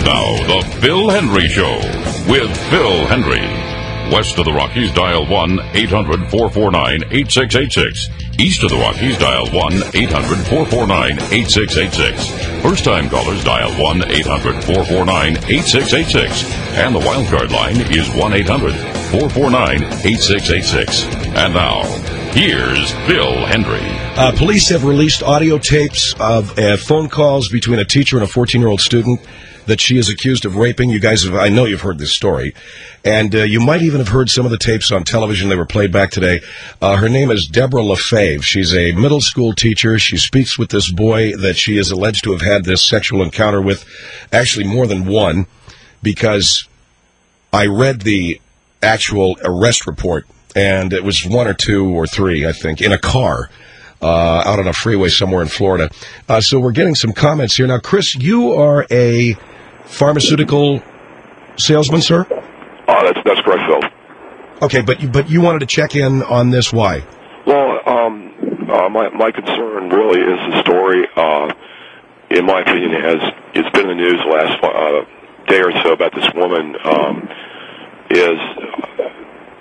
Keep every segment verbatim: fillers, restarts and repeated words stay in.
Now, the Phil Hendry Show with Phil Hendry. West of the Rockies, dial one eight hundred four four nine eight six eight six. East of the Rockies, dial one eight hundred four four nine eight six eight six. First-time callers, dial one eight hundred four four nine eight six eight six. And the wildcard line is one eight hundred four four nine eight six eight six. And now, here's Phil Hendry. Uh, police have released audio tapes of uh, phone calls between a teacher and a fourteen-year-old student that she is accused of raping. You guys have, I know you've heard this story. And uh, you might even have heard some of the tapes on television. They were played back today. Uh, her name is Deborah LaFave. She's a middle school teacher. She speaks with this boy that she is alleged to have had this sexual encounter with, actually more than one, because I read the actual arrest report, and it was one or two or three, I think, in a car. Uh, out on a freeway somewhere in Florida. Uh, so we're getting some comments here. Now, Chris, you are a pharmaceutical salesman, sir? Oh, that's that's correct, Phil. Okay, but you, but you wanted to check in on this. Why? Well, um, uh, my my concern really is the story. Uh, in my opinion, has it's been in the news the last uh, day or so about this woman. Um, is uh,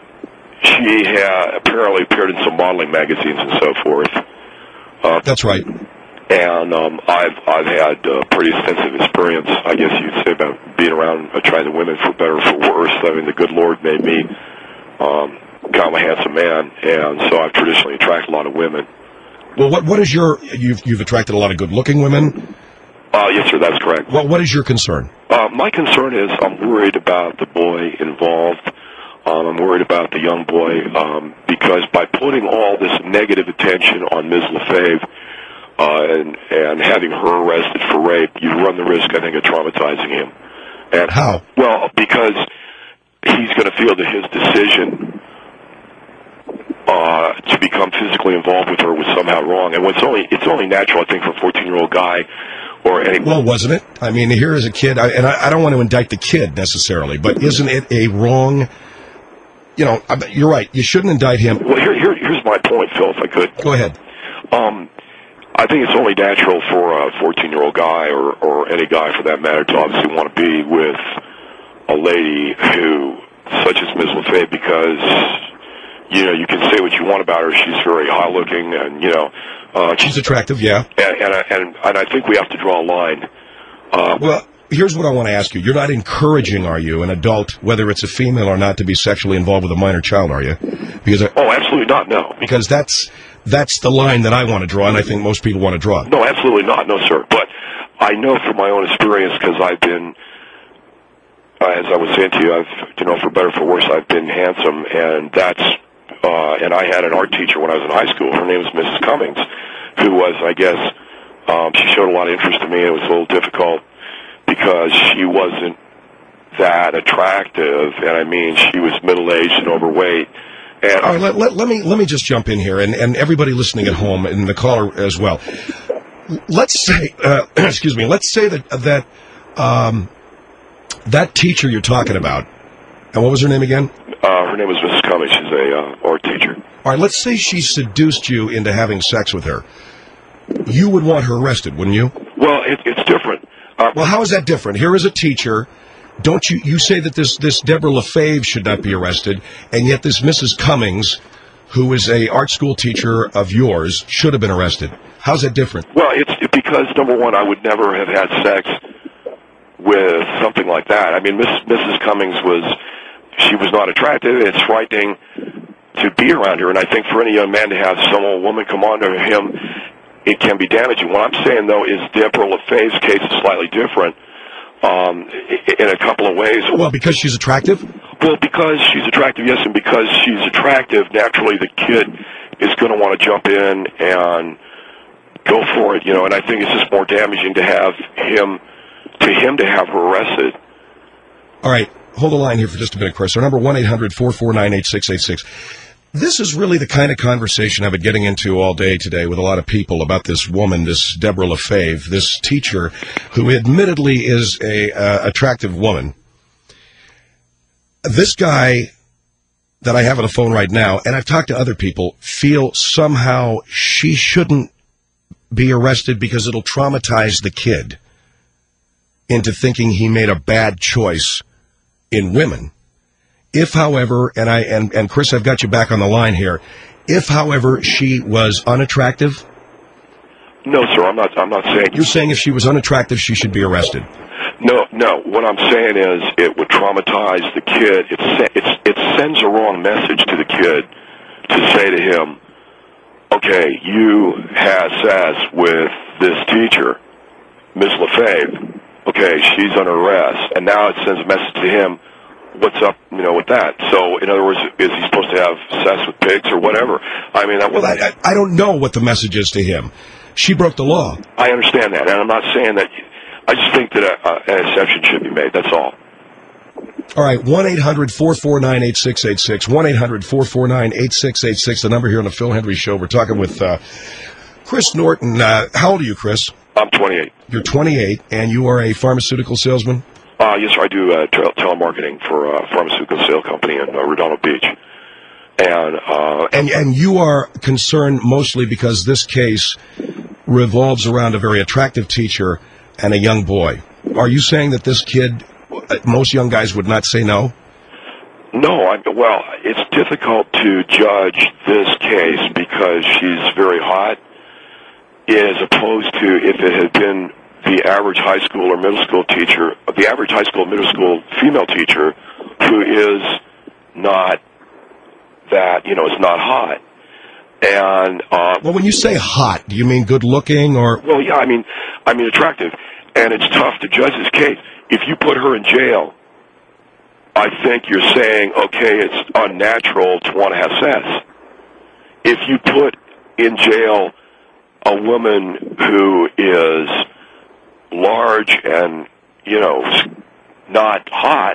she had apparently appeared in some modeling magazines and so forth. Uh, That's right. And um, I've I've had uh, pretty extensive experience, I guess you'd say, about being around uh, trying to women for better or for worse. I mean, the good Lord made me um, kind of a handsome man, and so I've traditionally attracted a lot of women. Well, what what is your you've you've attracted a lot of good-looking women? Uh, yes, sir, that's correct. Well, what is your concern? Uh, my concern is I'm worried about the boy involved. Um, I'm worried about the young boy um, because by putting all this negative attention on Miz LaFave, Uh, and, and having her arrested for rape, you run the risk, I think, of traumatizing him. And how? Well, because he's going to feel that his decision uh, to become physically involved with her was somehow wrong. And it's only it's only natural, I think, for a fourteen-year-old guy or any. Well, wasn't it? I mean, here is a kid, I, and I, I don't want to indict the kid necessarily, but isn't it a wrong? You know, you're right. You shouldn't indict him. Well, here, here here's my point, Phil, if I could. Go ahead. Um. I think it's only natural for a fourteen-year-old guy, or, or any guy for that matter, to obviously want to be with a lady who, such as Miz LaFave, because, you know, you can say what you want about her. She's very high-looking, and, you know. Uh, she's attractive, yeah. And, and, and, and I think we have to draw a line. Uh, well, here's what I want to ask you. You're not encouraging, are you, an adult, whether it's a female or not, to be sexually involved with a minor child, are you? Because I, oh, absolutely not, no. Because that's... That's the line that I want to draw, and I think most people want to draw. No, absolutely not. No, sir. But I know from my own experience, because I've been, uh, as I was saying to you, I've, you know, for better or for worse, I've been handsome, and that's, uh, and I had an art teacher when I was in high school. Her name was Missus Cummings, who was, I guess, um, she showed a lot of interest in me. It was a little difficult because she wasn't that attractive, and I mean, she was middle-aged and overweight. And All right, let, let, let me let me just jump in here, and, and everybody listening at home, and the caller as well. Let's say, uh, excuse me, let's say that that um, that teacher you're talking about, and what was her name again? Uh, her name was Missus Cummings. She's a uh, art teacher. All right, let's say she seduced you into having sex with her. You would want her arrested, wouldn't you? Well, it, it's different. Uh, well, how is that different? Here is a teacher. Don't you, you say that this, this Deborah LaFave should not be arrested, and yet this Missus Cummings, who is a art school teacher of yours, should have been arrested. How's that different? Well, it's because, number one, I would never have had sex with something like that. I mean, Miss, Missus Cummings was, she was not attractive. It's frightening to be around her, and I think for any young man to have some old woman come on to him, it can be damaging. What I'm saying, though, is Deborah LaFave's case is slightly different. Um, in a couple of ways. Well, because she's attractive? Well, because she's attractive, yes, and because she's attractive, naturally the kid is going to want to jump in and go for it, you know, and I think it's just more damaging to have him, to him to have her arrested. All right, hold the line here for just a minute, Chris. Our number one eight hundred four four nine eight six eight six. This is really the kind of conversation I've been getting into all day today with a lot of people about this woman, this Deborah LaFave, this teacher who admittedly is a uh, attractive woman. This guy that I have on the phone right now, and I've talked to other people, feel somehow she shouldn't be arrested because it'll traumatize the kid. into thinking he made a bad choice in women. If, however, and I and, and Chris, I've got you back on the line here. If, however, she was unattractive, no, sir, I'm not. I'm not saying. You're saying if she was unattractive, she should be arrested. No, no. What I'm saying is, it would traumatize the kid. It it's, it sends a wrong message to the kid to say to him, "Okay, you had sex with this teacher, Miss LaFave. Okay, she's under arrest," and now it sends a message to him. What's up, you know, with that? So, in other words, is he supposed to have sex with pigs or whatever? I mean, that well, I, I don't know what the message is to him. She broke the law. I understand that, and I'm not saying that. I just think that a, a, an exception should be made. That's all. All right, one eight hundred four four nine eight six eight six, one eight hundred four four nine eight six eight six, the number here on the Phil Hendrie Show. We're talking with uh, Chris Norton. Uh, how old are you, Chris? I'm twenty-eight. You're twenty-eight, and you are a pharmaceutical salesman? Uh, yes, sir. I do uh, tele- telemarketing for a pharmaceutical sale company in uh, Redondo Beach. And, uh, and and you are concerned mostly because this case revolves around a very attractive teacher and a young boy. Are you saying that this kid, most young guys would not say no? No. I, well, it's difficult to judge this case because she's very hot, as opposed to if it had been the average high school or middle school teacher, the average high school, middle school female teacher who is not that, you know, is not hot. And, uh, well, when you say hot, do you mean good looking or? Well, yeah, I mean, I mean attractive. And it's tough to judge this case. If you put her in jail, I think you're saying, okay, it's unnatural to want to have sex. If you put in jail a woman who is large and, you know, not hot,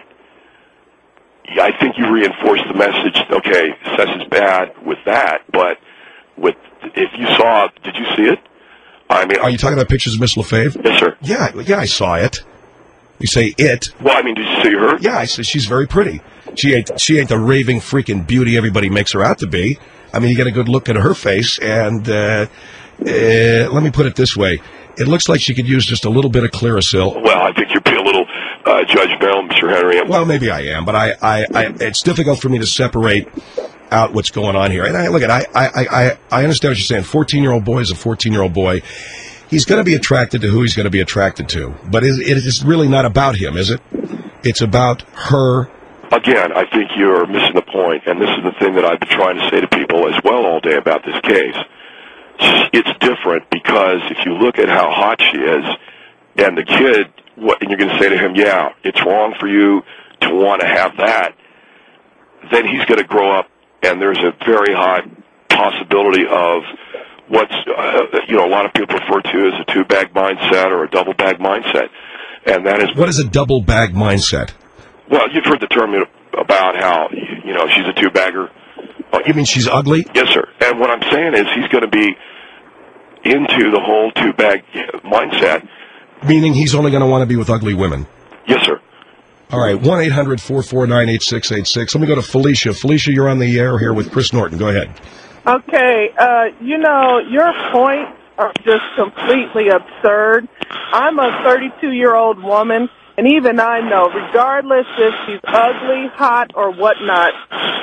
I think you reinforce the message, okay, sex is bad with that, but with, if you saw, did you see it? I mean, are you talking about pictures of Miss LaFave? Yes, sir. Yeah, yeah, I saw it. You say it. Well, I mean, did you see her? Yeah, I said she's very pretty. She ain't, she ain't the raving freaking beauty everybody makes her out to be. I mean, you get a good look at her face, and uh, uh, let me put it this way. It looks like she could use just a little bit of Clearasil. Well, I think you're being a little uh, judgmental, Mister Henry. Well, maybe I am, but I, I, I, it's difficult for me to separate out what's going on here. And I look at, I, I, I, I understand what you're saying. fourteen-year-old boy is a fourteen-year-old boy. He's going to be attracted to who he's going to be attracted to. But it, it is really not about him, is it? It's about her. Again, I think you're missing the point, and this is the thing that I've been trying to say to people as well all day about this case. It's different because if you look at how hot she is, and the kid, what, and you're going to say to him, yeah, it's wrong for you to want to have that, then he's going to grow up, and there's a very high possibility of what's, uh, you know, a lot of people refer to as a two-bag mindset or a double-bag mindset. And that is... What is a double-bag mindset? Well, you've heard the term about how, you know, she's a two-bagger. You mean she's ugly? Yes, sir. And what I'm saying is he's going to be into the whole two-bag mindset. Meaning he's only going to want to be with ugly women? Yes, sir. All right, one eight hundred four four nine eight six eight six. Let me go to Felicia. Felicia, you're on the air here with Chris Norton. Go ahead. Okay, uh, you know, your points are just completely absurd. I'm a thirty-two-year-old woman, and even I know, regardless if she's ugly, hot, or whatnot,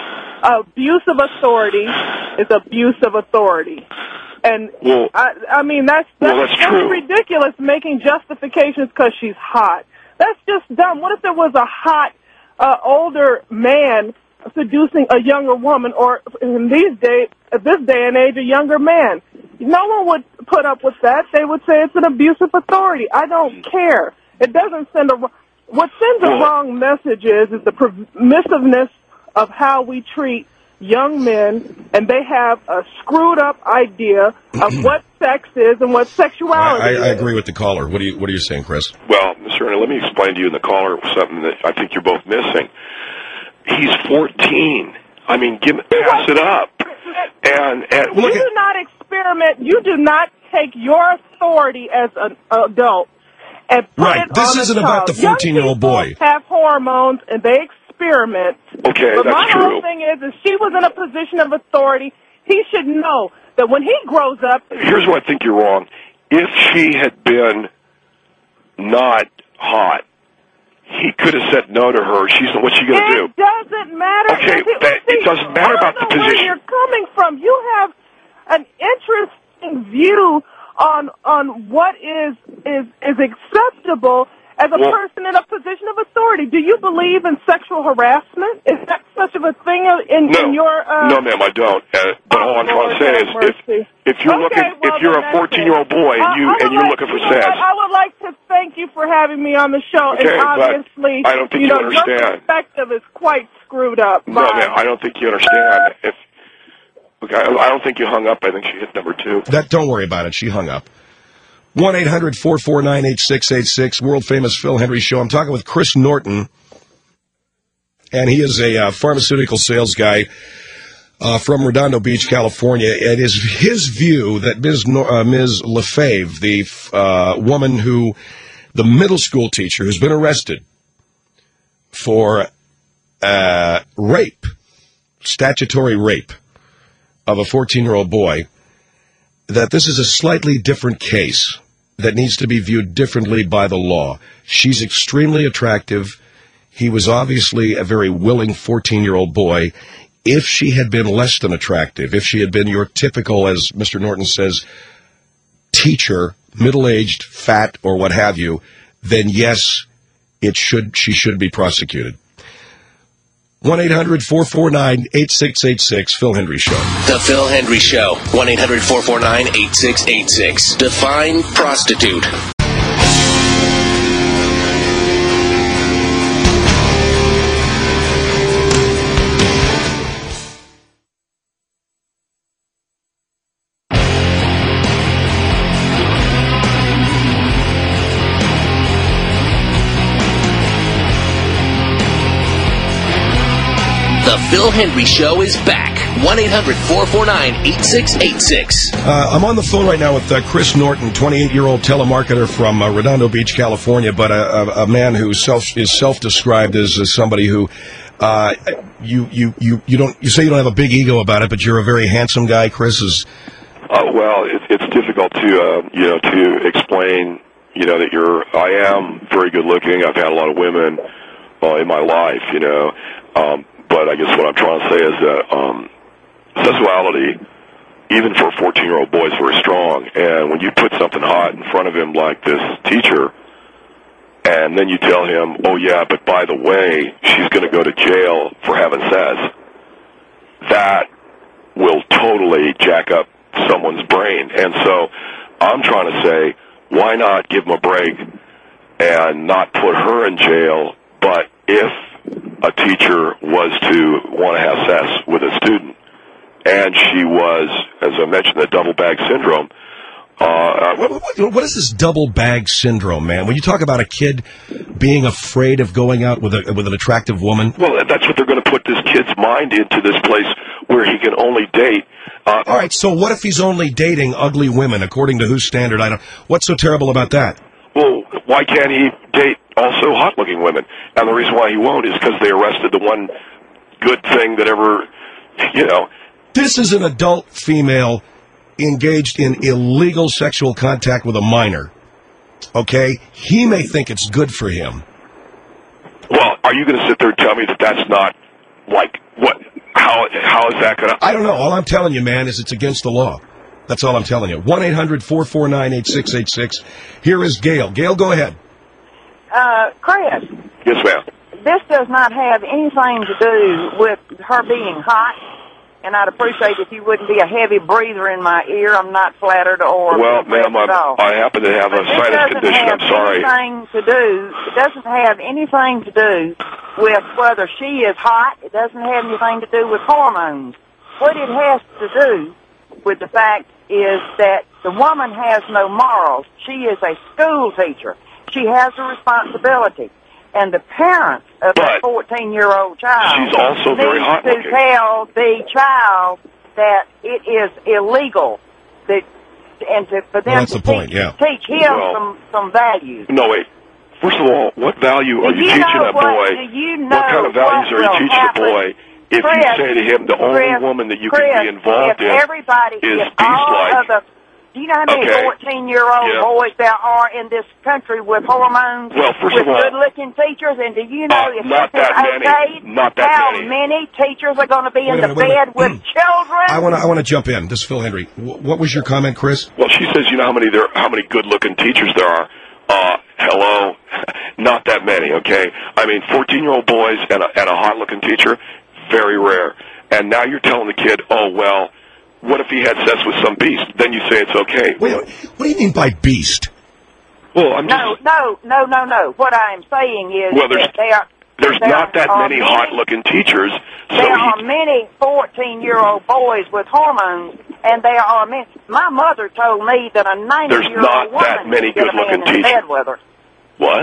abuse of authority is abuse of authority. And, well, I, I mean, that's, that's, well, that's that's true. ridiculous, making justifications because she's hot. That's just dumb. What if there was a hot, uh, older man seducing a younger woman, or in these days, at this day and age, a younger man? No one would put up with that. They would say it's an abuse of authority. I don't care. It doesn't send a... What sends a wrong message is, is the permissiveness of how we treat young men, and they have a screwed-up idea of what sex is and what sexuality I, I, I is. agree with the caller. What are you, what are you saying, Chris? Well, Mister Ernie, let me explain to you in the caller something that I think you're both missing. He's fourteen. I mean, give pass it up. And, and you do not experiment. You do not take your authority as an adult and put right. it This on isn't a about child. the fourteen-year-old boy. Have hormones and they experiment. Okay, but that's my true. whole thing is, if she was in a position of authority, he should know that when he grows up. Here's where I think you're wrong. If she had been not hot, he could have said no to her. She's what's she going to do? It doesn't matter. Okay, it, that, see, it doesn't matter about the where position. You're coming from. You have an interesting view on on what is is is acceptable as a well, person in a position of authority. Do you believe in sexual harassment? Is that such of a thing in, no, in your? Uh, no, ma'am, I don't. Uh, but oh, all I'm Lord, trying to say is, if if you're okay, looking, well, if you're a fourteen-year-old boy and you I, I and you're like, looking for you know sex, what? I would like to thank you for having me on the show. Okay, and obviously, but I don't think you, you know, understand. your perspective is quite screwed up. No, ma'am, I don't think you understand. If okay, I, I don't think you hung up. I think she hit number two. That don't worry about it. She hung up. one eight hundred four four nine eight six eight six, world-famous Phil Hendrie Show. I'm talking with Chris Norton, and he is a uh, pharmaceutical sales guy uh, from Redondo Beach, California. It is his view that Miz No- uh, Miz LaFave, the uh, woman who, the middle school teacher who's been arrested for uh, rape, statutory rape of a fourteen-year-old boy, that this is a slightly different case that needs to be viewed differently by the law. She's extremely attractive. He was obviously a very willing fourteen-year-old boy. If she had been less than attractive, if she had been your typical, as Mister Norton says, teacher, middle-aged, fat, or what have you, then yes, it should. she should be prosecuted. one eight hundred four four nine eight six eight six, Phil Hendrie Show. The Phil Hendrie Show, one eight hundred four four nine eight six eight six. Define prostitute. The Phil Hendrie Show is back. one eight hundred four four nine eight six eight six. Uh, I'm on the phone right now with uh, Chris Norton, twenty-eight-year-old telemarketer from uh, Redondo Beach, California, but a, a, a man who self, is self-described as, as somebody who uh, you, you, you, you don't you say you don't have a big ego about it, but you're a very handsome guy. Chris is. Uh, well, it, it's difficult to uh, you know to explain you know that you're. I am very good looking. I've had a lot of women uh, in my life, you know. Um, But I guess what I'm trying to say is that um, sexuality, even for a fourteen-year-old boy, is very strong. And when you put something hot in front of him like this teacher, and then you tell him, oh, yeah, but by the way, she's going to go to jail for having sex, that will totally jack up someone's brain. And so I'm trying to say, why not give him a break and not put her in jail, but if a teacher was to want to have sex with a student, and she was, as I mentioned, the double bag syndrome. Uh, what, what, what is this double bag syndrome, man? When you talk about a kid being afraid of going out with a with an attractive woman, well, that's what they're going to put this kid's mind into, this place where he can only date. Uh, All right, so what if he's only dating ugly women, according to whose standard? I don't. What's so terrible about that? Well, why can't he date also hot-looking women? And the reason why he won't is because they arrested the one good thing that ever, you know. This is an adult female engaged in illegal sexual contact with a minor. Okay? He may think it's good for him. Well, are you going to sit there and tell me that that's not, like, what, how, how is that going to... I don't know. All I'm telling you, man, is it's against the law. That's all I'm telling you. one eight hundred four four nine eight six eight six. Here is Gail. Gail, go ahead. Uh, Chris. Yes, ma'am. This does not have anything to do with her being hot, and I'd appreciate if you wouldn't be a heavy breather in my ear. I'm not flattered or... Well, ma'am, I happen to have a sinus condition. I'm sorry. Anything to do, it doesn't have anything to do with whether she is hot. It doesn't have anything to do with hormones. What it has to do with the fact is that the woman has no morals. She is a school teacher. She has a responsibility. And the parents of but that fourteen-year-old child she's also very hot needs to tell the child that it is illegal that, and to, for them well, that's to the point, teach, yeah. teach him well, some, some values. No, wait. First of all, what value are do you, you teaching know a what, boy? Do you know what kind of values are you teaching happen? a boy if Chris, you say to him the only Chris, woman that you Chris, can be involved if in everybody, is if all beast-like? of the, Do you know how many Okay. fourteen-year-old Yeah. boys there are in this country with hormones, Well, first with of all- good-looking teachers? And do you know Uh, if not this is that many. okay, Not that how many. teachers are going to be Wait a in the minute, wait a bed minute. with children? I want to I want to jump in. This is Phil Henry. W- what was your comment, Chris? Well, she says, you know how many there, how many good-looking teachers there are. Uh, hello, not that many. Okay, I mean, fourteen-year-old boys and a, and a hot-looking teacher, very rare. And now you're telling the kid, oh well, what if he had sex with some beast? Then you say it's okay. Wait, what do you mean by beast? Well, I'm just. No, no, no, no, no. What I am saying is Well, there's- that they are. There's there not that are many hot-looking teachers, so There are he. many fourteen-year-old boys with hormones, and there are many. My mother told me that a There's ninety-year-old not woman that many can get a man good-looking in teachers. bed with her. What?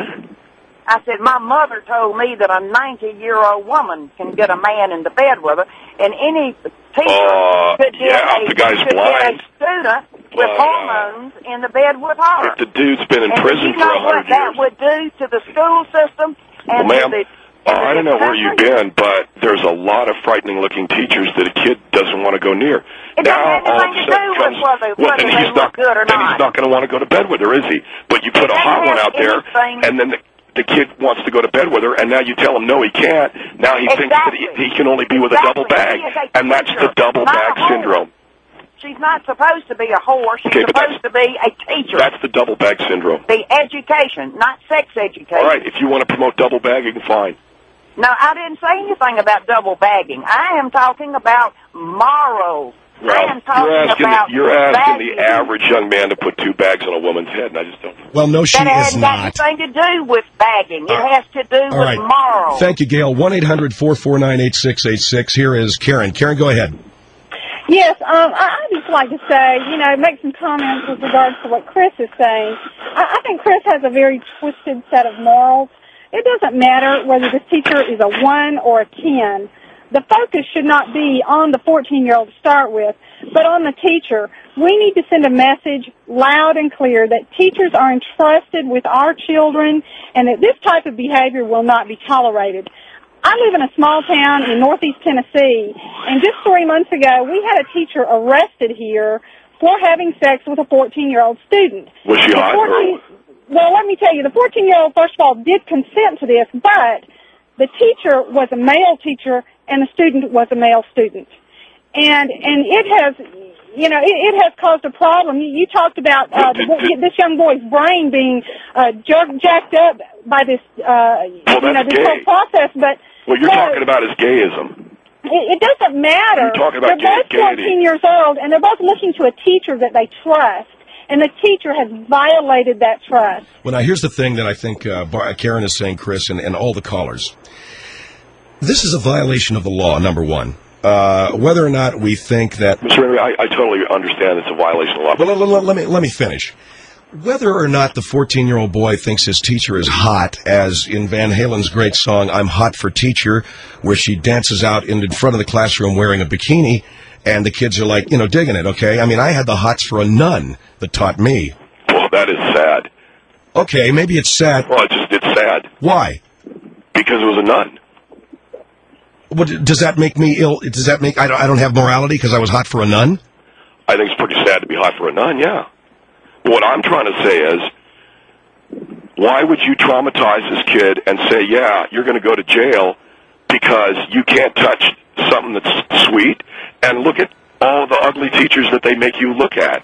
I said, my mother told me that a ninety-year-old woman can get a man in the bed with her, and any teacher Uh, could get, yeah, a, if the guy's could blind. get a student with Well, uh, hormones in the bed with her. If the dude's been in and prison you for know a what hundred that years. would do to the school system Well, and ma'am, to the uh, I don't know where you've country? been, but there's a lot of frightening-looking teachers that a kid doesn't want to go near. It now, doesn't have all of a anything to sudden do with comes, whether- well, whether then they he's look not, good or then not. he's not going to want to go to bed with her, is he? But you put a It hot doesn't one have out there, anything- and then the, the kid wants to go to bed with her, and now you tell him no, he can't. Now he thinks that Exactly. he, he can only be with a Exactly. double bag, He is a and that's the teacher, double not bag a whore. syndrome. She's not supposed to be a whore. She's Okay, but supposed to be a teacher. That's the double bag syndrome. The education, not sex education. All right, if you want to promote double bagging, fine. No, I didn't say anything about double bagging. I am talking about morals. Well, I am talking you're asking, about the, you're asking the values. average young man to put two bags on a woman's head, and I just don't. Well, no, she That is hasn't not. got anything to do with bagging. All It right. has to do All with right. morals. Thank you, Gail. one eight hundred four four nine eight six eight six. Here is Karen. Karen, go ahead. Yes, um, I, I'd just like to say, you know, make some comments with regards to what Chris is saying. I, I think Chris has a very twisted set of morals. It doesn't matter whether this teacher is a one or a ten. The focus should not be on the fourteen-year-old to start with, but on the teacher. We need to send a message loud and clear that teachers are entrusted with our children and that this type of behavior will not be tolerated. I live in a small town in northeast Tennessee, and just three months ago, we had a teacher arrested here for having sex with a fourteen-year-old student. Was she The hot? fourteen Or, Well, let me tell you, the fourteen-year-old, first of all, did consent to this, but the teacher was a male teacher and the student was a male student. And and it has, you know, it, it has caused a problem. You, you talked about uh, the, boy- this young boy's brain being uh, jerk, jacked up by this, uh, you know, that's this gay. whole process, but what you're no, talking about is gayism. it, it doesn't matter. You're talking about they're both gay- gaiety. fourteen years old, and they're both looking to a teacher that they trust, and the teacher has violated that trust. Well, now, here's the thing that I think uh, Bar- Karen is saying, Chris, and, and all the callers. This is a violation of the law, number one. Uh, whether or not we think that... Mister Henry, I, I totally understand it's a violation of law. Well, let, let- let me, let me finish. Whether or not the fourteen-year-old boy thinks his teacher is hot, as in Van Halen's great song, I'm Hot for Teacher, where she dances out in front of the classroom wearing a bikini, and the kids are like, you know, digging it, okay? I mean, I had the hots for a nun that taught me. Well, that is sad. Okay, maybe it's sad. Well, it's just, it's sad. Why? Because it was a nun. What, does that make me ill? Does that make I don't, I don't have morality because I was hot for a nun? I think it's pretty sad to be hot for a nun, yeah. What I'm trying to say is, why would you traumatize this kid and say, yeah, you're going to go to jail because you can't touch something that's sweet, and look at all the ugly teachers that they make you look at?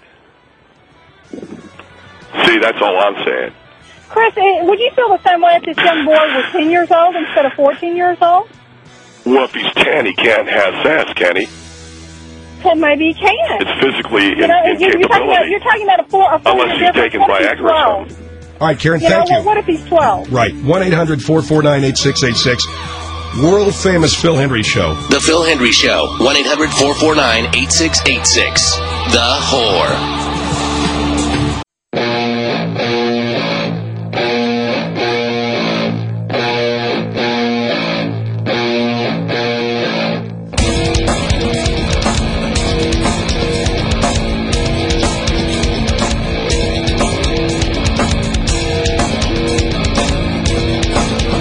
See, that's all I'm saying. Chris, eh, would you feel the same way if this young boy was ten years old instead of fourteen years old? Well, if he's ten, he can't have sex, can he? Well, maybe he can. It's physically You know, in, you- you're talking about incapability. you're talking about a four. A four Unless he's taking what if he's Viagra or twelve? something. All right, Karen, You know, thank well, you. what if he's twelve? Right, one eight hundred four four nine eight six eight six. World-famous Phil Henry Show. The Phil Hendry Show, one eight hundred four four nine eight six eight six. The Whore.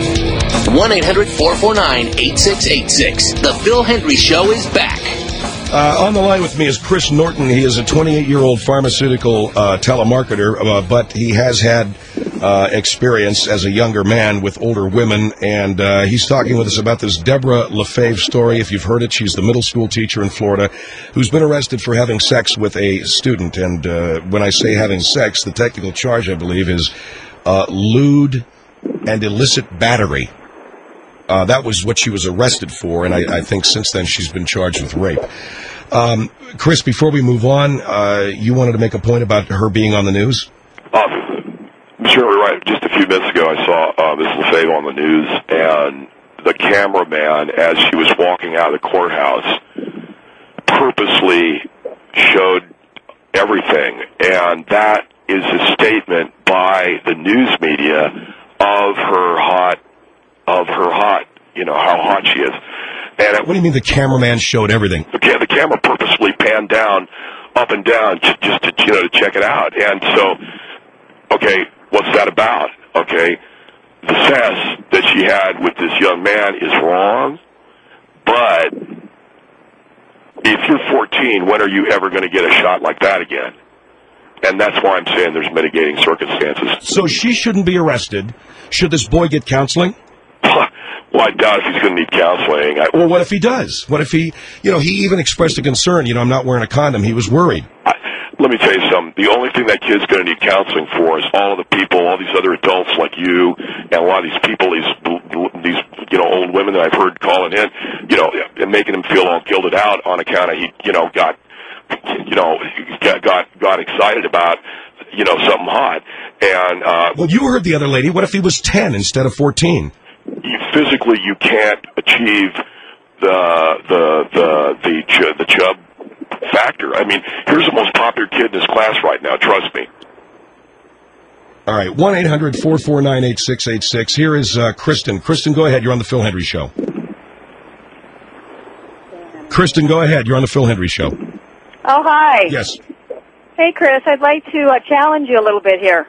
one eight hundred four four nine eight six eight six. The Phil Hendry Show is back. Uh, on the line with me is Chris Norton. He is a twenty-eight-year-old pharmaceutical uh, telemarketer, uh, but he has had uh, experience as a younger man with older women, and uh, he's talking with us about this Deborah LaFave story. If you've heard it, she's the middle school teacher in Florida who's been arrested for having sex with a student. And uh, when I say having sex, the technical charge, I believe, is uh, lewd and illicit battery. Uh, that was what she was arrested for, and I, I think since then she's been charged with rape. Um, Chris, before we move on, uh, you wanted to make a point about her being on the news? Uh, sure, right. Just a few minutes ago, I saw uh, Miss LaFave on the news, and the cameraman, as she was walking out of the courthouse, purposely showed everything, and that is a statement by the news media of her hot of her hot, you know, how hot she is. And it, what do you mean the cameraman showed everything? The, the camera purposely panned down, up and down, just to, you know, to check it out. And so, okay, what's that about? Okay, the sex that she had with this young man is wrong, but if you're fourteen, when are you ever going to get a shot like that again? And that's why I'm saying there's mitigating circumstances. So she shouldn't be arrested. Should this boy get counseling? Well, I doubt if he's going to need counseling. I, well, what if he does? What if he, you know, he even expressed a concern, you know, I'm not wearing a condom. He was worried. I, let me tell you something. The only thing that kid's going to need counseling for is all of the people, all these other adults like you, and a lot of these people, these, these, you know, old women that I've heard calling in, you know, and making him feel all gilded out on account of he, you know, got, you know, got, got, got excited about, you know, something hot. And, uh. Well, you heard the other lady. What if he was ten instead of fourteen? You, physically, you can't achieve the the the the ch- the chub factor. I mean, here's the most popular kid in his class right now. Trust me. All right, one eight hundred four four nine eight six eight six. Here is uh, Kristen. Kristen, go ahead. You're on the Phil Hendry Show. Kristen, go ahead. You're on the Phil Hendry Show. Oh, hi. Yes. Hey, Chris. I'd like to uh, challenge you a little bit here.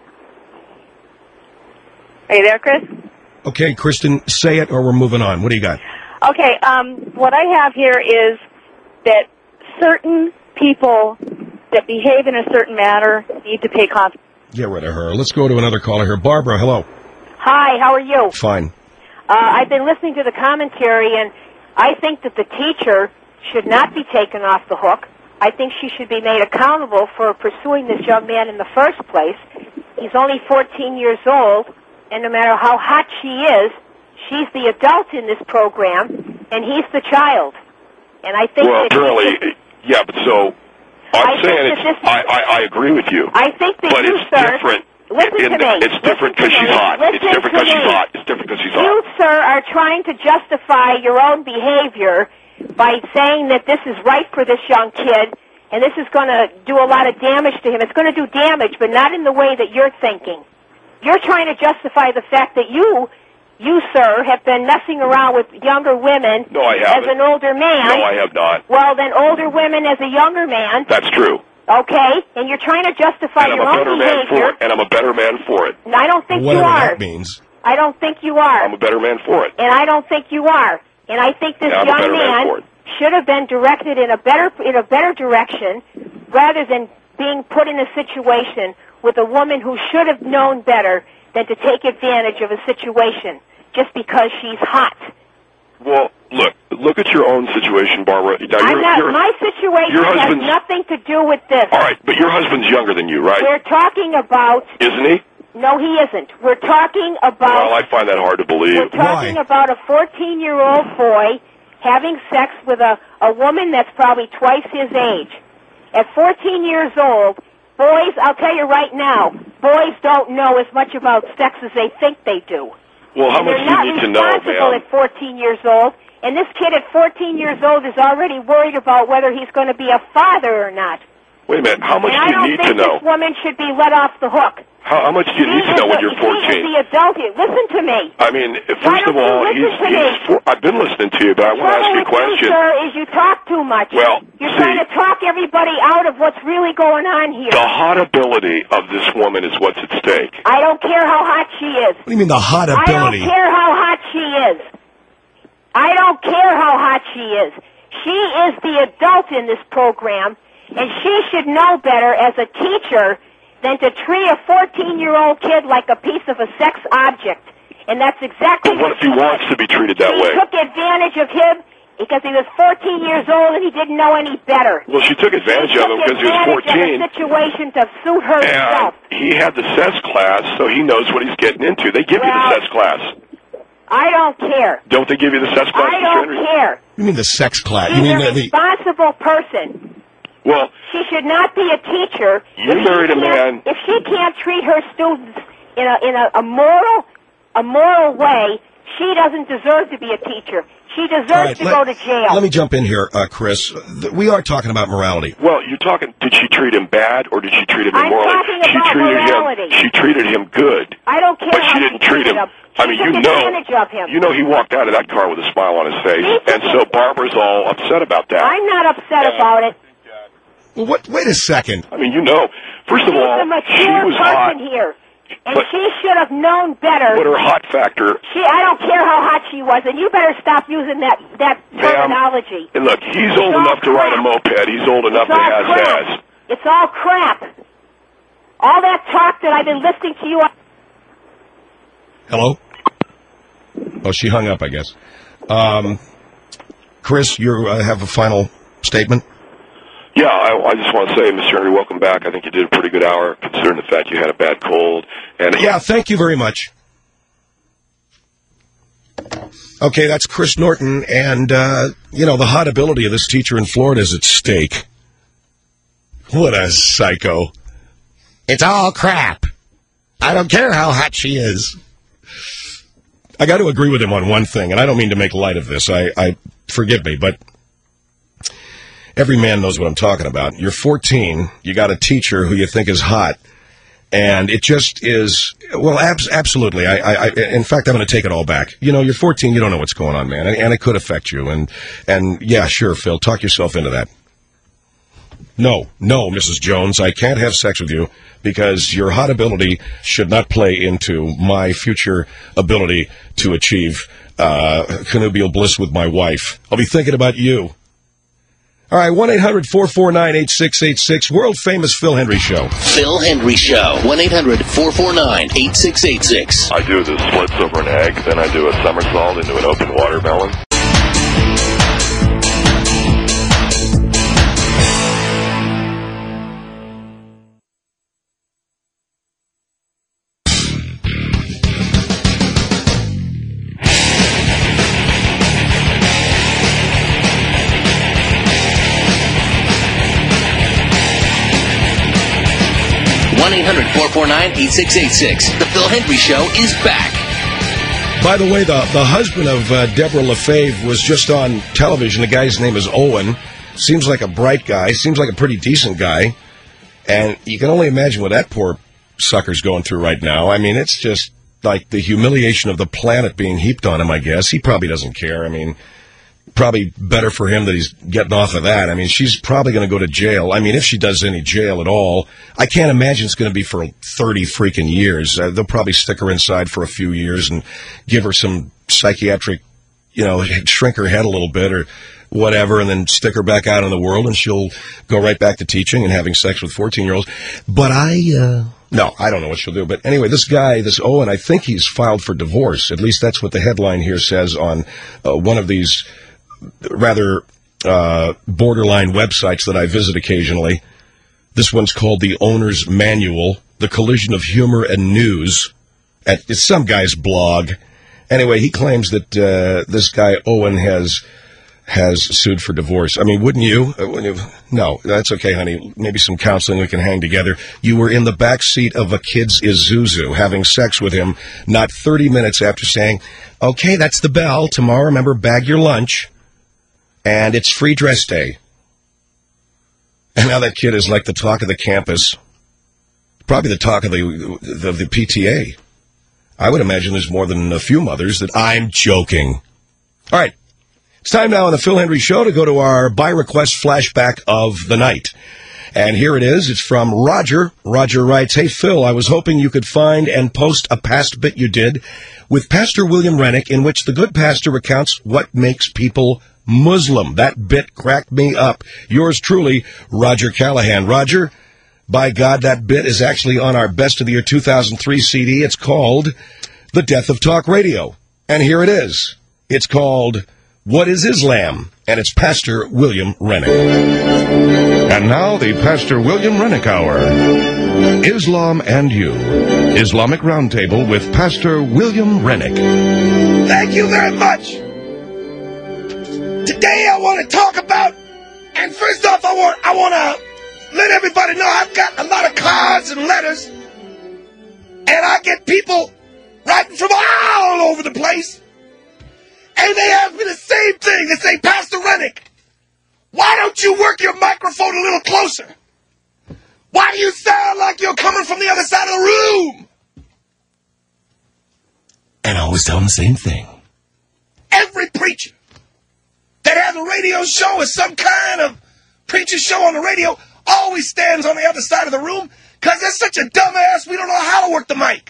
Are you there, Chris? Okay, Kristen, say it or we're moving on. What do you got? Okay, um, what I have here is that certain people that behave in a certain manner need to pay consequences. Get rid of her. Let's go to another caller here. Barbara, hello. Hi, how are you? Fine. Uh, I've been listening to the commentary, and I think that the teacher should not be taken off the hook. I think she should be made accountable for pursuing this young man in the first place. He's only fourteen years old. And no matter how hot she is, she's the adult in this program, and he's the child. And I think well, that apparently, should, yeah. But so I'm I saying it's. This, I, I I agree with you. I think that but you, it's sir, different. Listen in, to me. It's different because she's hot. Listen it's different because she's hot. It's different because she's hot. You, sir, are trying to justify your own behavior by saying that this is right for this young kid, and this is going to do a lot of damage to him. It's going to do damage, but not in the way that you're thinking. You're trying to justify the fact that you, you, sir, have been messing around with younger women no, I haven't. as an older man. No, I have not. Well, then older women as a younger man. That's true. Okay, and you're trying to justify and your I'm a own better man behavior. for it, and I'm a better man for it. And I don't think Whatever you are. that means. I don't think you are. I'm a better man for it. And I don't think you are. And I think this yeah, young man, man should have been directed in a better in a better direction, rather than being put in a situation with a woman who should have known better than to take advantage of a situation just because she's hot. Well, look, look at your own situation, Barbara. Now, I'm you're, not, you're, my situation your has husband's, nothing to do with this. All right, but your husband's younger than you, right? We're talking about... Isn't he? No, he isn't. We're talking about... Well, I find that hard to believe. We're talking Why? about a fourteen-year-old boy having sex with a, a woman that's probably twice his age. At fourteen years old, boys, I'll tell you right now, boys don't know as much about sex as they think they do. Well, how and much they're do you not need to know, responsible man? at fourteen years old. And this kid at fourteen years old is already worried about whether he's going to be a father or not. Wait a minute. How much and do you need to know? I don't think this woman should be let off the hook. How, how much do you he need to know when the, you're fourteen? He is the adult here. Listen to me. I mean, Why first of don't all, you he's, listen to he's four, I've been listening to you, but I want to ask you a question. You, sir, is you talk too much. Well, you're see, trying to talk everybody out of what's really going on here. The hot ability of this woman is what's at stake. I don't care how hot she is. What do you mean the hot ability? I don't care how hot she is. I don't care how hot she is. She is the adult in this program, and she should know better as a teacher than to treat a fourteen-year-old kid like a piece of a sex object. And that's exactly But what if he wants to be treated that she way? She took advantage of him because he was fourteen years old and he didn't know any better. Well, she took advantage she of him because he was fourteen. Of a situation to suit herself. And he had the C E S class, so he knows what he's getting into. They give well, you the C E S class. I don't care. Don't they give you the C E S class? I don't care. You mean the sex class? She's you mean a the, responsible person. Well, she should not be a teacher. You married a man. If she can't treat her students in a in a, a moral a moral way, she doesn't deserve to be a teacher. She deserves right, to let, go to jail. Let me jump in here, uh, Chris. We are talking about morality. Well, you're talking. Did she treat him bad, or did she treat him I'm immorally? talking she about treated morality. him. She treated him good. I don't care but how she didn't treat him. him. I mean, she you took know, advantage of him. you know, he walked out of that car with a smile on his face, and so Barbara's all upset about that. I'm not upset yeah. about it. Well, what? Wait a second. I mean, you know, first of She's all, a mature she was hot. person here. And But, she should have known better. but her hot factor. She, I don't care how hot she was, and you better stop using that that terminology. And look, he's it's old enough to ride a moped. He's old enough it's to all has crap. has. It's all crap. All that talk that I've been listening to you. Hello? Oh, she hung up, I guess. Um, Chris, you uh, have a final statement? Yeah, I, I just want to say, Mister Henry, welcome back. I think you did a pretty good hour, considering the fact you had a bad cold. And yeah, thank you very much. Okay, that's Chris Norton, and, uh, you know, the hot ability of this teacher in Florida is at stake. What a psycho. It's all crap. I don't care how hot she is. I got to agree with him on one thing, and I don't mean to make light of this. I, I forgive me, but every man knows what I'm talking about. You're fourteen, you got a teacher who you think is hot, and it just is, well, abs- absolutely. I, I, I, in fact, I'm going to take it all back. You know, you're fourteen, you don't know what's going on, man, and, and it could affect you. And, and yeah, sure, Phil, talk yourself into that. No, no, Missus Jones, I can't have sex with you because your hot ability should not play into my future ability to achieve uh, connubial bliss with my wife. I'll be thinking about you. All right, one eight hundred four four nine eight six eight six, world-famous Phil Hendry Show. Phil Hendry Show, one eight hundred four four nine eight six eight six. I do the splits over an egg, then I do a somersault into an open watermelon. one eight hundred four four nine eight six eight six. The Phil Hendry Show is back. By the way, the, the husband of uh, Deborah LaFave was just on television. The guy's name is Owen. Seems like a bright guy. Seems like a pretty decent guy. And you can only imagine what that poor sucker's going through right now. I mean, it's just like the humiliation of the planet being heaped on him, I guess. He probably doesn't care. I mean, probably better for him that he's getting off of that. I mean, she's probably going to go to jail. I mean, if she does any jail at all, I can't imagine it's going to be for thirty freaking years. Uh, they'll probably stick her inside for a few years and give her some psychiatric, you know, shrink her head a little bit or whatever, and then stick her back out in the world, and she'll go right back to teaching and having sex with fourteen-year-olds. But I, uh, no, I don't know what she'll do. But anyway, this guy, this Owen, I think he's filed for divorce. At least that's what the headline here says on uh, one of these rather uh, borderline websites that I visit occasionally. This one's called The Owner's Manual, The Collision of Humor and News. At, it's some guy's blog. Anyway, he claims that uh, this guy, Owen, has has sued for divorce. I mean, wouldn't you? Uh, wouldn't you? No, that's okay, honey. Maybe some counseling, we can hang together. You were in the back seat of a kid's Isuzu having sex with him not thirty minutes after saying, okay, that's the bell. Tomorrow, remember, bag your lunch. And it's free dress day. And now that kid is like the talk of the campus. Probably the talk of the, the, the P T A. I would imagine there's more than a few mothers that I'm joking. All right. It's time now on the Phil Hendry Show to go to our by request flashback of the night. And here it is. It's from Roger. Roger writes, hey, Phil, I was hoping you could find and post a past bit you did with Pastor William Rennick in which the good pastor recounts what makes people Muslim. That bit cracked me up. Yours truly, Roger Callahan. Roger, by God, that bit is actually on our Best of the Year two thousand three C D. It's called The Death of Talk Radio. And here it is. It's called What is Islam? And it's Pastor William Rennick. And now the Pastor William Rennick Hour. Islam and You. Islamic Roundtable with Pastor William Rennick. Thank you very much. Today I want to talk about, and first off I want I want to let everybody know I've got a lot of cards and letters, and I get people writing from all over the place, and they ask me the same thing. They say, Pastor Rennick, why don't you work your microphone a little closer? Why do you sound like you're coming from the other side of the room? And I always tell them the same thing. Every preacher that has a radio show or some kind of preacher show on the radio always stands on the other side of the room because they're such a dumbass we don't know how to work the mic.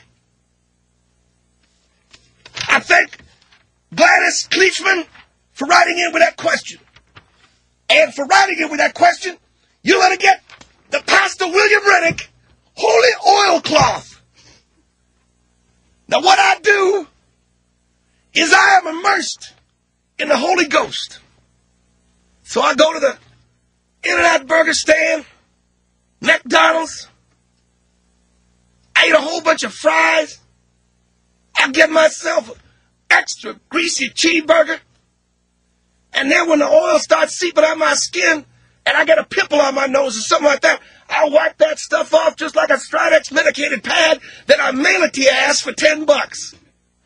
I thank Gladys Cleachman for writing in with that question. And for writing in with that question, you're going to get the Pastor William Rennick Holy Oil Cloth. Now what I do is I am immersed in the Holy Ghost. So I go to the In-N-Out Burger stand, McDonald's. I eat a whole bunch of fries. I get myself an extra greasy cheeseburger. And then when the oil starts seeping out my skin and I get a pimple on my nose or something like that, I wipe that stuff off just like a Stridex medicated pad, then I mail it to your ass for ten bucks.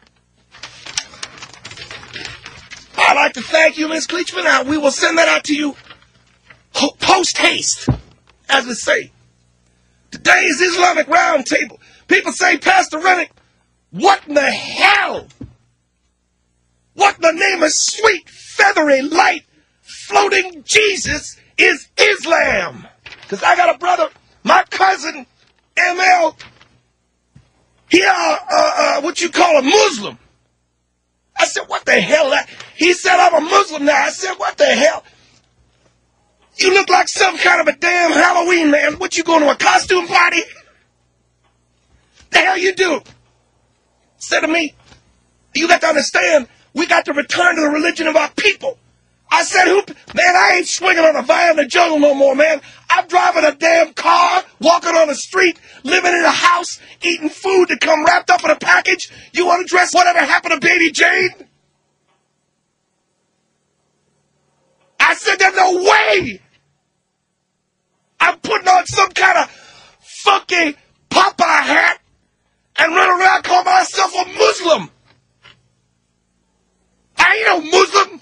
I'd like to thank you, Miss Cleachman. Now, we will send that out to you post-haste, as we say. Today is Islamic Roundtable. People say, Pastor Rennick, what in the hell? What in the name of sweet, feathery, light, floating Jesus is Islam? Because I got a brother, my cousin, M L, he, uh, uh, uh, what you call a Muslim. I said, what the hell? He said, I'm a Muslim now. I said, what the hell? You look like some kind of a damn Halloween man. What, you going to a costume party? The hell you do? Said to me, you got to understand, we got to return to the religion of our people. I said, who? Man, I ain't swinging on a vine in the jungle no more, man. I'm driving a damn car, walking on the street, living in a house, eating food that come wrapped up in a package. You want to dress whatever happened to Baby Jane? I said, there's no way I'm putting on some kind of funky Popeye hat and run around calling myself a Muslim. I ain't no Muslim.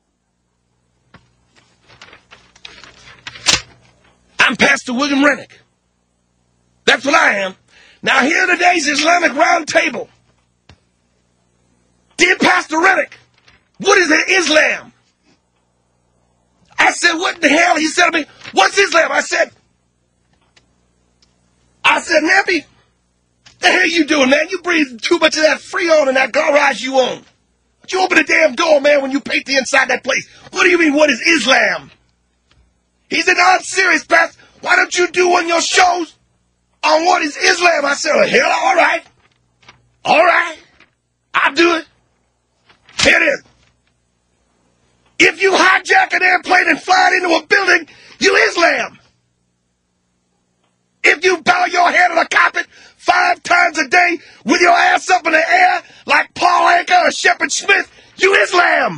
I'm Pastor William Rennick. That's what I am. Now here today's Islamic Roundtable. Dear Pastor Rennick, what is it, Islam? I said, what in the hell? He said to me, what's Islam? I said, I said, Nappy, the hell you doing, man? You breathe too much of that Freon in that garage you own. But you open the damn door, man, when you paint the inside that place. What do you mean, what is Islam? He said, no, I'm serious, Pastor. Why don't you do one of your shows on what is Islam? I said, oh, hell, all right. All right. I'll do it. Here it is. If you hijack an airplane and fly it into a building, you Islam. If you bow your head on a carpet five times a day with your ass up in the air like Paul Anka or Shepard Smith, you Islam.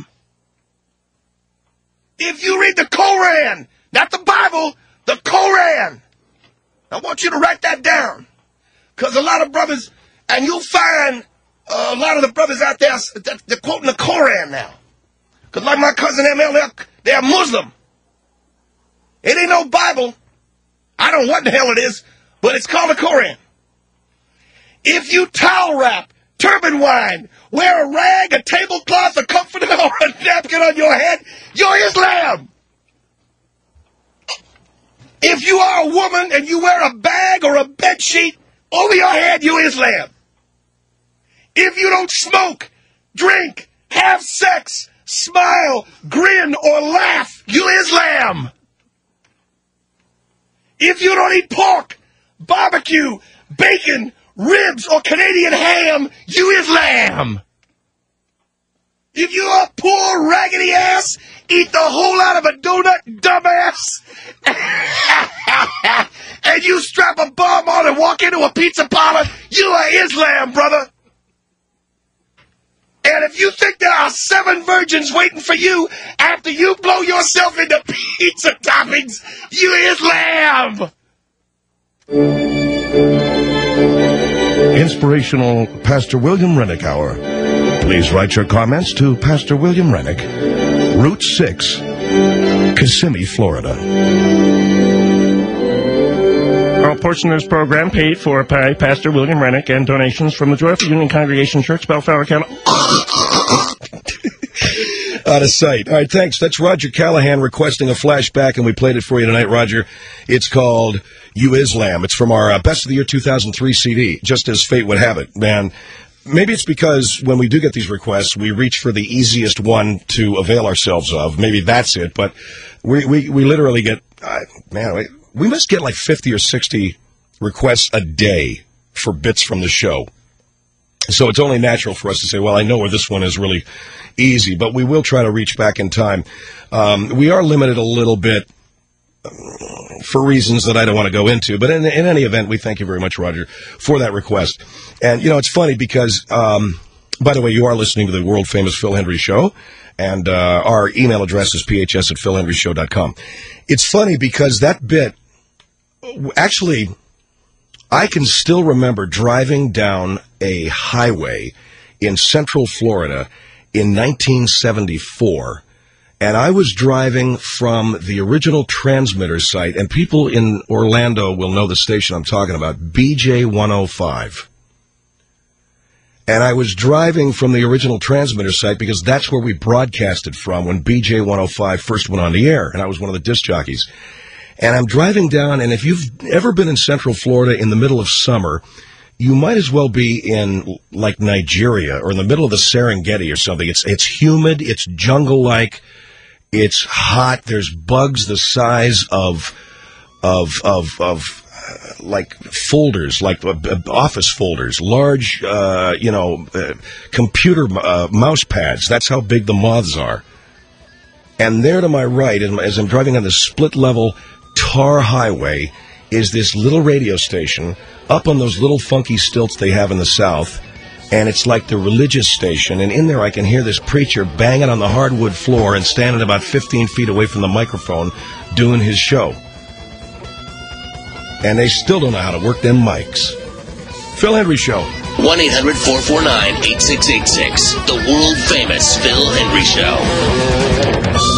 If you read the Koran, not the Bible, the Koran. I want you to write that down. Because a lot of brothers, and you'll find uh, a lot of the brothers out there, they're quoting the Koran now. Because like my cousin M L, they're, they're Muslim. It ain't no Bible. I don't know what the hell it is, but it's called the Koran. If you towel wrap, turban wind, wear a rag, a tablecloth, a comforter, or a napkin on your head, you're Islam. If you are a woman and you wear a bag or a bed sheet over your head, you're Islam. If you don't smoke, drink, have sex, smile, grin, or laugh, you Islam. If you don't eat pork, barbecue, bacon, ribs, or Canadian ham, you Islam. If you're a poor, raggedy ass, eat the whole lot of a donut, dumbass. And you strap a bomb on and walk into a pizza parlor, you are Islam, brother. And if you think there are seven virgins waiting for you after you blow yourself into pizza toppings, you Islam. Inspirational Pastor William Rennick Hour. Please write your comments to Pastor William Rennick, Route six, Kissimmee, Florida. All portion of this program paid for by Pastor William Rennick and donations from the Joyful Union Congregation Church, Bellflower County. Out of sight. All right, thanks. That's Roger Callahan requesting a flashback, and we played it for you tonight, Roger. It's called You Islam. It's from our uh, Best of the Year two thousand three C D, just as fate would have it. Man, maybe it's because when we do get these requests, we reach for the easiest one to avail ourselves of. Maybe that's it, but we, we, we literally get, uh, man, we, we must get like fifty or sixty requests a day for bits from the show. So it's only natural for us to say, well, I know where this one is really easy, but we will try to reach back in time. Um, we are limited a little bit for reasons that I don't want to go into, but in, in any event, we thank you very much, Roger, for that request. And, you know, it's funny because, um, by the way, you are listening to the world-famous Phil Hendry Show, and uh, our email address is p h s at phil hendry show dot com. It's funny because that bit, actually, I can still remember driving down a highway in Central Florida in nineteen seventy-four, and I was driving from the original transmitter site, and people in Orlando will know the station I'm talking about, B J one oh five. And I was driving from the original transmitter site because that's where we broadcasted from when B J one oh five first went on the air, and I was one of the disc jockeys. And I'm driving down, and if you've ever been in Central Florida in the middle of summer, you might as well be in, like, Nigeria or in the middle of the Serengeti or something. It's it's humid, it's jungle-like, it's hot, there's bugs the size of, of, of, of uh, like, folders, like uh, office folders, large, uh, you know, uh, computer uh, mouse pads. That's how big the moths are. And there to my right, as I'm driving on the split-level tar highway, is this little radio station up on those little funky stilts they have in the South, and it's like the religious station, and in there I can hear this preacher banging on the hardwood floor and standing about fifteen feet away from the microphone doing his show. And they still don't know how to work them mics. Phil Hendry Show. one eight hundred four four nine eight six eight six. The world-famous Phil Hendry Show.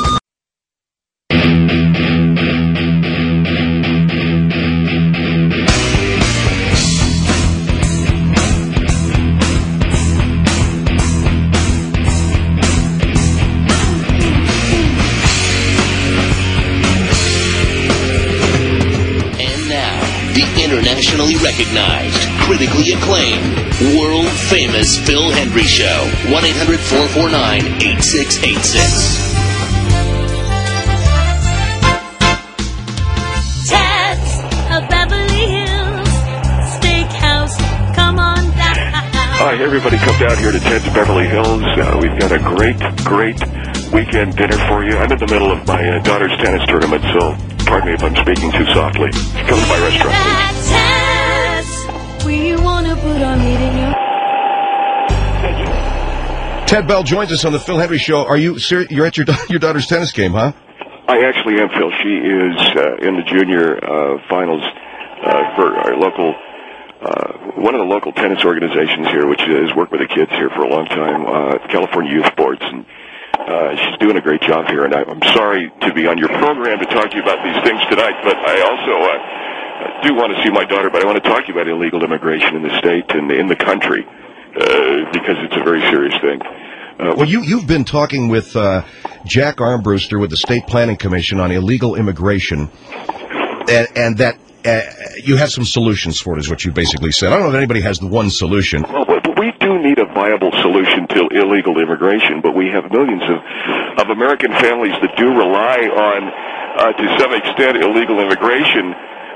Internationally recognized, critically acclaimed, world-famous Phil Hendry Show. one eight hundred four four nine eight six eight six. Ted's of Beverly Hills Steakhouse. Come on down. Hi, everybody. Come down here to Ted's Beverly Hills. Uh, we've got a great, great weekend dinner for you. I'm in the middle of my uh, daughter's tennis tournament, so pardon me if I'm speaking too softly. Come to my restaurant, please. We want to put our meat in your... Ted Bell joins us on the Phil Hendry Show. Are you serious? You're at your your daughter's tennis game, huh? I actually am, Phil. She is uh, in the junior uh, finals uh, for our local, uh, one of the local tennis organizations here, which has worked with the kids here for a long time, uh, California Youth Sports, and uh, she's doing a great job here. And I, I'm sorry to be on your program to talk to you about these things tonight, but I also uh, do want to see my daughter, but I want to talk to you about illegal immigration in the state and in the country, uh, because it's a very serious thing. Uh, well, you, you've been talking with uh, Jack Armbruster with the State Planning Commission on illegal immigration, and, and that uh, you have some solutions for it, is what you basically said. I don't know if anybody has the one solution. Well, we do need a viable solution to illegal immigration, but we have millions of, of American families that do rely on, uh, to some extent, illegal immigration.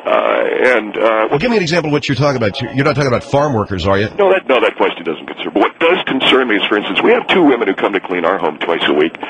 Uh, and uh, well, give me an example of what you're talking about. You're not talking about farm workers, are you? No, that no, that question doesn't concern. But what does concern me is, for instance, we have two women who come to clean our home twice a week.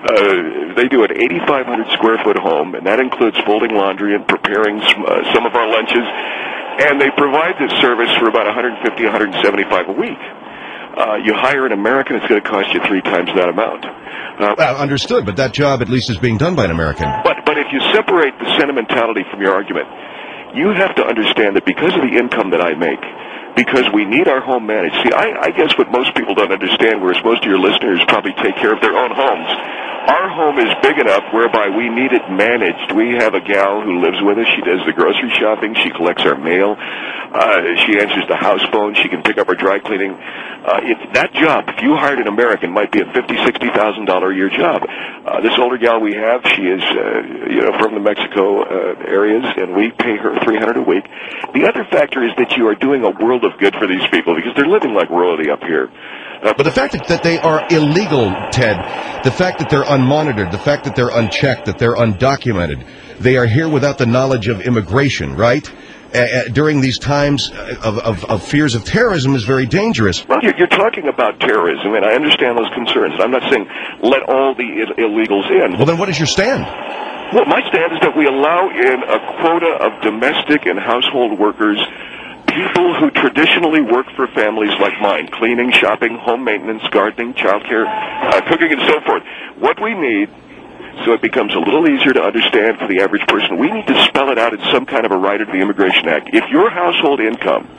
Uh, they do an eighty-five hundred square foot home, and that includes folding laundry and preparing some, uh, some of our lunches. And they provide this service for about one hundred fifty, one hundred seventy-five a week. Uh, you hire an American, it's going to cost you three times that amount. Uh, well, understood, but that job at least is being done by an American. But but if you separate the sentimentality from your argument, you have to understand that because of the income that I make, because we need our home managed. See, I, I guess what most people don't understand, whereas most of your listeners probably take care of their own homes, our home is big enough whereby we need it managed. We have a gal who lives with us. She does the grocery shopping. She collects our mail. Uh, she answers the house phone. She can pick up our dry cleaning. Uh, if that job, if you hired an American, might be a fifty, sixty thousand dollar a year job. Uh, this older gal we have, she is, uh, you know, from the Mexico uh, areas, and we pay her three hundred a week. The other factor is that you are doing a world of good for these people because they're living like royalty up here. Uh, but the fact that, that they are illegal, Ted, the fact that they're unmonitored, the fact that they're unchecked, that they're undocumented, they are here without the knowledge of immigration, right? Uh, uh, during these times of, of, of fears of terrorism is very dangerous. Well, you're, you're talking about terrorism, and I understand those concerns. I'm not saying let all the Ill- illegals in. Well, then what is your stand? Well, my stand is that we allow in a quota of domestic and household workers, people who traditionally work for families like mine, cleaning, shopping, home maintenance, gardening, childcare, uh, cooking, and so forth. What we need, so it becomes a little easier to understand for the average person, we need to spell it out in some kind of a rider to the Immigration Act. If your household income,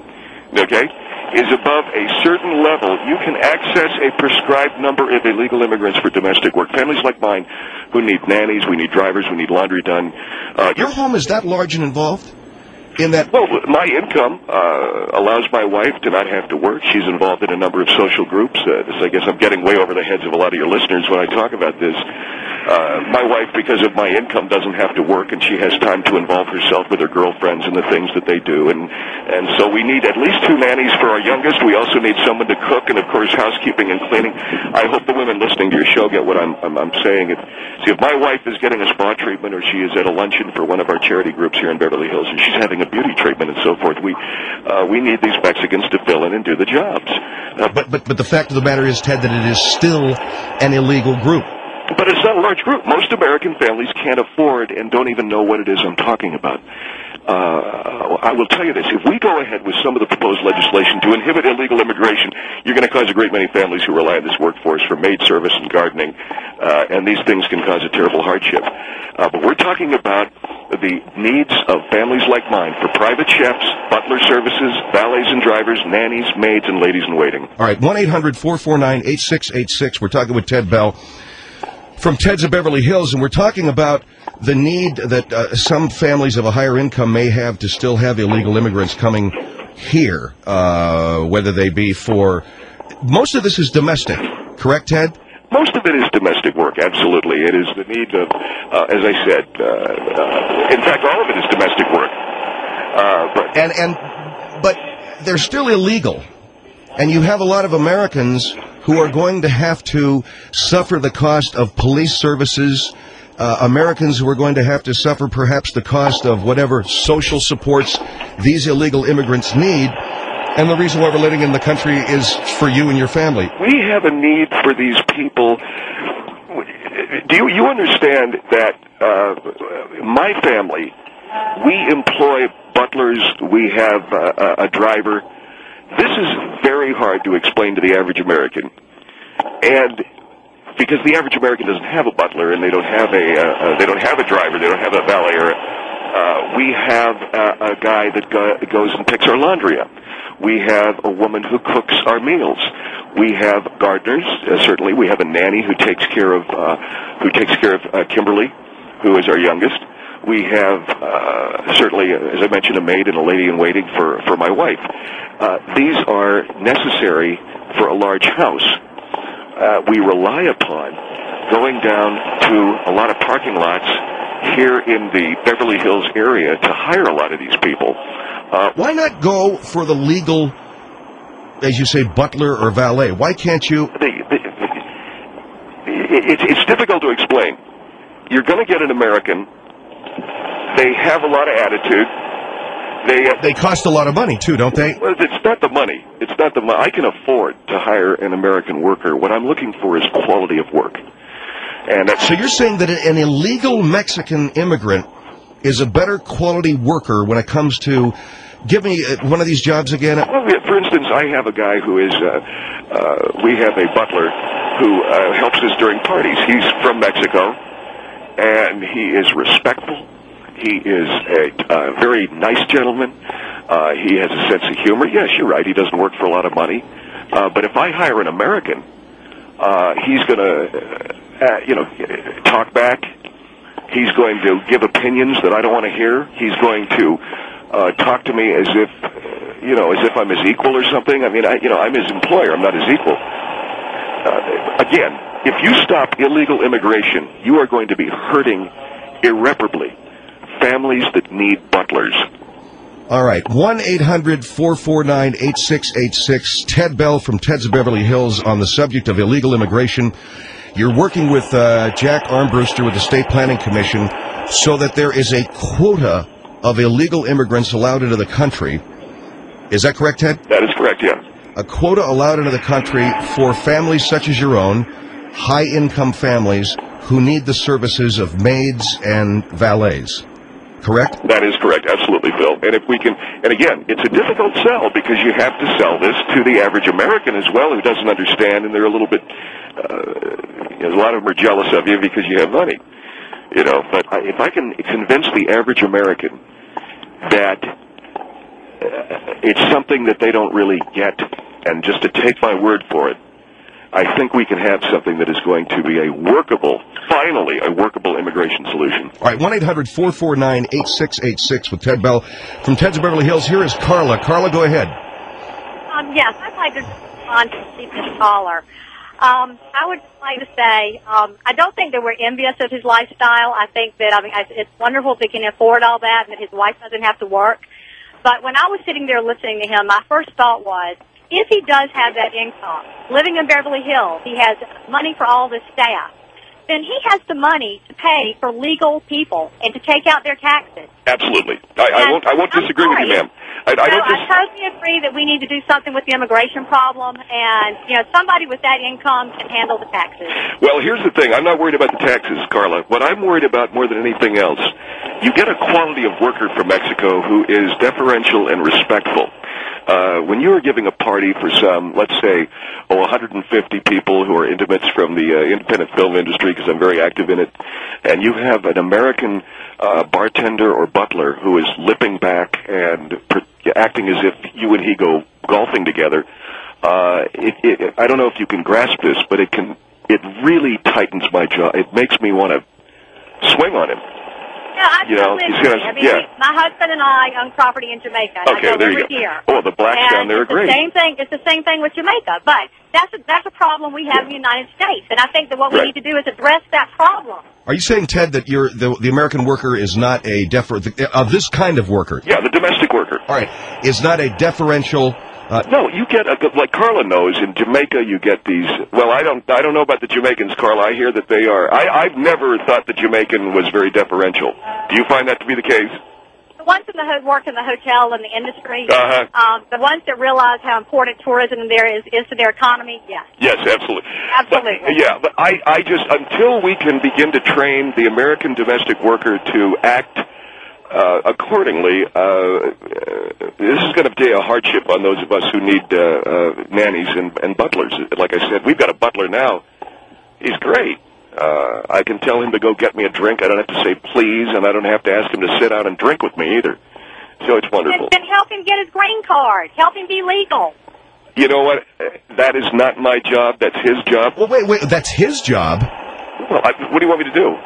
okay, is above a certain level, you can access a prescribed number of illegal immigrants for domestic work. Families like mine who need nannies, we need drivers, we need laundry done. Uh, your home is that large and involved? In that, well, my income uh, allows my wife to not have to work. She's involved in a number of social groups. Uh, this, I guess I'm getting way over the heads of a lot of your listeners when I talk about this. Uh, my wife, because of my income, doesn't have to work, and she has time to involve herself with her girlfriends and the things that they do. And and so we need at least two nannies for our youngest. We also need someone to cook, and of course housekeeping and cleaning. I hope the women listening to your show get what I'm I'm, I'm saying. If, see, if my wife is getting a spa treatment, or she is at a luncheon for one of our charity groups here in Beverly Hills, and she's having a beauty treatment and so forth, we uh, we need these Mexicans to fill in and do the jobs. Uh, but but but the fact of the matter is, Ted, that it is still an illegal group. But it's not a large group. Most American families can't afford and don't even know what it is I'm talking about. Uh, I will tell you this. If we go ahead with some of the proposed legislation to inhibit illegal immigration, you're going to cause a great many families who rely on this workforce for maid service and gardening, uh, and these things can cause a terrible hardship. Uh, but we're talking about the needs of families like mine for private chefs, butler services, valets and drivers, nannies, maids, and ladies in waiting. All right, one eight hundred four four nine eight six eight six. We're talking with Ted Bell from Ted's of Beverly Hills, and we're talking about the need that uh, some families of a higher income may have to still have illegal immigrants coming here, uh, whether they be for... Most of this is domestic, correct, Ted? Most of it is domestic work, absolutely. It is the need of, uh, as I said, uh, uh, in fact, all of it is domestic work. Uh, but and, and, but they're still illegal. And you have a lot of Americans who are going to have to suffer the cost of police services, uh, Americans who are going to have to suffer perhaps the cost of whatever social supports these illegal immigrants need. And the reason why we're living in the country is for you and your family. We have a need for these people. Do you, you understand that uh, my family, we employ butlers, we have uh, a driver. This is very hard to explain to the average American, and because the average American doesn't have a butler and they don't have a uh, uh, they don't have a driver, they don't have a valet. Or, uh, we have uh, a guy that go- goes and picks our laundry up. We have a woman who cooks our meals. We have gardeners. Uh, certainly, we have a nanny who takes care of uh, who takes care of uh, Kimberly, who is our youngest. We have, uh, certainly, as I mentioned, a maid and a lady in waiting for, for my wife. Uh, these are necessary for a large house. Uh, we rely upon going down to a lot of parking lots here in the Beverly Hills area to hire a lot of these people. Uh, Why not go for the legal as you say, butler or valet? Why can't you? They, they, it, it's difficult to explain. You're going to get an American. They have a lot of attitude. They uh, they cost a lot of money too, don't they? Well, it's not the money. It's not the money. I can afford to hire an American worker. What I'm looking for is quality of work. And that's, so you're saying that an illegal Mexican immigrant is a better quality worker when it comes to, give me one of these jobs again. Well, for instance, I have a guy who is, uh, uh, we have a butler who uh, helps us during parties. He's from Mexico, and he is respectful. He is a uh, very nice gentleman. Uh, he has a sense of humor. Yes, you're right. He doesn't work for a lot of money. Uh, but if I hire an American, uh, he's going to, uh, you know, talk back. He's going to give opinions that I don't want to hear. He's going to uh, talk to me as if, you know, as if I'm his equal or something. I mean, I, you know, I'm his employer. I'm not his equal. Uh, again, if you stop illegal immigration, you are going to be hurting irreparably families that need butlers. All right, one eight hundred four four nine eight six eight six. Ted Bell from Ted's of Beverly Hills on the subject of illegal immigration. You're working with uh, Jack Armbruster with the State Planning Commission so that there is a quota of illegal immigrants allowed into the country. Is that correct, Ted? That is correct, yes. A quota allowed into the country for families such as your own, high-income families who need the services of maids and valets. Correct? That is correct, absolutely, Phil. And if we can, and again, it's a difficult sell because you have to sell this to the average American as well who doesn't understand, and they're a little bit, uh, you know, a lot of them are jealous of you because you have money, you know. But I, if I can convince the average American that uh, it's something that they don't really get, and just to take my word for it, I think we can have something that is going to be a workable, finally, a workable immigration solution. All right, one eight hundred four four nine eight six eight six with Ted Bell from Ted's of Beverly Hills. Here is Carla. Carla, go ahead. Um, yes, I'd like to respond to Stephen's caller. Um, I would like to say um, I don't think that we're envious of his lifestyle. I think that I mean it's wonderful if he can afford all that and that his wife doesn't have to work. But when I was sitting there listening to him, my first thought was, if he does have that income, living in Beverly Hills, he has money for all the staff, then he has the money to pay for legal people and to take out their taxes. Absolutely. I, I won't I won't disagree with you, ma'am. I, I, no, don't dis- I totally agree that we need to do something with the immigration problem, and, you know, somebody with that income can handle the taxes. Well, here's the thing. I'm not worried about the taxes, Carla. What I'm worried about more than anything else, you get a quality of worker from Mexico who is deferential and respectful. Uh, when you are giving a party for some, let's say, oh, one hundred fifty people who are intimates from the uh, independent film industry, because I'm very active in it, and you have an American uh, bartender or butler who is lipping back and per- acting as if you and he go golfing together, uh, it, it, I don't know if you can grasp this, but it can. It really tightens my jaw. It makes me want to swing on him. Yeah, I you know, totally he's agree. gonna, I mean, yeah. we, my husband and I own property in Jamaica. And Okay, I go there you over go. here. Oh, the blacks and down there are it's great. The same thing. It's the same thing with Jamaica, but that's a, that's a problem we have in the United States, and I think that what we Right. need to do is address that problem. Are you saying, Ted, that you're, the, the American worker is not a defer the, of this kind of worker? Yeah, the domestic worker. All right, is not a deferential. Uh, No, you get a, like Carla knows. In Jamaica, you get these. Well, I don't. I don't know about the Jamaicans, Carla. I hear that they are. I, I've never thought the Jamaican was very deferential. Do you find that to be the case? The ones in the ho- work in the hotel and the industry, Uh-huh. um, the ones that realize how important tourism there is is to their economy, yes. Yes, absolutely. Absolutely. But, yeah, but I, I just until we can begin to train the American domestic worker to act uh, accordingly, uh, uh, this is going to be a hardship on those of us who need uh, uh, nannies and, and butlers. Like I said, we've got a butler now. He's great. Uh, I can tell him to go get me a drink. I don't have to say please, and I don't have to ask him to sit down and drink with me either. So it's wonderful. Then, then help him get his green card. Help him be legal. You know what? That is not my job. That's his job. Well, wait, wait. That's his job. Well, I, what do you want me to do?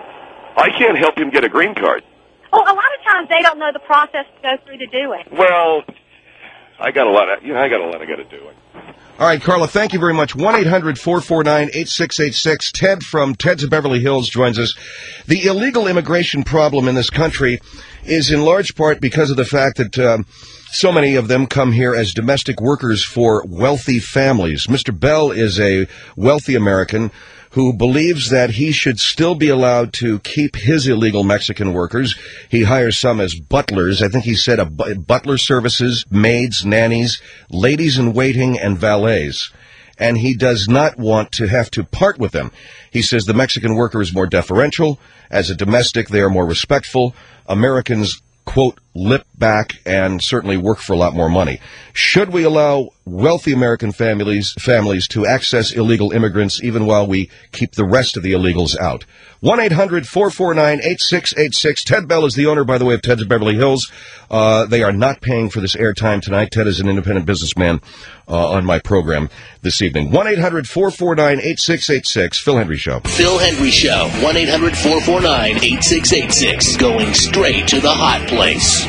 I can't help him get a green card. Oh, a lot of times they don't know the process to go through to do it. Well, I got a lot of, you know, I got a lot I got to do. All right, Carla, thank you very much. one eight hundred four four nine eight six eight six. Ted from Ted's of Beverly Hills joins us. The illegal immigration problem in this country is in large part because of the fact that um, so many of them come here as domestic workers for wealthy families. Mister Bell is a wealthy American who believes that he should still be allowed to keep his illegal Mexican workers. He hires some as butlers. I think he said a bu- butler services, maids, nannies, ladies-in-waiting, and valets. And he does not want to have to part with them. He says the Mexican worker is more deferential. As a domestic, they are more respectful. Americans, quote, lip back and certainly work for a lot more money. Should we allow wealthy American families families to access illegal immigrants even while we keep the rest of the illegals out? one eight hundred four four nine eight six eight six. Ted Bell is the owner, by the way, of Ted's of Beverly Hills. Uh, they are not paying for this airtime tonight. Ted is an independent businessman uh, on my program this evening. one eight hundred four four nine eight six eight six. Phil Hendry Show. Phil Hendry Show. one eight hundred four four nine eight six eight six. Going straight to the hot place.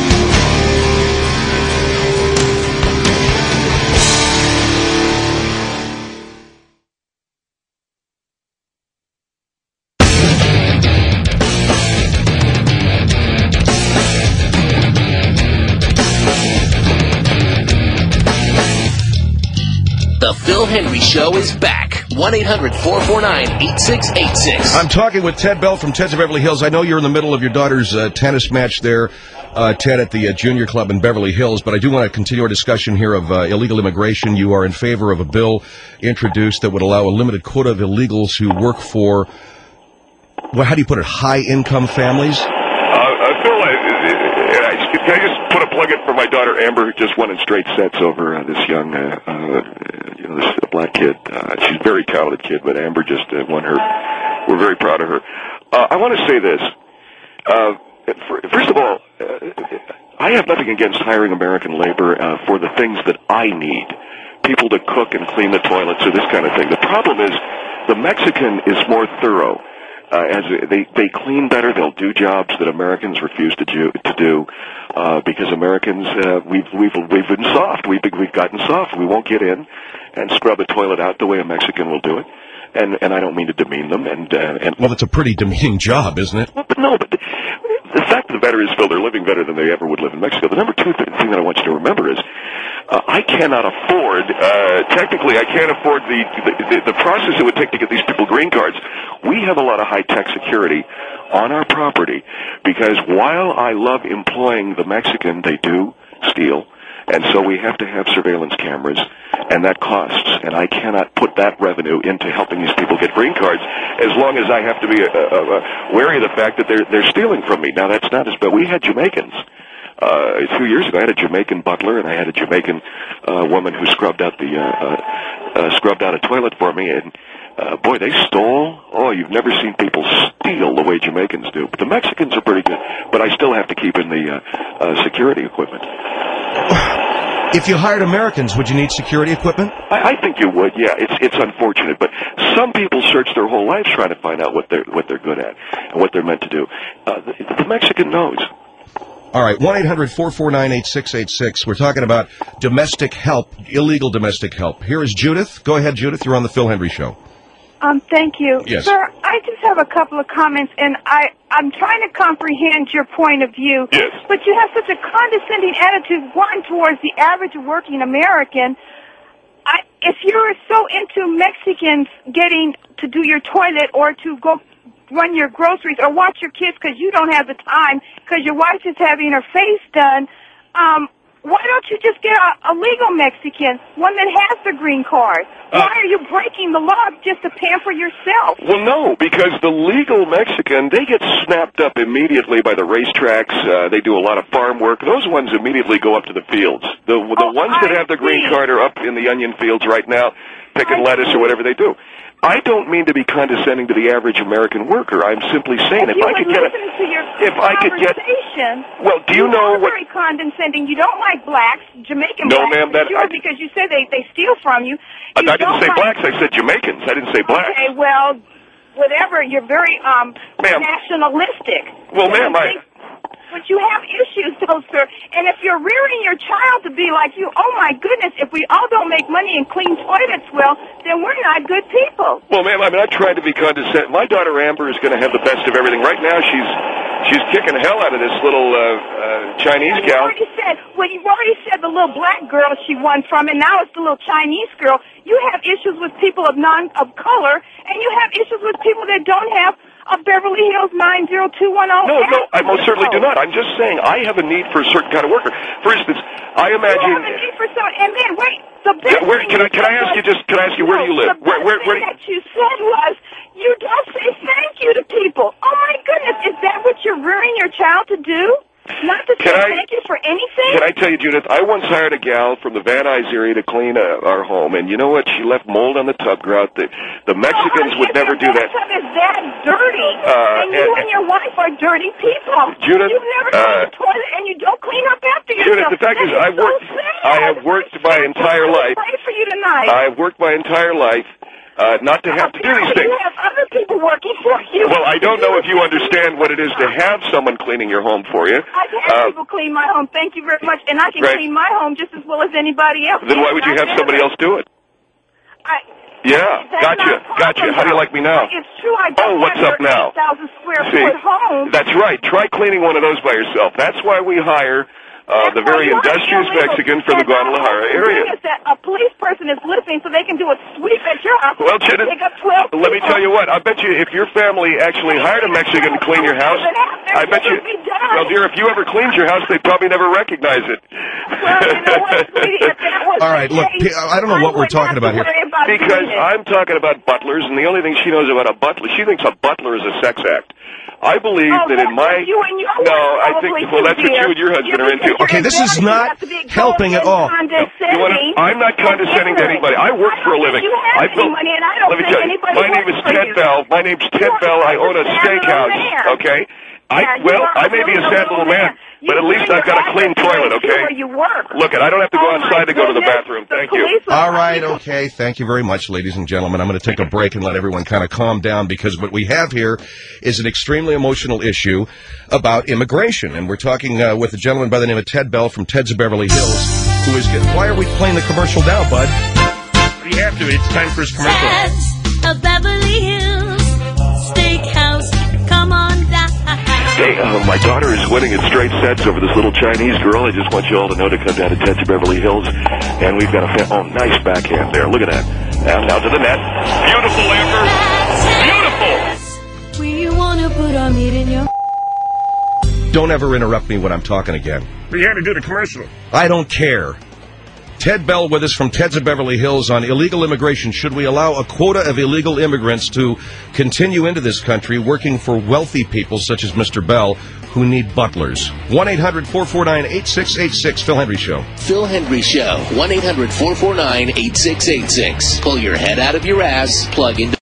The Phil Hendry Show is back. one eight hundred four four nine eight six eight six. I'm talking with Ted Bell from Ted's of Beverly Hills. I know you're in the middle of your daughter's uh, tennis match there, uh, Ted, at the uh, junior club in Beverly Hills, but I do want to continue our discussion here of uh, illegal immigration. You are in favor of a bill introduced that would allow a limited quota of illegals who work for, well, how do you put it, high-income families? Uh, uh, Phil, I, I, I, can I just put a plug in for my daughter Amber, who just won in straight sets over uh, this young, uh, uh, you know, this black kid. Uh, she's a very talented kid, but Amber just uh, won her. We're very proud of her. Uh, I want to say this. Uh, for, first of all, uh, I have nothing against hiring American labor uh, for the things that I need. People to cook and clean the toilets or this kind of thing. The problem is the Mexican is more thorough. Uh, as they they clean better, they'll do jobs that Americans refuse to do to do uh, because Americans uh, we've we've we've been soft. We've we've gotten soft. We won't get in and scrub a toilet out the way a Mexican will do it. And and I don't mean to demean them. And uh, and well, it's a pretty demeaning job, isn't it? But no, but the, the fact of the matter is, Phil, they're living better than they ever would live in Mexico. The number two th- thing that I want you to remember is, uh, I cannot afford. Uh, technically, I can't afford the, the the process it would take to get these people green cards. We have a lot of high-tech security on our property because while I love employing the Mexican, they do steal. And so we have to have surveillance cameras, and that costs. And I cannot put that revenue into helping these people get green cards as long as I have to be uh, uh, wary of the fact that they're they're stealing from me. Now, that's not as bad. We had Jamaicans. Uh, a few years ago, I had a Jamaican butler, and I had a Jamaican uh, woman who scrubbed out the uh, uh, uh, scrubbed out a toilet for me, and Uh, boy, they stole. Oh, you've never seen people steal the way Jamaicans do. But the Mexicans are pretty good. But I still have to keep in the uh, uh, security equipment. If you hired Americans, would you need security equipment? I, I think you would. Yeah, it's it's unfortunate, but some people search their whole lives trying to find out what they're what they're good at and what they're meant to do. Uh, the, the Mexican knows. All right, one eight hundred four four nine eight six eight six. We're talking about domestic help, illegal domestic help. Here is Judith. Go ahead, Judith. You're on the Phil Hendry Show. Um, thank you. Yes. Sir, I just have a couple of comments, and I, I'm trying to comprehend your point of view. Yes. But you have such a condescending attitude, one, towards the average working American. I, if you're so into Mexicans getting to do your toilet or to go run your groceries or watch your kids because you don't have the time because your wife is having her face done, um, why don't you just get a, a legal Mexican, one that has the green card? Why are you breaking the law just to pamper yourself? Well, no, because the legal Mexican, they get snapped up immediately by the racetracks. Uh, they do a lot of farm work. Those ones immediately go up to the fields. The the oh, ones that I have the green see. card are up in the onion fields right now, picking I lettuce see. or whatever they do. I don't mean to be condescending to the average American worker. I'm simply saying if, if you I could would get a, listen to your if I could get conversation, well, do you, you know are what? very condescending. You don't like blacks, Jamaican No, blacks, ma'am, for that- sure, I- because you say they they steal from you. I, you I didn't don't say like, blacks. I said Jamaicans. I didn't say blacks. Okay, well, whatever. You're very um Ma'am. nationalistic. Well, You ma'am, I. think- but you have issues, though, sir. And if you're rearing your child to be like you, oh, my goodness, if we all don't make money and clean toilets well, then we're not good people. Well, ma'am, I mean, I tried to be condescending. My daughter Amber is going to have the best of everything. Right now, she's she's kicking hell out of this little uh, uh, Chinese well, gal. You already said, well, you've already said the little black girl she won from, and now it's the little Chinese girl. You have issues with people of non of color, and you have issues with people that don't have a Beverly Hills nine zero two one zero. No, no, I most certainly do not. I'm just saying I have a need for a certain kind of worker. For instance, I imagine. You have a need for someone, and then wait. The best Yeah, where, thing can I can I ask you just can I ask you where do you live? The Where where best where? Do thing you, that you said was you don't say thank you to people. Oh my goodness, is that what you're rearing your child to do? Not to say Can I- thank you for anything? Can I tell you, Judith? I once hired a gal from the Van Nuys area to clean uh, our home, and you know what? She left mold on the tub grout. The the Mexicans oh, would never do that. Your bathtub is that dirty, Uh, and you and- and your wife are dirty people. Judith, You've never uh, cleaned the toilet, and you don't clean up after yourself. Judith, the fact That is, I've so worked. sad. I have worked my entire I life. pray for you tonight. I've worked my entire life uh, not to have to do these things. You have other people working for you. Well, I don't know if you understand what it is to have someone cleaning your home for you. I've had Uh, people clean my home. Thank you very much, and I can Right. clean my home just as well as anybody else. Then why would you have somebody else do it? I, Yeah, That's gotcha, not a problem, gotcha. How do you like me now? It's true. I don't Oh, what's have up now? eight thousand square See, foot home. that's right. Try cleaning one of those by yourself. That's why we hire uh, the very That's why industrious you're illegal. Mexican from the And I hope Guadalajara the area. thing is that a police person is listening so they can do a sweep at your house. Well, Janet, Pick up twelve let me people. tell you what. I bet you if your family actually hired a Mexican to clean your house, I bet you. Well, dear, if you ever cleaned your house, they'd probably never recognize it. All right, look, P- I don't know what we're talking about here. Because I'm talking about butlers, and the only thing she knows about a butler, she thinks a butler is a sex act. I believe Oh, that in that's my what you and your no, wife I think probably well, do, that's what dear. you and your husband You are into. think Okay, this is You not have to be helping at all. You wanna, I'm not condescending to anybody. I work for a living. You have I any built. money, and I don't Let me think tell you. anybody My name is works for Ted you. Bell. My name's Ted are Bell. I a own a sad steakhouse. little man. Okay. I Yeah, you well, are I a may be a little sad little man, You but at least bring I've got a your clean address toilet. to Okay. where you work. Look, I don't have to go Oh, my outside to go to the goodness. bathroom. The Thank you. police will All right, okay. Thank you very much, ladies and gentlemen. I'm going to take a break and let everyone kind of calm down because what we have here is an extremely emotional issue about immigration. And we're talking uh, with a gentleman by the name of Ted Bell from Ted's of Beverly Hills, who is getting... Why are we playing the commercial now, bud? You have to. It's time for his commercial. Ted's of Beverly Hills Steakhouse. Come on down. Hey, uh, my daughter is winning in straight sets over this little Chinese girl. I just want you all to know to come down to Ted's of Beverly Hills. And we've got a fa- oh, nice backhand there. Look at that. Now, now to the net. Beautiful, Amber. Beautiful. We wanna put our meat in your... Don't ever interrupt me when I'm talking again. But you had to do the commercial. I don't care. Ted Bell with us from Ted's of Beverly Hills on illegal immigration. Should we allow a quota of illegal immigrants to continue into this country working for wealthy people such as Mister Bell who need butlers? one eight hundred four four nine eight six eight six, Phil Hendry Show. Phil Hendry Show. one eight hundred four four nine eight six eight six. Pull your head out of your ass. Plug into...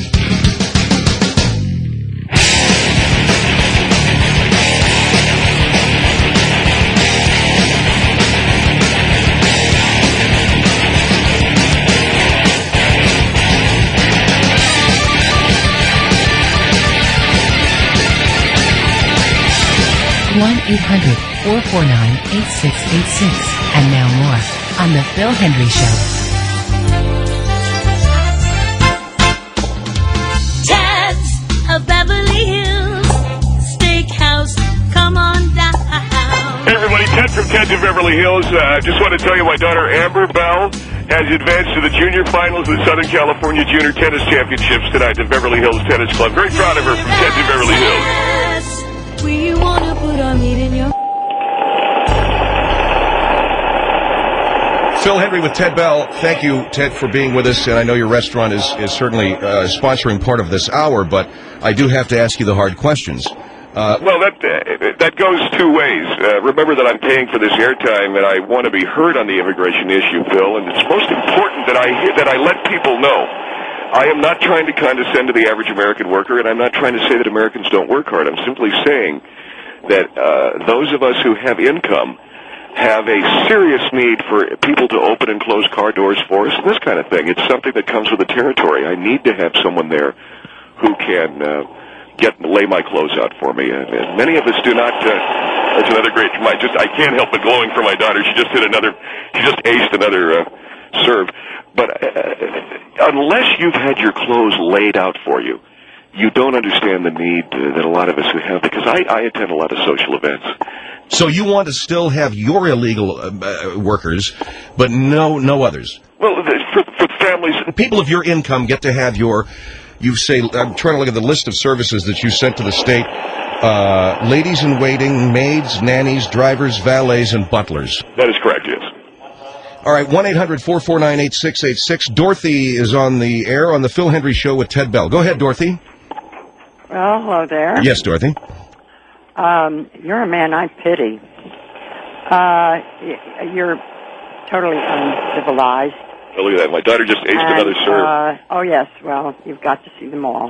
one eight hundred four four nine eight six eight six. And now more on The Phil Hendry Show. Ted's of Beverly Hills Steakhouse. Come on down. Hey, everybody. Ted from Ted's of Beverly Hills. I uh, just want to tell you my daughter Amber Bell has advanced to the junior finals of the Southern California Junior Tennis Championships tonight at Beverly Hills Tennis Club. Very proud of her from Ted's of Beverly Hills. We wanna put our meat in your... Phil Hendry with Ted Bell. Thank you, Ted, for being with us. And I know your restaurant is, is certainly uh, sponsoring part of this hour, but I do have to ask you the hard questions. Uh, Well, that uh, that goes two ways. Uh, remember that I'm paying for this airtime, and I want to be heard on the immigration issue, Phil. And it's most important that I that I let people know. I am not trying to condescend to the average American worker, and I'm not trying to say that Americans don't work hard. I'm simply saying that uh, those of us who have income have a serious need for people to open and close car doors for us, and this kind of thing. It's something that comes with the territory. I need to have someone there who can uh, get lay my clothes out for me. And, and many of us do not. Uh, That's another great. My just I can't help but glowing for my daughter. She just hit another. She just aced another uh, serve. But uh, unless you've had your clothes laid out for you, you don't understand the need uh, that a lot of us would have. Because I, I attend a lot of social events. So you want to still have your illegal uh, uh, workers, but no, no others. Well, for, for families, people of your income get to have your. You say, I'm trying to look at the list of services that you sent to the state. Uh, ladies in waiting, maids, nannies, drivers, valets, and butlers. That is correct, yes. All right, one eight hundred four four nine eight six eight six. Dorothy is on the air on the Phil Hendry Show with Ted Bell. Go ahead, Dorothy. Well, hello there. Yes, Dorothy. Um, you're a man I pity. Uh, y- you're totally uncivilized. Oh, look at that. My daughter just aced And, another serve. Uh, oh, yes. Well, you've got to see them all.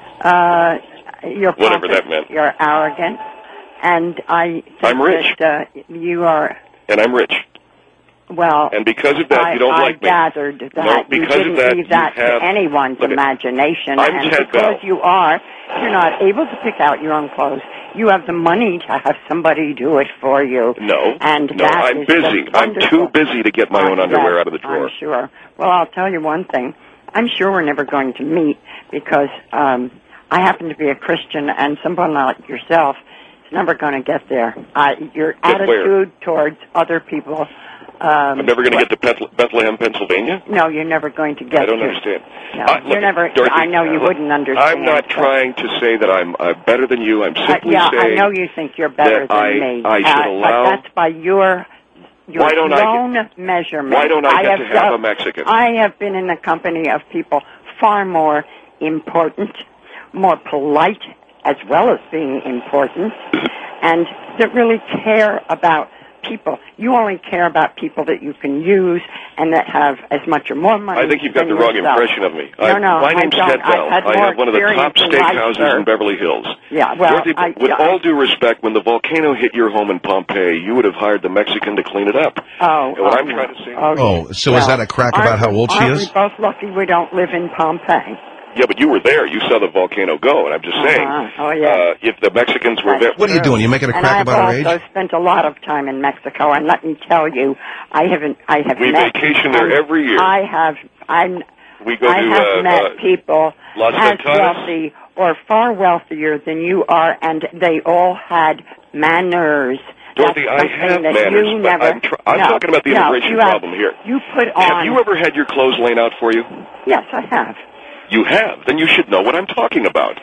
Uh, you're Whatever pompous, that meant. You're arrogant. And I think I'm rich. that uh, you are, And I'm rich. well... And because of that, I, you don't I like me. gathered that No, you because didn't of that, leave that you have... to anyone's Look at- imagination. I'm and Ted because Bell. you are, you're not able to pick out your own clothes. You have the money to have somebody do it for you. No, and no, that I'm is busy. just I'm too wonderful. busy to get my own Uh, underwear yes, out of the drawer. I'm sure. Well, I'll tell you one thing. I'm sure we're never going to meet because um, I happen to be a Christian, and someone like yourself is never going to get there. Uh, your Get where? attitude towards other people. Um, I'm never going to get to Beth- Bethlehem, Pennsylvania? No, you're never going to get I don't to. understand. No, Uh, you're look, never. Dorothy, I know you uh, wouldn't understand. I'm not but- trying to say that I'm uh, better than you. I'm Uh, simply yeah, I saying know you think you're better that than I, me. I should uh, allow... But that's by your your Why don't I own measurement. Why don't I get have to have dealt- a Mexican? I have been in the company of people far more important, more polite, as well as being important, and that really care about people. You only care about people that you can use and that have as much or more money. I think you've got than the wrong yourself. impression of me. No, I, no, my I name's don't. Ted Bell. I've had I more have one of the top experience in life, steakhouses sir. in Beverly Hills. Yeah, well, Dorothy, I, with I, all due respect, when the volcano hit your home in Pompeii, you would have hired the Mexican to clean it up. Oh, And what oh, I'm trying to say... Oh, so is that a crack about how old she aren't is? we both lucky we don't live in Pompeii? Yeah, but you were there. You saw the volcano go, and I'm just saying, Uh-huh. Oh, yeah. uh, if the Mexicans were there... What are you doing? You making a crack and about her I've age? also spent a lot of time in Mexico, and let me tell you, I haven't. I have We met. vacation there and every year. I have. I'm. We go I to, have uh, met uh, people Las as Ventanas. wealthy or far wealthier than you are, and they all had manners. Dorothy, That's I have something that manners, you but never, I'm, tr- I'm no, talking about the no, immigration you have- problem here. You put on. Have you ever had your clothes laid out for you? Yes, I have. You have. Then you should know what I'm talking about.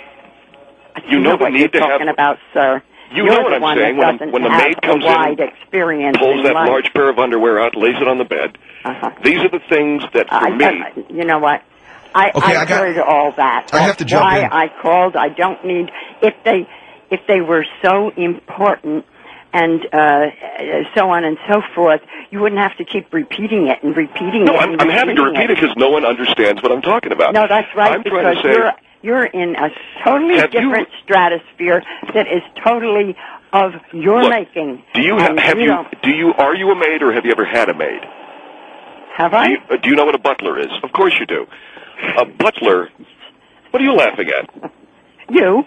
You You know the what need you're to have... talking about, sir. You You're know what the I'm one saying. that When, doesn't when the have maid comes a wide in, experience pulls in that life. large pair of underwear out, lays it on the bed. Uh-huh. These are the things that, for I, me... I, you know what? I, Okay, I, I got- heard all that. I have to That's jump why in. I called. I don't need if they if they were so important and uh, so on and so forth. You wouldn't have to keep repeating it and repeating No, it. I'm, and I'm having to repeating repeat it because no one understands what I'm talking about. No, that's right. I'm because trying to say... you're you're in a totally Have you- different stratosphere that is totally of your Look, making. Do you have, And have you you, don't- do you, are you a maid or have you ever had a maid? Have I? Do you, uh, do you know what a butler is? Of course you do. A butler, what are you laughing at? You.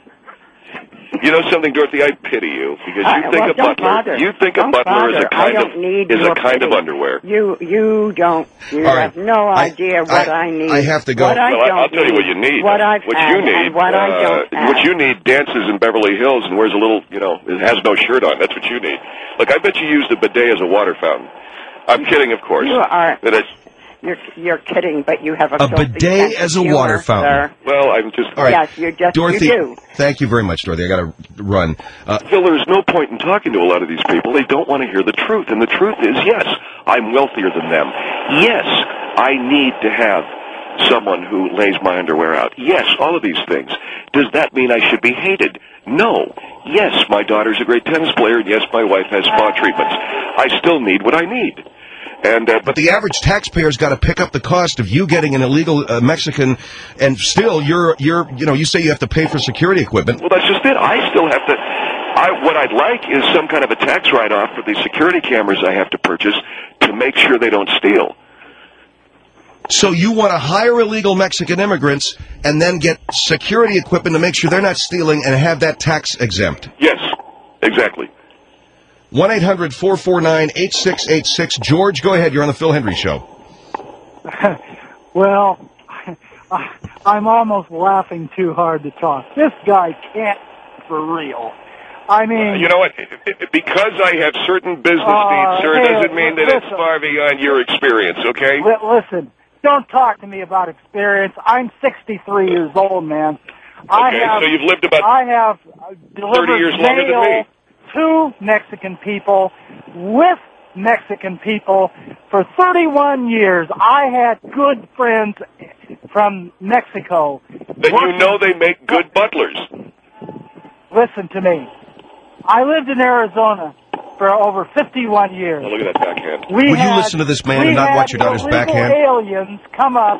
You know something, Dorothy? I pity you because you Uh, think well, a don't butler, bother. you think Don't a butler is a bother. I kind don't of need is a your kind of pity. underwear. You you don't. You All have right. no I- idea what I, I- need. I have to go. What I well, I, don't I'll tell you need, what you need. What I've what had you need, and what uh, I don't have. what you need dances in Beverly Hills and wears a little, you know, it has no shirt on. That's what you need. Look, I bet you used a bidet as a water fountain. I'm kidding, of course. You are. That is, You're you're kidding, but you have a, A filthy bidet sense of as a humor, water fountain. Sir. well, I'm just. All right. Yes, you just Dorothy, you do. thank you very much, Dorothy. I got to run. Uh, Phil, there's no point in talking to a lot of these people. They don't want to hear the truth. And the truth is, yes, I'm wealthier than them. Yes, I need to have someone who lays my underwear out. Yes, all of these things. Does that mean I should be hated? No. Yes, my daughter's a great tennis player, and yes, my wife has spa treatments. I still need what I need. And, uh, but the average taxpayer's got to pick up the cost of you getting an illegal uh, Mexican, and still you're you're you know you say you have to pay for security equipment. Well, that's just it. I still have to. I, what I'd like is some kind of a tax write-off for the security cameras I have to purchase to make sure they don't steal. So you want to hire illegal Mexican immigrants and then get security equipment to make sure they're not stealing and have that tax exempt. Yes, exactly. one eight hundred four four nine eight six eight six. George, go ahead. You're on the Phil Hendry Show. Well, I'm almost laughing too hard to talk. This guy can't for real. I mean... Uh, you know what? Because I have certain business uh, needs, sir, hey, doesn't mean that listen, it's far beyond your experience, okay? li- listen, don't talk to me about experience. I'm sixty-three years old, man. I Okay, have, so you've lived about I have uh, delivered thirty years longer than mail me. to Mexican people with Mexican people for thirty-one years. I had good friends from Mexico. Then you know they make good butlers. Listen to me. I lived in Arizona for over fifty-one years. Oh, look at that backhand. We Would you had- listen to this man we and not had watch your daughter's illegal backhand? aliens come up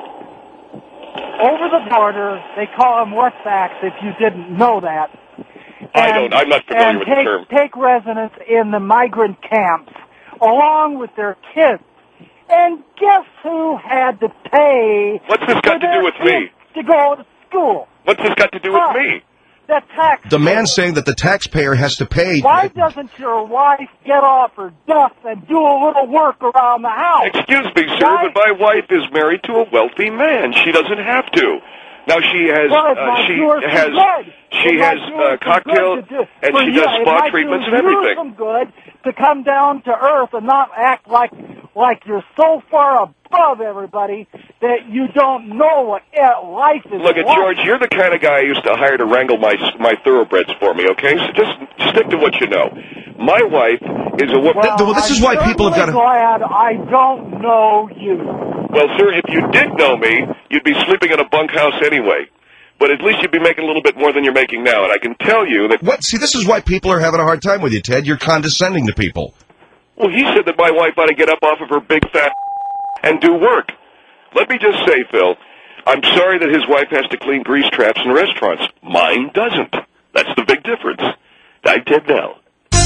over the border. They call them Westbacks, if you didn't know that. I don't. I'm not familiar and with take, the term. take residence in the migrant camps along with their kids. And guess who had to pay? What's this got for to their do with me? kids to go to school? What's this got to do with Huh. me? The tax. The man saying that the taxpayer has to pay. Why doesn't your wife get off her duff and do a little work around the house? Excuse me, sir, Why- but my wife is married to a wealthy man. She doesn't have to. Now she has Well, it uh, might she do her some has good. she It might has do her uh, some cocktail good to do- and for she you. does It spa might treatments do and you everything. some good to come down to earth and not act like like you're so far above everybody that you don't know what uh, life is Look at like. George, you're the kind of guy I used to hire to wrangle my my thoroughbreds for me. Okay, so just stick to what you know. My wife is a woman. Well, I'm certainly glad I don't know you. Well, sir, if you did know me, you'd be sleeping in a bunkhouse anyway. But at least you'd be making a little bit more than you're making now. And I can tell you that... What? See, this is why people are having a hard time with you, Ted. You're condescending to people. Well, he said that my wife ought to get up off of her big fat and do work. Let me just say, Phil, I'm sorry that his wife has to clean grease traps in restaurants. Mine doesn't. That's the big difference. I'm Ted Bell.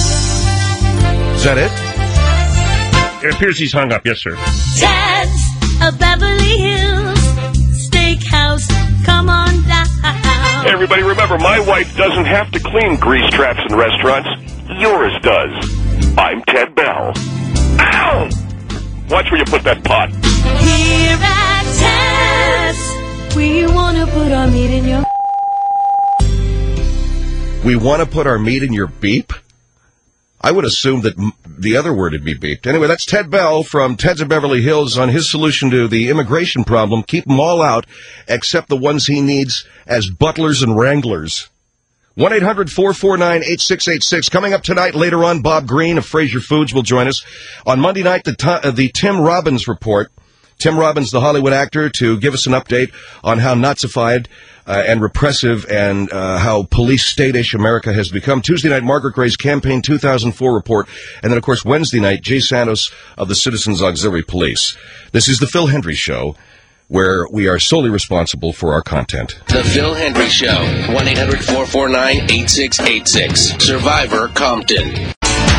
Is that it? It appears he's hung up. Yes, sir. Ted's a Beverly Hills Steakhouse. Come on down. Hey, everybody, remember, my wife doesn't have to clean grease traps in restaurants. Yours does. I'm Ted Bell. Ow! Watch where you put that pot. Here at Ted's, we want to put our meat in your... We want to put our meat in your beep? I would assume that m- the other word would be beeped. Anyway, that's Ted Bell from Ted's of Beverly Hills on his solution to the immigration problem. Keep them all out, except the ones he needs as butlers and wranglers. one eight hundred four four nine eight six eight six. Coming up tonight, later on, Bob Green of Fraser Foods will join us. On Monday night, the, to- uh, the Tim Robbins Report. Tim Robbins, the Hollywood actor, to give us an update on how Nazified uh, and repressive and uh, how police state-ish America has become. Tuesday night, Margaret Gray's Campaign two thousand four report. And then, of course, Wednesday night, Jay Santos of the Citizens Auxiliary Police. This is the Phil Hendry Show, where we are solely responsible for our content. The Phil Hendry Show. one eight hundred four four nine eight six eight six. Survivor Compton.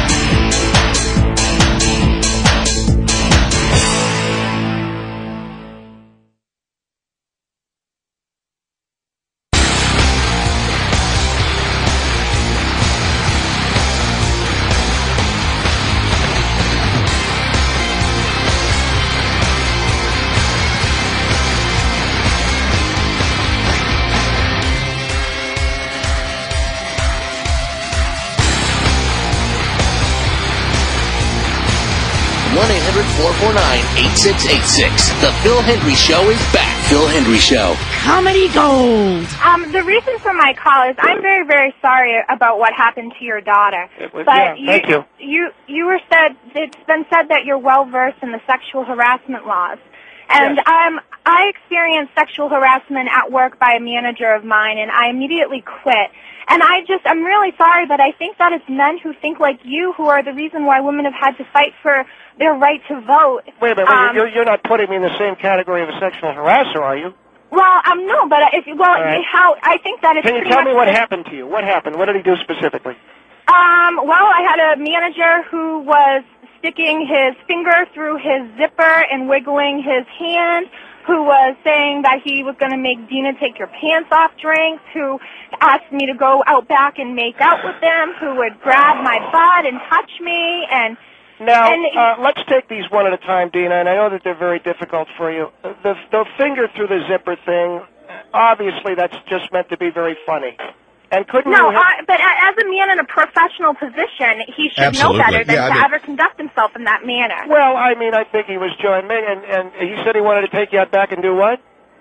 one eight hundred four four nine eight six eight six. The Phil Hendry Show is back. Phil Hendry Show. Comedy Gold. Um, the reason for my call is I'm very, very sorry about what happened to your daughter. well, But yeah, thank you. You, you were said, it's been said that you're well versed in the sexual harassment laws. And Yes. um, I experienced sexual harassment at work by a manager of mine, and I immediately quit. And I just, I'm really sorry, but I think that it's men who think like you who are the reason why women have had to fight for their right to vote. Wait a minute, Um, you're, you're not putting me in the same category of a sexual harasser, are you? Well, um, no, but if well, All right. how I think that it's Can you pretty tell much me what the- happened to you? What happened? What did he do specifically? Um, well, I had a manager who was sticking his finger through his zipper and wiggling his hand who was saying that he was going to make Dina take your pants off drinks, who asked me to go out back and make out with them, who would grab my butt and touch me, and... Now, and uh, let's take these one at a time, Dina, and I know that they're very difficult for you. The, the finger through the zipper thing, obviously that's just meant to be very funny. And couldn't No, you have... I, but a- as a man in a professional position, he should Absolutely. know better than Yeah, I to mean- ever conduct himself in that manner. Well, I mean, I think he was joined me, and, and he said he wanted to take you out back and do what?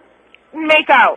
Make out.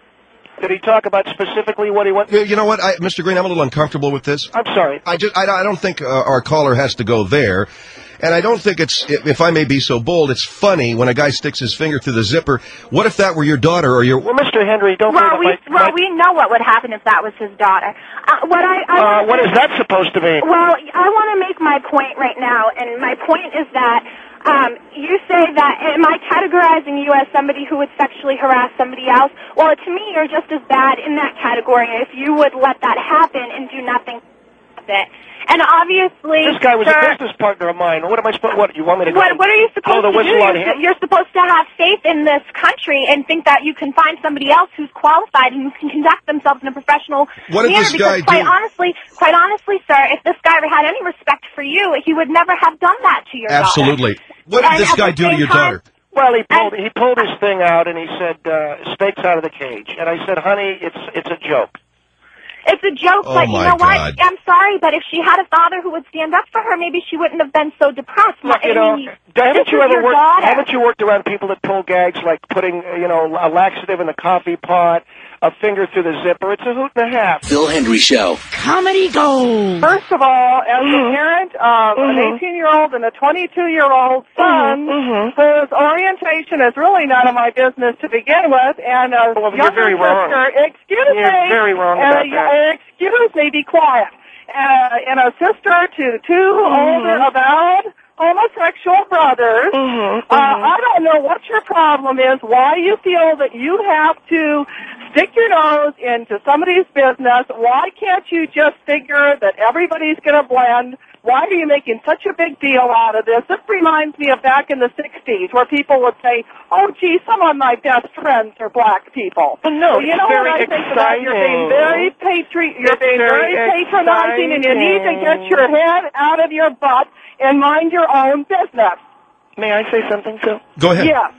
Did he talk about specifically what he wanted? You you know what, I, Mister Green, I'm a little uncomfortable with this. I'm sorry. I just, I, I don't think uh, our caller has to go there. And I don't think it's, if I may be so bold, it's funny when a guy sticks his finger through the zipper. What if that were your daughter or your... Well, Mister Henry, don't Well, worry we about well we know what would happen if that was his daughter. Uh, what I, I Uh, wanna what say- is that supposed to mean? Well, I want to make my point right now, and my point is that um, you say that, am I categorizing you as somebody who would sexually harass somebody else? Well, to me, you're just as bad in that category if you would let that happen and do nothing with it. And obviously, This guy was sir, a business partner of mine. What am I supposed... What, you want me to go... what, what are you blow supposed the to do? whistle on You're, him? you're supposed to have faith in this country and think that you can find somebody else who's qualified and who can conduct themselves in a professional What did manner. this because guy quite do? honestly, quite honestly, sir, if this guy had any respect for you, he would never have done that to your daughter. Absolutely. What did And this at guy the do to same your time- daughter? Well, he pulled he pulled his thing out and he said, uh, "Snakes out of the cage." And I said, "Honey, it's it's a joke." It's a joke, Oh, but you my know God. what? I'm sorry, but if she had a father who would stand up for her, maybe she wouldn't have been so depressed. Look, you I know, mean, haven't this you is ever your worked? daughter. Haven't you worked around people that pull gags like putting, uh, you know, a laxative in the coffee pot, a finger through the zipper? It's a hoot and a half. Phil Hendry Show. Comedy gold. First of all, as a parent of Mhm. an eighteen-year-old and a twenty-two-year-old son, Mhm. whose orientation is really none of my business to begin with, and a Well, you're younger very wrong. sister, excuse You're me, very wrong and about a, that. excuse me, be quiet, uh, and a sister to two Mhm. older avowed homosexual brothers. Mhm. Uh, I don't know what your problem is, why you feel that you have to stick your nose into somebody's business. Why can't you just figure that everybody's going to blend? Why are you making such a big deal out of this? This reminds me of back in the sixties where people would say, oh, gee, some of my best friends are black people. Well, no, Well, you it's know very what I think about? You're being exciting. very patri- You're It's being very very patronizing, and you need to get your head out of your butt and mind your own business. May I say something, Phil? Go ahead. Yes.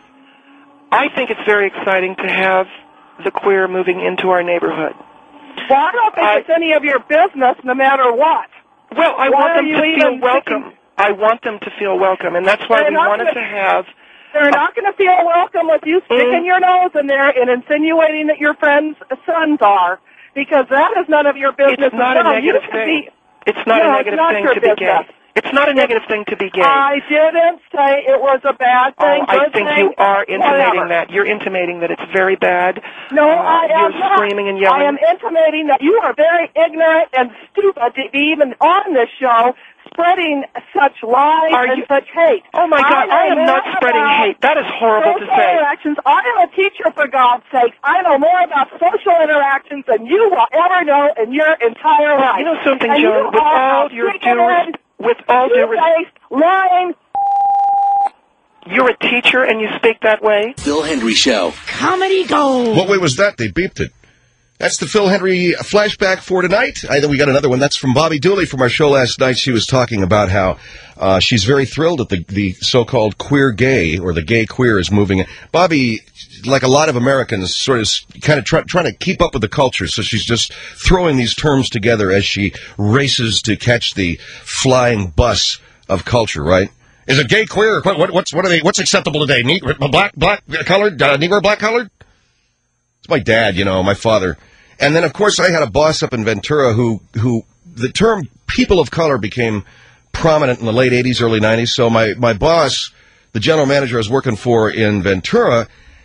I think it's very exciting to have the queer moving into our neighborhood. Well, I don't think I- it's any of your business, no matter what. Well, I Why want are them you to feel even welcome. thinking- I want them to feel welcome, and that's why They're we not wanted gonna- to have... They're not going to feel welcome with you sticking Mm. your nose in there and insinuating that your friends' sons are, because that is none of your business. It's not a at all. You negative should thing. be- It's not No, a it's negative not thing your to be gay. business. It's not a negative thing to be gay. I didn't say it was a bad thing. Oh, I good think thing, you are intimating whatever. that. You're intimating that it's very bad. No, Uh, I am You're not. screaming and yelling. I am intimating that you are very ignorant and stupid to be even on this show, spreading such lies Are and you- such hate. Oh, my God, know I am not more spreading about hate. That is horrible to social say. interactions. I am a teacher, for God's sakes. I know more about social interactions than you will ever know in your entire life. You know something, And Joan? you With are all a your due ignorant, res- with all due res- two-faced, lying. You're a teacher and you speak that way? Phil Hendry Show. Comedy gold. What way was that? They beeped it. That's the Phil Henry flashback for tonight. I think we got another one. That's from Bobby Dooley from our show last night. She was talking about how uh, she's very thrilled that the, the so-called queer gay, or the gay queer, is moving. Bobby, like a lot of Americans, sort of kind of try, trying to keep up with the culture, so she's just throwing these terms together as she races to catch the flying bus of culture, right? Is it gay, queer? What, what, what's what are they? What's acceptable today? Ne- black, black colored, uh, Negro, black colored. It's my dad, you know, my father. And then, of course, I had a boss up in Ventura who, who the term people of color became prominent in the late eighties, early nineties. So my, my boss, the general manager I was working for in Ventura,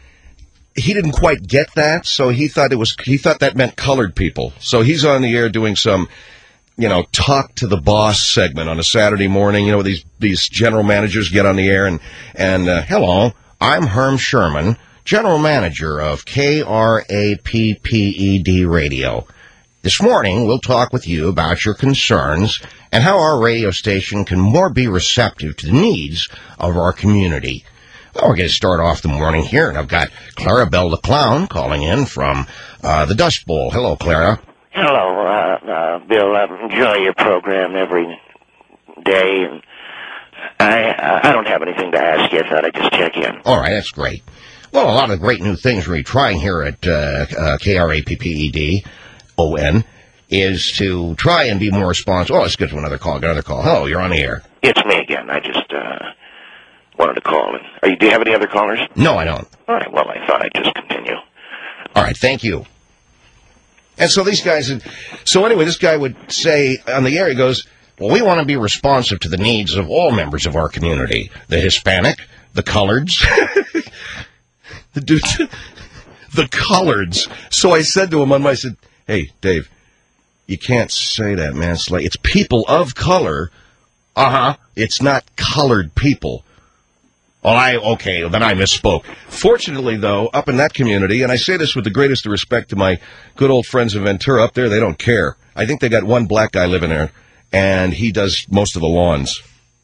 he didn't quite get that. So he thought it was, he thought that meant colored people. So he's on the air doing some, you know, talk to the boss segment on a Saturday morning. You know, these, these general managers get on the air and, and, uh, hello, I'm Herm Sherman, general manager of K R A P P E D Radio. This morning, we'll talk with you about your concerns and how our radio station can more be receptive to the needs of our community. Well, we're going to start off the morning here, and I've got Clarabelle the Clown calling in from uh, the Dust Bowl. Hello, Clara. Hello, uh, uh, Bill. I enjoy your program every day, and I I don't have anything to ask you. I thought I'd just check in. All right, that's great. Well, a lot of great new things we're trying here at uh, uh, K R A P P E D O N is to try and be more responsive. Oh, let's get to another call. Get another call. Hello, you're on the air. It's me again. I just uh, wanted to call. Are you, do you have any other callers? No, I don't. All right, well, I thought I'd just continue. All right, thank you. And so these guys, so anyway, this guy would say on the air, he goes, well, we want to be responsive to the needs of all members of our community, the Hispanic, the coloreds, the dude, the coloreds. So I said to him on my, I said, hey, Dave, you can't say that, man. It's like, it's people of color. Uh-huh. It's not colored people. Well, I, okay, well, then I misspoke. Fortunately, though, up in that community, and I say this with the greatest of respect to my good old friends in Ventura, up there, they don't care. I think they got one black guy living there, and he does most of the lawns.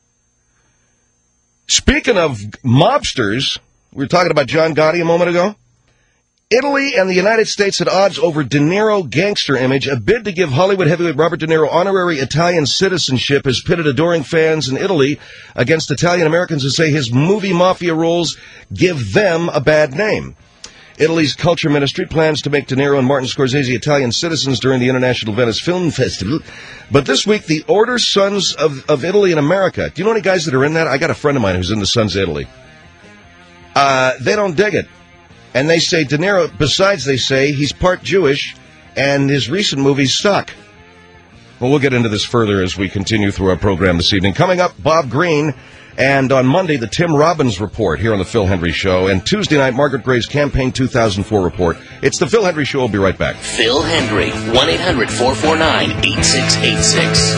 Speaking of mobsters, we were talking about John Gotti a moment ago. Italy and the United States at odds over De Niro gangster image. A bid to give Hollywood heavyweight Robert De Niro honorary Italian citizenship has pitted adoring fans in Italy against Italian Americans who say his movie mafia roles give them a bad name. Italy's culture ministry plans to make De Niro and Martin Scorsese Italian citizens during the International Venice Film Festival. But this week, the Order Sons of, of Italy in America. Do you know any guys that are in that? I got a friend of mine who's in the Sons of Italy. Uh, they don't dig it. And they say De Niro, besides they say, he's part Jewish, and his recent movies suck. Well, we'll get into this further as we continue through our program this evening. Coming up, Bob Green, and on Monday, the Tim Robbins Report here on the Phil Hendry Show, and Tuesday night, Margaret Gray's Campaign two thousand four Report. It's the Phil Hendry Show. We'll be right back. Phil Hendry, one eight hundred four four nine eight six eight six.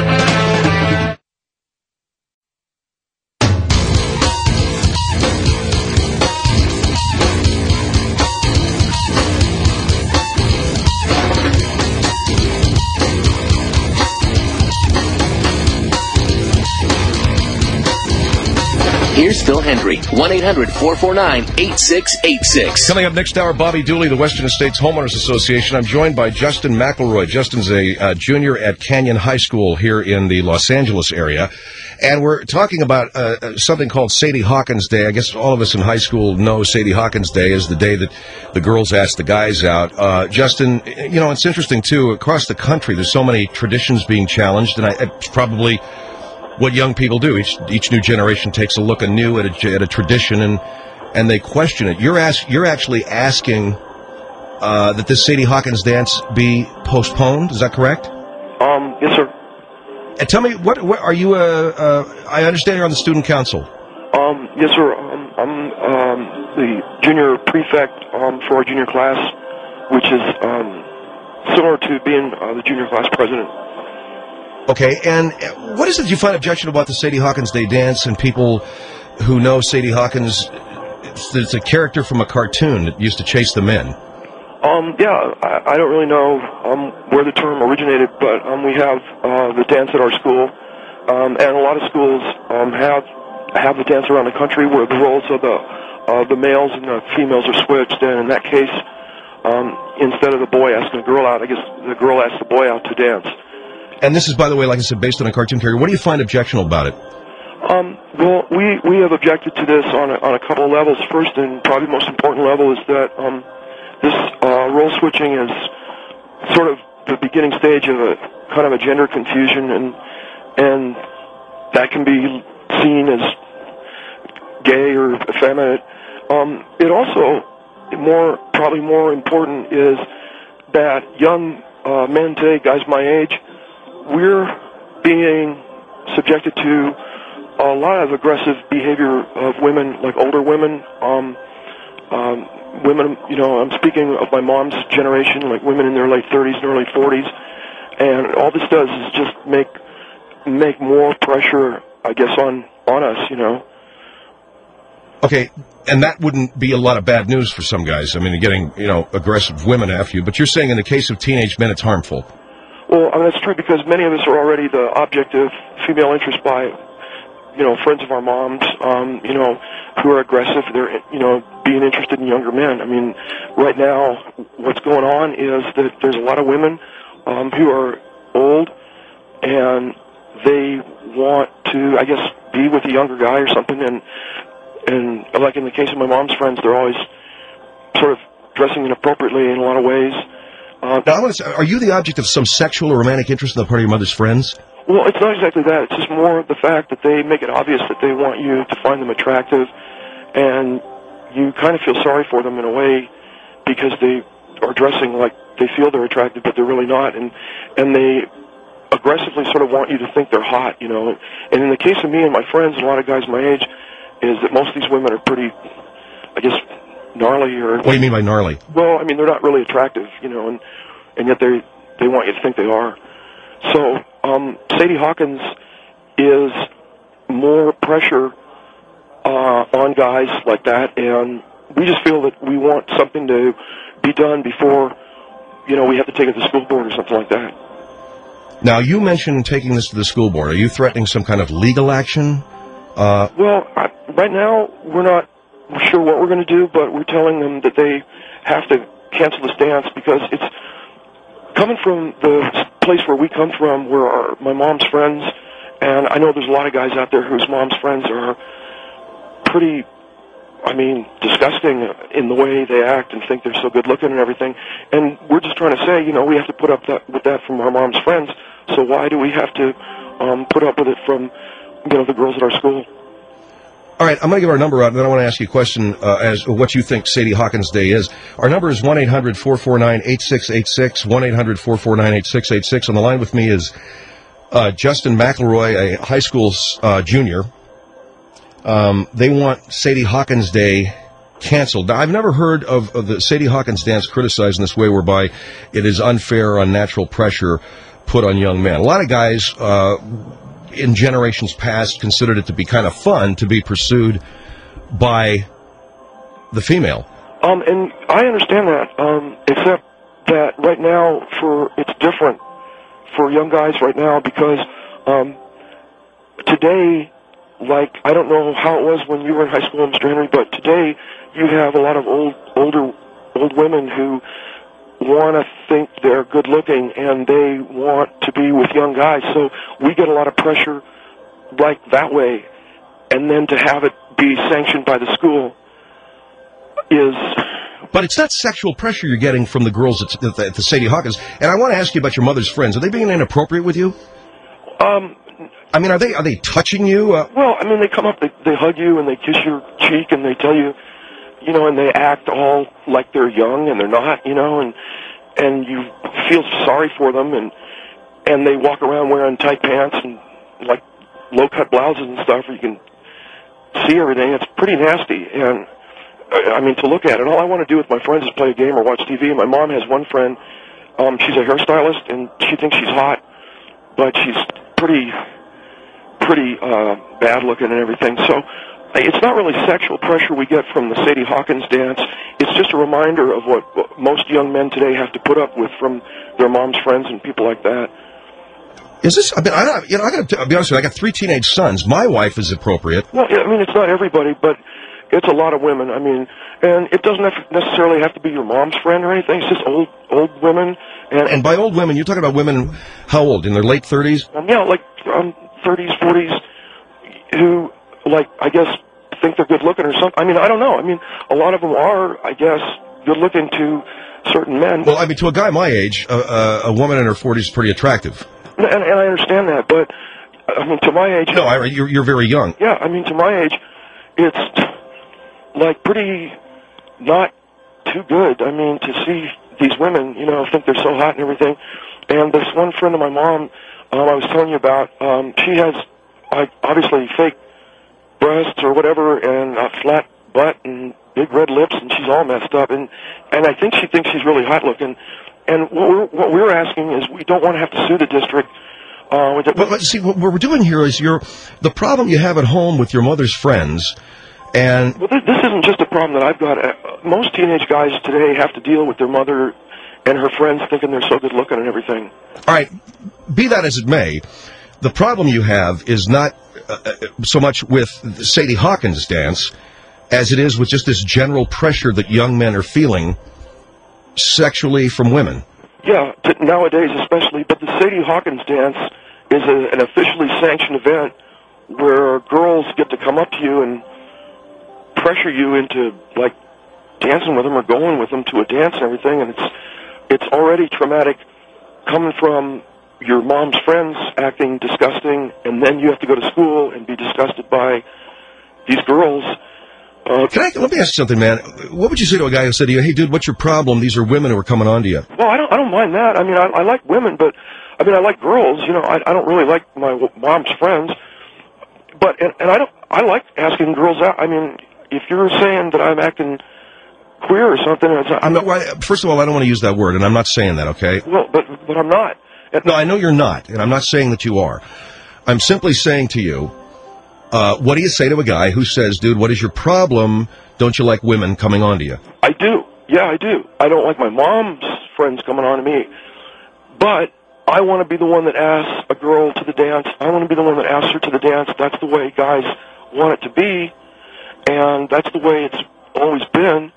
Here's Phil Hendry, one eight hundred four four nine eight six eight six. Coming up next hour, Bobby Dooley, the Western Estates Homeowners Association. I'm joined by Justin McElroy. Justin's a uh, junior at Canyon High School here in the Los Angeles area. And we're talking about uh, something called Sadie Hawkins Day. I guess all of us in high school know Sadie Hawkins Day is the day that the girls ask the guys out. Uh, Justin, you know, it's interesting, too. Across the country, there's so many traditions being challenged, and I, it's probably what young people do. Each each new generation takes a look anew at a, at a tradition, and and they question it. You're ask, you're actually asking uh, that this Sadie Hawkins dance be postponed. Is that correct? Um, yes, sir. And tell me, what, what are you? Uh, uh, I understand you're on the student council. Um, yes, sir. Um, I'm um, the junior prefect um, for our junior class, which is um, similar to being uh, the junior class president. Okay, and what is it you find objectionable about the Sadie Hawkins Day dance and people who know Sadie Hawkins? It's, it's a character from a cartoon that used to chase the men. Um, yeah, I, I don't really know um, where the term originated, but um, we have uh, the dance at our school, um, and a lot of schools um, have have the dance around the country where the roles of the uh, the males and the females are switched. And in that case, um, instead of the boy asking the girl out, I guess the girl asks the boy out to dance. And this is, by the way, like I said, based on a cartoon character. What do you find objectionable about it? Um, well, we, we have objected to this on a, on a couple of levels. First, and probably the most important level, is that um, this uh, role switching is sort of the beginning stage of a kind of a gender confusion, and and that can be seen as gay or effeminate. Um, it also, more probably more important, is that young uh, men today, guys my age, we're being subjected to a lot of aggressive behavior of women, like older women, um, um, women, you know, I'm speaking of my mom's generation, like women in their late thirties and early forties, and all this does is just make make more pressure, I guess, on, on us, you know. Okay, and that wouldn't be a lot of bad news for some guys. I mean, getting, you know, aggressive women after you, but you're saying in the case of teenage men, it's harmful. Well, I mean, that's true because many of us are already the object of female interest by you know, friends of our moms, um, you know, who are aggressive. They're, you know, being interested in younger men. I mean, right now, what's going on is that there's a lot of women um, who are old, and they want to, I guess, be with a younger guy or something. And and like in the case of my mom's friends, they're always sort of dressing inappropriately in a lot of ways. Uh, now, I want to say, are you the object of some sexual or romantic interest on the part of your mother's friends? Well, it's not exactly that. It's just more the fact that they make it obvious that they want you to find them attractive, and you kind of feel sorry for them in a way because they are dressing like they feel they're attractive, but they're really not, and and they aggressively sort of want you to think they're hot, you know. And in the case of me and my friends, and a lot of guys my age, is that most of these women are pretty, I guess, gnarly or... What do you mean by gnarly? Well, I mean, they're not really attractive, you know, and, and yet they they want you to think they are. So, um, Sadie Hawkins is more pressure uh, on guys like that, and we just feel that we want something to be done before, you know, we have to take it to the school board or something like that. Now, you mentioned taking this to the school board. Are you threatening some kind of legal action? Uh, well, I, right now, we're not sure what we're going to do, but we're telling them that they have to cancel this dance because it's coming from the place where we come from, where our, my mom's friends, and I know there's a lot of guys out there whose mom's friends are pretty, I mean, disgusting in the way they act and think they're so good looking and everything. And we're just trying to say, you know, we have to put up that, with that from our mom's friends, so why do we have to um, put up with it from, you know, the girls at our school? All right, I'm going to give our number out, and then I want to ask you a question uh, as to what you think Sadie Hawkins Day is. Our number is one eight hundred four four nine eight six eight six, one eight hundred four four nine eight six eight six. On the line with me is uh, Justin McElroy, a high school uh, junior. Um, they want Sadie Hawkins Day canceled. Now, I've never heard of, of the Sadie Hawkins dance criticized in this way, whereby it is unfair, unnatural pressure put on young men. A lot of guys... Uh, in generations past, considered it to be kind of fun to be pursued by the female. Um, and I understand that, um, except that right now, for it's different for young guys right now because um, today, like I don't know how it was when you were in high school in Mister Henry, but today you have a lot of old, older, old women who want to think they're good looking and they want to be with young guys. So we get a lot of pressure like that way. And then to have it be sanctioned by the school is... But it's not sexual pressure you're getting from the girls at the, at the Sadie Hawkins. And I want to ask you about your mother's friends. Are they being inappropriate with you? Um, I mean, are they are they touching you? Uh, well, I mean, they come up, they, they hug you and they kiss your cheek and they tell you, you know, and they act all like they're young and they're not, you know, and and you feel sorry for them, and and they walk around wearing tight pants and like low cut blouses and stuff where you can see everything. It's pretty nasty, and I mean to look at it. All I want to do with my friends is play a game or watch T V. And my mom has one friend. Um, she's a hairstylist, and she thinks she's hot, but she's pretty pretty uh, bad looking and everything. So. It's not really sexual pressure we get from the Sadie Hawkins dance. It's just a reminder of what, what most young men today have to put up with from their mom's friends and people like that. Is this? I mean, I don't, you know, I got to be honest with you. I got three teenage sons. My wife is appropriate. Well, I mean, it's not everybody, but it's a lot of women. I mean, and it doesn't have necessarily have to be your mom's friend or anything. It's just old, old women. And, and by old women, you're talking about women how old? In their late thirties? Um, yeah, like um, thirties, forties, who. Like, I guess, think they're good looking or something. I mean, I don't know. I mean, a lot of them are, I guess, good looking to certain men. Well, I mean, to a guy my age, uh, uh, a woman in her forties is pretty attractive. And, and I understand that, but, I mean, to my age... No, I, you're, you're very young. Yeah, I mean, to my age, it's, like, pretty not too good. I mean, to see these women, you know, think they're so hot and everything. And this one friend of my mom, um, I was telling you about, um, she has, like, obviously fake breasts or whatever, and a flat butt and big red lips, and she's all messed up, and and I think she thinks she's really hot looking. And what we're what we're asking is we don't want to have to sue the district. Uh, well, well, see, what we're doing here is you're the problem you have at home with your mother's friends, and well, this, this isn't just a problem that I've got. Uh, most teenage guys today have to deal with their mother and her friends thinking they're so good looking and everything. All right, be that as it may, the problem you have is not uh, so much with the Sadie Hawkins dance as it is with just this general pressure that young men are feeling sexually from women. Yeah, t- nowadays especially, but the Sadie Hawkins dance is a, an officially sanctioned event where girls get to come up to you and pressure you into, like, dancing with them or going with them to a dance and everything, and it's it's already traumatic coming from your mom's friends acting disgusting, and then you have to go to school and be disgusted by these girls. Uh, Can I, let me ask you something, man. What would you say to a guy who said to you, hey, dude, what's your problem? These are women who are coming on to you. Well, I don't, I don't mind that. I mean, I, I like women, but, I mean, I like girls. You know, I, I don't really like my w- mom's friends. But, and, and I don't, I like asking girls out. I mean, if you're saying that I'm acting queer or something, it's not, I'm not, well, first of all, I don't want to use that word, and I'm not saying that, okay? Well, but, but I'm not. No, I know you're not, and I'm not saying that you are. I'm simply saying to you, uh, what do you say to a guy who says, dude, what is your problem? Don't you like women coming on to you? I do. Yeah, I do. I don't like my mom's friends coming on to me. But I want to be the one that asks a girl to the dance. I want to be the one that asks her to the dance. That's the way guys want it to be, and that's the way it's always been.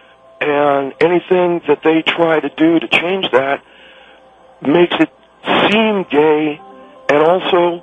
And anything that they try to do to change that makes it seem gay, and also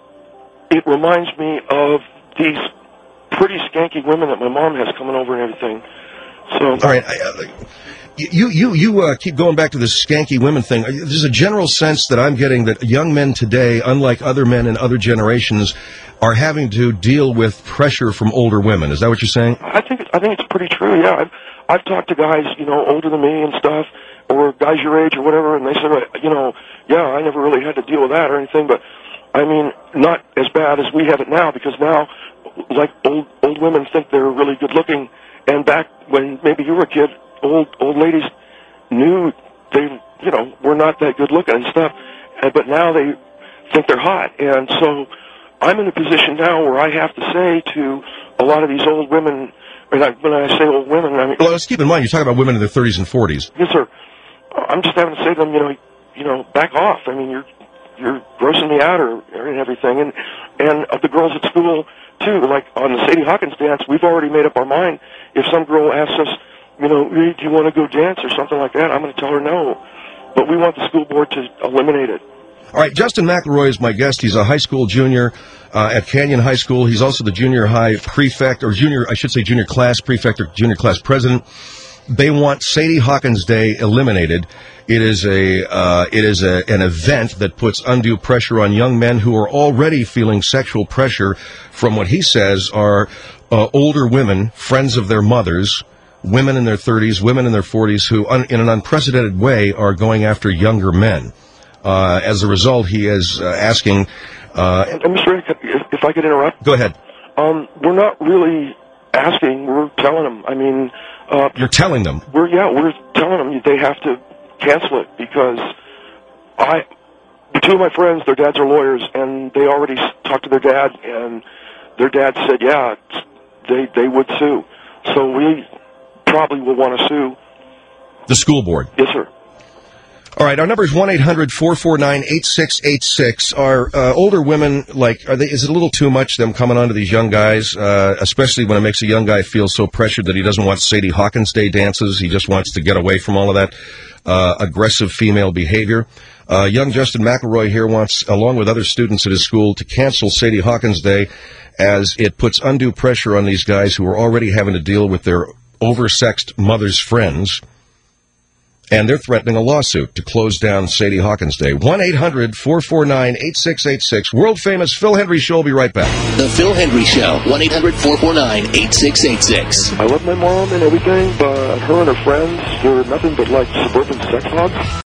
it reminds me of these pretty skanky women that my mom has coming over and everything. So, all right, I, uh, you you you uh, keep going back to this skanky women thing. There's a general sense that I'm getting that young men today, unlike other men in other generations, are having to deal with pressure from older women. Is that what you're saying? I think I think it's pretty true. Yeah, I've I've talked to guys, you know, older than me and stuff, or guys your age or whatever, and they said, you know, yeah, I never really had to deal with that or anything, but I mean, not as bad as we have it now, because now, like, old old women think they're really good looking, and back when maybe you were a kid, old old ladies knew they, you know, were not that good looking and stuff, and, but now they think they're hot, and so I'm in a position now where I have to say to a lot of these old women, and I, when I say old women, I mean... Well, let's keep in mind, you're talking about women in their thirties and forties. Yes, sir. I'm just having to say to them, you know, you know, back off. I mean, you're you're grossing me out or, or and everything. And and of the girls at school too, like on the Sadie Hawkins dance, we've already made up our mind. If some girl asks us, you know, hey, do you want to go dance or something like that, I'm going to tell her no. But we want the school board to eliminate it. All right, Justin McElroy is my guest. He's a high school junior uh, at Canyon High School. He's also the junior high prefect, or junior, I should say junior class prefect or junior class president. They want Sadie Hawkins Day eliminated. It is a uh, it is a, an event that puts undue pressure on young men who are already feeling sexual pressure from what he says are uh, older women, friends of their mothers, women in their thirties, women in their forties, who un- in an unprecedented way are going after younger men. Uh, as a result, he is uh, asking... Uh, and, and Mister Rick, if, if I could interrupt? Go ahead. Um, we're not really asking, we're telling them. I mean... Uh, You're telling them? We're Yeah, we're telling them they have to cancel it, because I... Two of my friends, their dads are lawyers, and they already talked to their dad, and their dad said, yeah, they, they would sue. So we probably will want to sue. The school board? Yes, sir. All right, our number is one eight hundred four four nine eight six eight six. Are uh, older women, like, are they? Is it a little too much, them coming on to these young guys, uh, especially when it makes a young guy feel so pressured that he doesn't want Sadie Hawkins Day dances? He just wants to get away from all of that uh, aggressive female behavior. Uh, young Justin McElroy here wants, along with other students at his school, to cancel Sadie Hawkins Day as it puts undue pressure on these guys who are already having to deal with their oversexed mother's friends. And they're threatening a lawsuit to close down Sadie Hawkins Day. one eight hundred four four nine eight six eight six. World-famous Phil Hendry Show will be right back. The Phil Hendry Show, one eight hundred four four nine eight six eight six. I love my mom and everything, but her and her friends, they're nothing but like suburban sex hogs.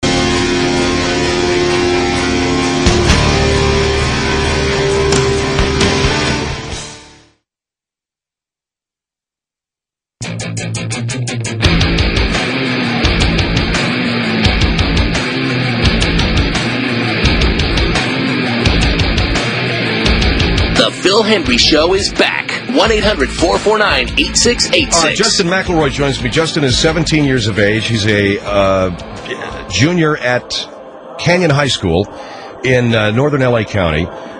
Phil Hendry Show is back. one eight hundred four four nine eight six eight six. Uh, Justin McElroy joins me. Justin is seventeen years of age. He's a uh, junior at Canyon High School in uh, northern L A County.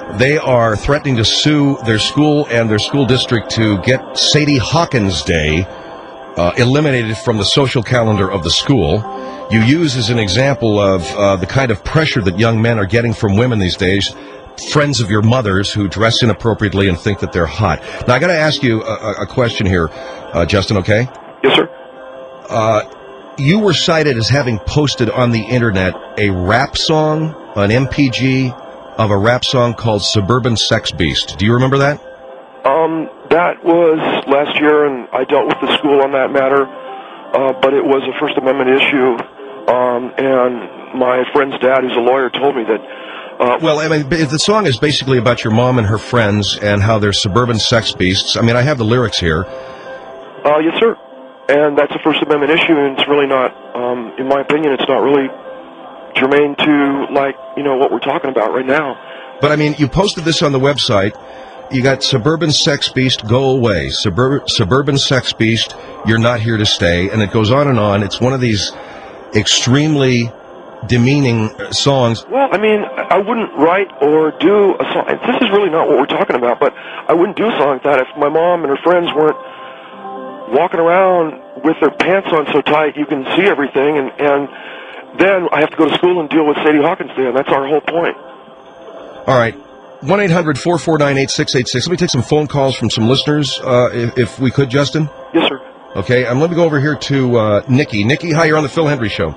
They are threatening to sue their school and their school district to get Sadie Hawkins Day uh, eliminated from the social calendar of the school. You use as an example of uh, the kind of pressure that young men are getting from women these days, friends of your mother's who dress inappropriately and think that they're hot. Now, I got to ask you a, a question here, uh, Justin, okay? Yes, sir. Uh, you were cited as having posted on the internet a rap song, an M P G of a rap song called Suburban Sex Beast. Do you remember that? Um, that was last year, and I dealt with the school on that matter, uh, but it was a First Amendment issue, um, and my friend's dad, who's a lawyer, told me that... Uh, well, I mean, the song is basically about your mom and her friends and how they're suburban sex beasts. I mean, I have the lyrics here. Uh, yes, sir. And that's a First Amendment issue, and it's really not, um, in my opinion, it's not really germane to, like, you know, what we're talking about right now. But, I mean, you posted this on the website. You got Suburban Sex Beast, go away. Suburban, suburban Sex Beast, you're not here to stay. And it goes on and on. It's one of these extremely demeaning songs. Well, I mean, I wouldn't write or do a song. This is really not what we're talking about, but I wouldn't do a song like that if my mom and her friends weren't walking around with their pants on so tight you can see everything, and, and then I have to go to school and deal with Sadie Hawkins Day, and that's our whole point. All right. one eight hundred four four nine eight six eight six. Let me take some phone calls from some listeners, uh, if, if we could, Justin. Yes, sir. Okay, um, let me go over here to uh, Nikki. Nikki, hi, you're on the Phil Hendry Show.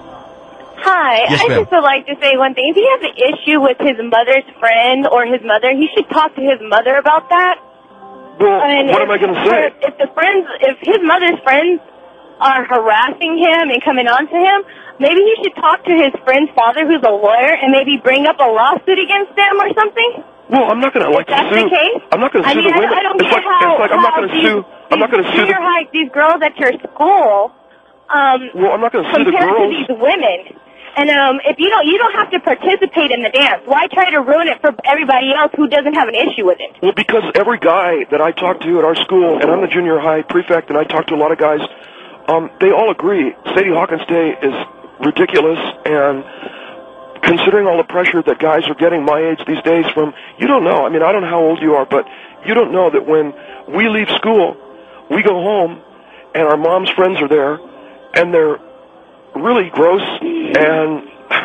Hi, Yes, I ma'am. just would like to say one thing. If he has an issue with his mother's friend or his mother, he should talk to his mother about that. Well, And what if, am I going to say? If the friends, if his mother's friends are harassing him and coming on to him, maybe he should talk to his friend's father, who's a lawyer, and maybe bring up a lawsuit against them or something. Well, I'm not going to, like, If that's sue. the case, I'm not going to I sue mean, the I, women. I don't it's get like, how, it's like I'm not how going to these, sue. I'm not going to sue the. junior high, these girls at your school, um, Well, I'm not going to sue the compared girls. to these women. And um, if you don't, you don't have to participate in the dance. Why try to ruin it for everybody else who doesn't have an issue with it? Well, because every guy that I talk to at our school, and I'm the junior high prefect, and I talk to a lot of guys, um, they all agree Sadie Hawkins Day is ridiculous, and considering all the pressure that guys are getting my age these days from, you don't know, I mean, I don't know how old you are, but you don't know that when we leave school, we go home, and our mom's friends are there, and they're really gross, and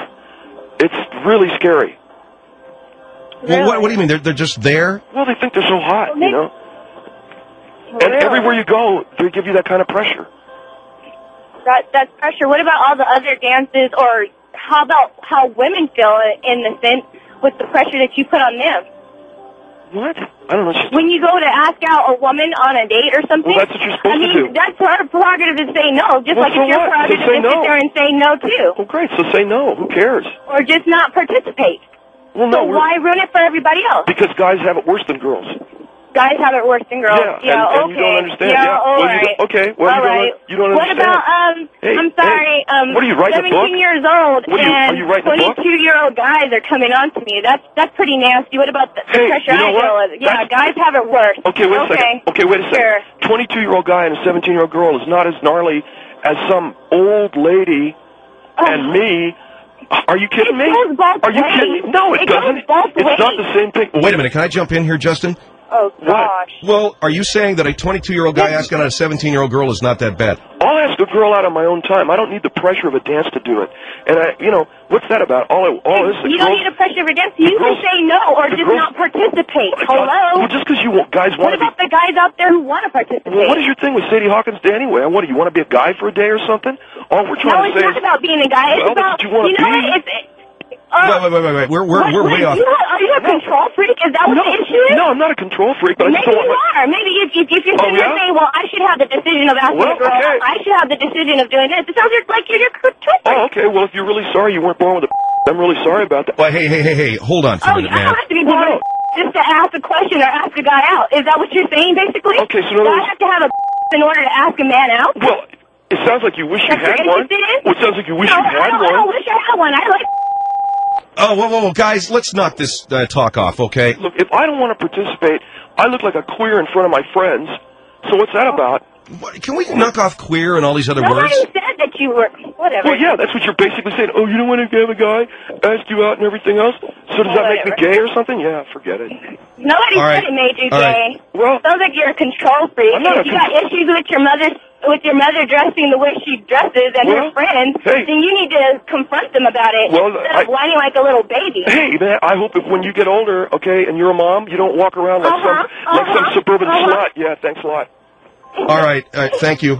it's really scary. Well, what, what do you mean? They're, they're just there? Well, they think they're so hot, you know? And Really? everywhere you go, they give you that kind of pressure. That that's pressure. What about all the other dances, or how about how women feel in the sense with the pressure that you put on them? What? I don't know. She's When you go to ask out a woman on a date or something, Well, that's what you're supposed I mean, to do. that's her prerogative to say no, just Well, like so it's your what? So prerogative say to no. sit there and say no too, Well, great. So say no. Who cares? or just not participate. Well, So no. we're- why ruin it for everybody else? Because guys have it worse than girls. Guys have it worse than girls. Yeah, and- and okay. you don't understand. Yeah, Yeah, all well, you right. don't- okay, well, all you don't- right. you don't What understand. about um? Hey, I'm sorry. hey, um, what are you, writing a book? seventeen years old, What are you- are and you writing a book? twenty-two-year-old guys are coming on to me. That's that's pretty nasty. What about the, the Hey, pressure you know I what? deal with? Yeah, That's- guys have it worse. Okay, wait a okay. second. Okay, wait a second. Sure. twenty-two-year-old guy and a seventeen-year-old girl is not as gnarly as some old lady and me. Are you kidding me? It goes both Are you ways. kidding me? No, it, It goes doesn't. both it's ways. not the same thing. Wait a minute. Can I jump in here, Justin? Oh, gosh. Well, are you saying that a twenty-two-year-old guy asking out a seventeen-year-old girl is not that bad? I'll ask a girl out on my own time. I don't need the pressure of a dance to do it. And I, you know, what's that about? All, it, all this. You don't need a pressure of a dance. You can say no or just not participate. Hello? Well, just because you want, guys What want to be. about the guys out there who want to participate? Well, what is your thing with Sadie Hawkins Day anyway? What do you want to be a guy for a day or something? All we're No, trying it's to say not is, about being a guy. It's Well, that's about, what you wanna know be. what? It's, uh, wait, wait, wait, wait, wait. We're, we're, what, we're what, way off. You, are you a control freak? Is that what no, the issue is? no, I'm not a control freak, but I Maybe just don't you want my. are. Maybe if, if, if you're Oh, sitting there yeah? saying, well, I should have the decision of asking Well, a girl, okay. I should have the decision of doing this. It sounds like you're, you're a control freak. Oh, okay. Well, if you're really sorry you weren't born with a, I'm really sorry about that. Well, hey, hey, hey, hey. Hold on for a Oh, minute, you man. don't have to be born just to ask a question or ask a guy out. Is that what you're saying, basically? Okay, so in other Do I words- have to have a in order to ask a man out? Well, it sounds like you wish you That you're had one. interested in? Well, it sounds like you wish no, you had I don't, one. I don't wish I had one. I like. Oh, whoa, whoa, whoa, guys, let's knock this uh, talk off, okay? Look, if I don't want to participate, I look like a queer in front of my friends. So what's that about? What, can we knock off queer and all these other Nobody words? said that that you were, whatever. Well, yeah, that's what you're basically saying. Oh, you don't want to have a guy ask you out and everything else? So does that make me gay or something? Yeah, forget it. Nobody All right. said it made you All gay. right. Well, sounds like you're a control freak. I'm not If a you got issues with your mother, with your mother dressing the way she dresses and Well, her friends, hey. then you need to confront them about it Well, instead I- of whining like a little baby. Hey, man, I hope if when you get older, okay, and you're a mom, you don't walk around like Uh-huh, some like some uh-huh, suburban uh-huh. slut. Yeah, thanks a lot. All right, all right, thank you.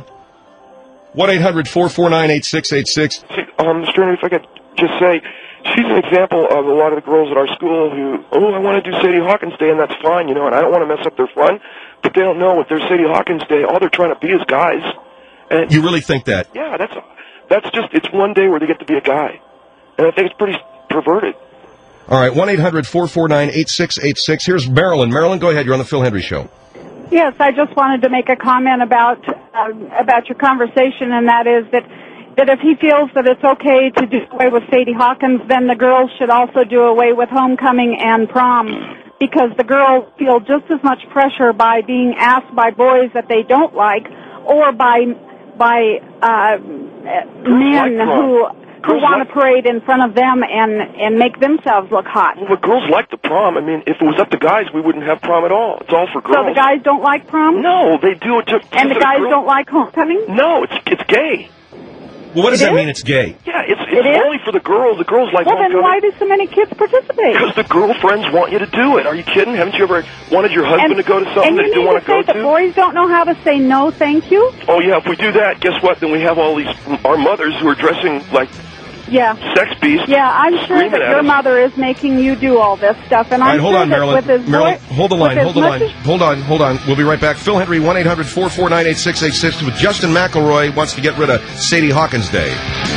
one eight hundred four four nine eight six eight six. Um, Mister Ernie, if I could just say, she's an example of a lot of the girls at our school who, oh, I want to do Sadie Hawkins Day, and that's fine, you know, and I don't want to mess up their fun, but they don't know with their Sadie Hawkins Day, all they're trying to be is guys. And You really think that? yeah, that's that's just, it's one day where they get to be a guy. And I think it's pretty perverted. All right, one eight hundred four four nine eight six eight six. Here's Marilyn. Marilyn, go ahead. You're on the Phil Hendry Show. Yes, I just wanted to make a comment about um, about your conversation, and that is that that if he feels that it's okay to do away with Sadie Hawkins, then the girls should also do away with homecoming and prom, because the girls feel just as much pressure by being asked by boys that they don't like, or by by uh, men like who who Girls want like- to parade in front of them and and make themselves look hot. Well, but girls like the prom. I mean, if it was up to guys, we wouldn't have prom at all. It's all for girls. So the guys don't like prom? No, they do it to... And the to guys girl- don't like homecoming? No, it's it's gay. Well, what does It that is? mean? It's gay. Yeah, it's It it's is? only for the girls. The girls like Well, then homecoming. why do so many kids participate? Because the girlfriends want you to do it. Are you kidding? Haven't you ever wanted your husband And- to go to something and that you you mean want to to say go that to? boys don't know how to say no, thank you? Oh yeah, if we do that, guess what? Then we have all these our mothers who are dressing like Yeah. sex beasts. Yeah, I'm sure screaming that at your us. mother is making you do all this stuff, and All I'm right, hold sure on, that Marilyn. with his Marilyn, voice- hold the line, with hold the as line. much Hold on, hold on. We'll be right back. Phil Hendry, one eight hundred four four nine eight six eight six with Justin McElroy wants to get rid of Sadie Hawkins Day.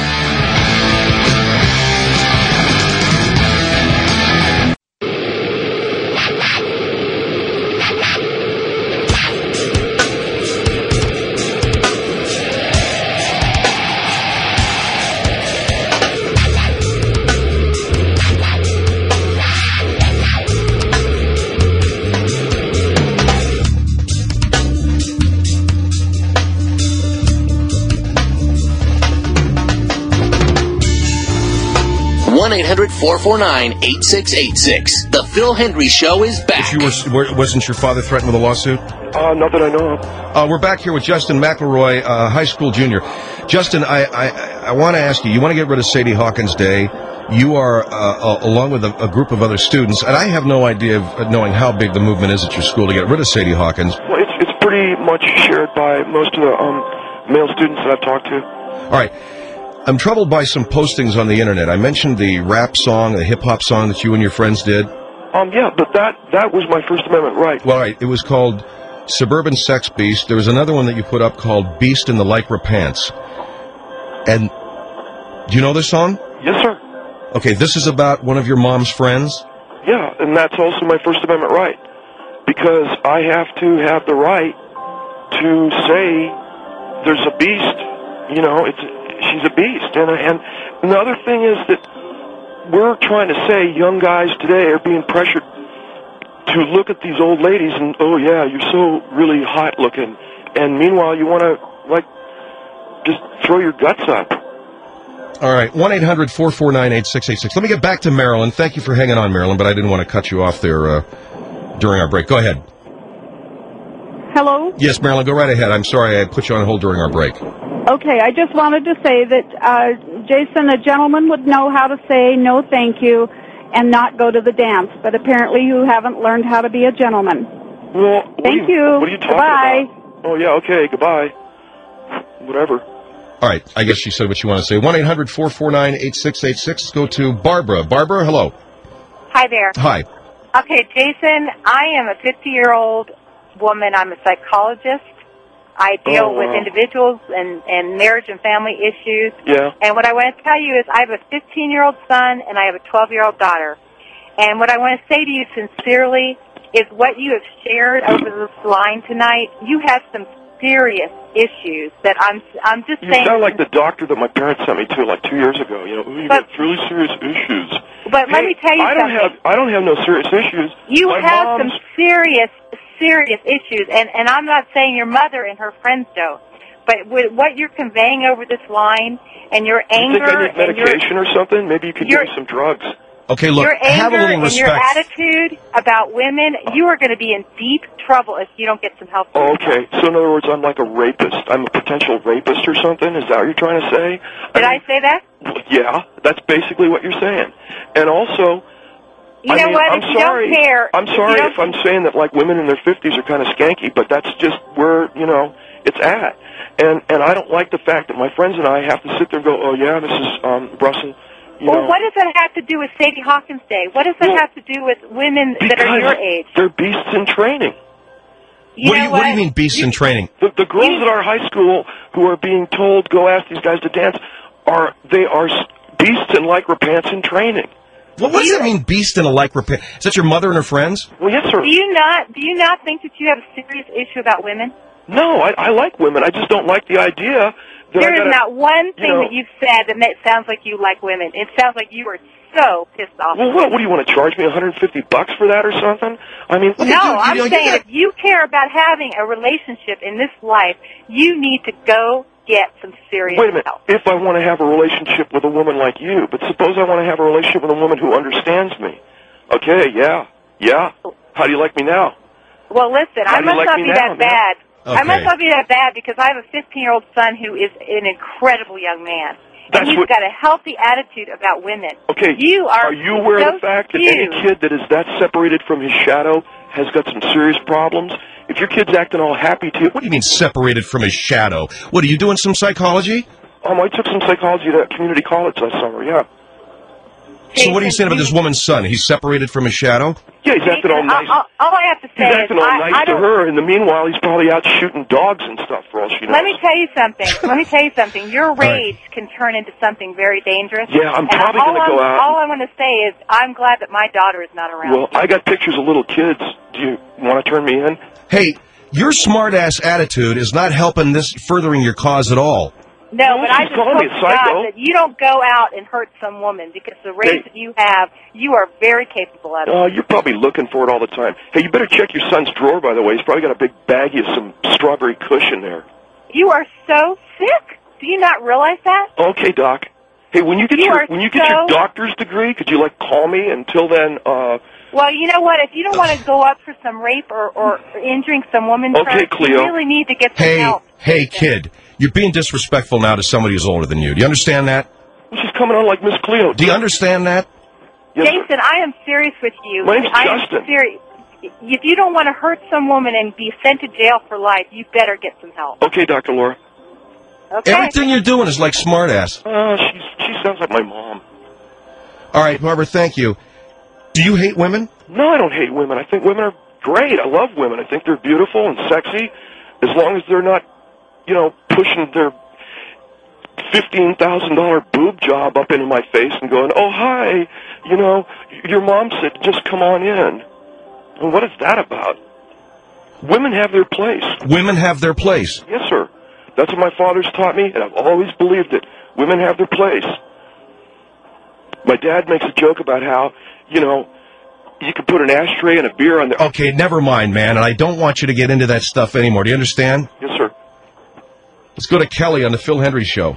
one eight hundred four four nine eight six eight six. The Phil Hendry Show is back. You were, were- wasn't your father threatened with a lawsuit? Uh, not that I know of. Uh, we're back here with Justin McElroy, uh, high school junior. Justin, I, I, I want to ask you, you want to get rid of Sadie Hawkins Day. You are, uh, uh, along with a, a group of other students, and I have no idea of uh, knowing how big the movement is at your school to get rid of Sadie Hawkins. Well, it's it's pretty much shared by most of the um, male students that I've talked to. All right. I'm troubled by some postings on the internet. I mentioned the rap song, the hip-hop song that you and your friends did. Um, yeah, but that that was my First Amendment right. Well, all right, it was called Suburban Sex Beast. There was another one that you put up called Beast in the Lycra Pants. And do you know this song? Yes, sir. Okay, this is about one of your mom's friends. Yeah, and that's also my First Amendment right. Because I have to have the right to say there's a beast, you know, it's she's a beast. And, and and the other thing is that we're trying to say young guys today are being pressured to look at these old ladies and, oh, yeah, you're so really hot looking. And meanwhile, you want to, like, just throw your guts up. All right, one eight hundred four four nine eight six eight six. Let me get back to Marilyn. Thank you for hanging on, Marilyn, but I didn't want to cut you off there uh, during our break. Go ahead. Hello? Yes, Marilyn, go right ahead. I'm sorry I put you on hold during our break. Okay, I just wanted to say that, uh, Jason, a gentleman would know how to say no thank you and not go to the dance, but apparently you haven't learned how to be a gentleman. Well, Thank what are you. What are you talking Goodbye. about? Oh, yeah, okay, goodbye. Whatever. All right, I guess she said what you want to say. one eight hundred four four nine eight six eight six. Go to Barbara. Barbara, hello. Hi there. Hi. Okay, Jason, I am a fifty-year-old woman. I'm a psychologist. I deal Oh, wow. with individuals and, and marriage and family issues. Yeah. And what I want to tell you is I have a fifteen-year-old son and I have a twelve-year-old daughter. And what I want to say to you sincerely is what you have shared over this line tonight, you have some serious issues that I'm I'm just You saying. sound like the doctor that my parents sent me to like two years ago. You know, "Ooh, you But- got really serious issues. But let Hey, me tell you I don't something. have I don't have no serious issues. You my have mom's, some serious, serious issues, and, and I'm not saying your mother and her friends don't, but with what you're conveying over this line and your anger You think I need and your, medication or something? Maybe you could give your- me some drugs. Okay, look, your have a anger little and your respect. attitude about women, you are going to be in deep trouble if you don't get some help. Oh, okay, so in other words, I'm like a rapist. I'm a potential rapist or something? Is that what you're trying to say? Did I, say that? Yeah, that's basically what you're saying. And also, You I know mean, what? I'm If you sorry. don't care, I'm if you sorry don't- if I'm saying that like women in their fifties are kind of skanky, but that's just where, you know, it's at. And and I don't like the fact that my friends and I have to sit there and go, oh yeah, Missus Um, Russell, you well, know. what does that have to do with Sadie Hawkins Day? What does that Well, have to do with women that are because your age? they're beasts in training. You what, do know you, what do you mean beasts in training? The, the girls at our high school who are being told, go ask these guys to dance, are they are s- beasts in lycra pants in training. Well, what does that mean, beast in a lycra pant? Is that your mother and her friends? Well, yes, sir. Do you not do you not think that you have a serious issue about women? No, I, I like women. I just don't like the idea that There I is gotta, not one thing you know, that you've said that ma- sounds like you like women. It sounds like you are so pissed off. Well, what, what do you want to charge me one hundred fifty bucks for that or something? I mean, No, I'm saying if you care about having a relationship in this life, you need to go get some serious wait a minute. help. If I want to have a relationship with a woman like you, but suppose I want to have a relationship with a woman who understands me. Okay, yeah, yeah. How do you like me now? Well, listen, How I do you must like not me be now, that man? bad. I Okay. must not be that bad because I have a fifteen-year-old son who is an incredible young man. That's and he's what- got a healthy attitude about women. Okay, You are, are you aware so of the fact that cute. any kid that is that separated from his shadow has got some serious problems? If your kid's acting all happy to you, What do you mean separated from his shadow? What, are you doing some psychology? um, I took some psychology at community college last summer, yeah. So what are you saying about this woman's son? He's separated from his shadow? Yeah, he's acting all nice. All, all I have to He's say is acting all I, nice I to don't. her. In the meanwhile, he's probably out shooting dogs and stuff for all she knows. Let me tell you something. Let me tell you something. Your right. rage can turn into something very dangerous. Yeah, I'm And probably all gonna I'm- go out All I want to say is I'm glad that my daughter is not around. Well, I got pictures of little kids. Do you want to turn me in? Hey, your smart-ass attitude is not helping this, furthering your cause at all. No, No, but I she's just calling hope me a to psycho. God that you don't go out and hurt some woman because the rage Hey. that you have, you are very capable of it. Oh, you're probably looking for it all the time. Hey, you better check your son's drawer, by the way. He's probably got a big baggie of some strawberry kush in there. You are so sick. Do you not realize that? Okay, Doc. Hey, when you get You your are when you get your so- doctor's degree, could you like call me? Until then, uh, Well, you know what? If you don't want to go up for some rape or, or injuring some woman, Okay, charge, Cleo. you really need to get some Hey, help. hey, kid, you're being disrespectful now to somebody who's older than you. Do you understand that? she's coming on like Miss Cleo. Do you understand that? Jason, I am serious with you. My name's I Justin. am serious. If you don't want to hurt some woman and be sent to jail for life, you better get some help. Okay, Doctor Laura. Okay? Everything you're doing is like smartass. Uh, she's she sounds like my mom. All right, Barbara, thank you. Do you hate women? No, I don't hate women. I think women are great. I love women. I think they're beautiful and sexy, as long as they're not, you know, pushing their fifteen thousand dollar boob job up into my face and going, "Oh, hi, you know, your mom said just come on in." And what is that about? Women have their place. Women have their place. Yes, sir. That's what my father's taught me, and I've always believed it. Women have their place. My dad makes a joke about how, you know, you can put an ashtray and a beer on the... Okay, never mind, man, and I don't want you to get into that stuff anymore. Do you understand? Yes, sir. Let's go to Kelly on the Phil Hendry Show.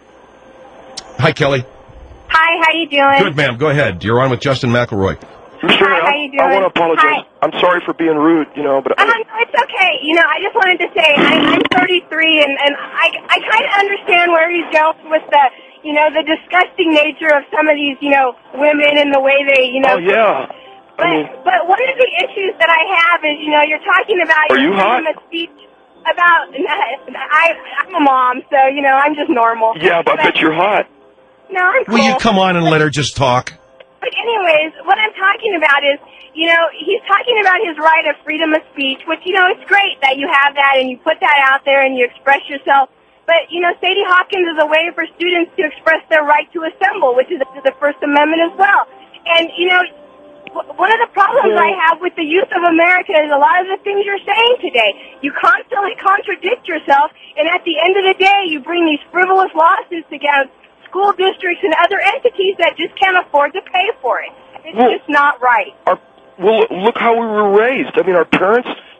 Hi, Kelly. Hi, how you doing? Good, ma'am. Go ahead. You're on with Justin McElroy. Mister Hi, I, how you I want to doing? apologize. I'm sorry for being rude, you know, but... Um, no, it's okay. You know, I just wanted to say I, I'm thirty-three, and, and I, I kind of understand where he's going with the, you know, the disgusting nature of some of these, you know, women and the way they, you know... Oh, yeah. But, but one of the issues that I have is, you know, you're talking about... Are you your hot? freedom of speech about... I, I'm a mom, so, you know, I'm just normal. Yeah, but I bet you're hot. No, I'm cool. Will you come on and let her just talk? But anyways, what I'm talking about is, you know, he's talking about his right of freedom of speech, which, you know, it's great that you have that and you put that out there and you express yourself. But, you know, Sadie Hawkins is a way for students to express their right to assemble, which is the First Amendment as well. And, you know, w- one of the problems I have with the youth of America is a lot of the things you're saying today. You constantly contradict yourself, and at the end of the day, you bring these frivolous lawsuits against school districts and other entities that just can't afford to pay for it. It's Well- just not right. Our, well, look how we were raised. I mean, our parents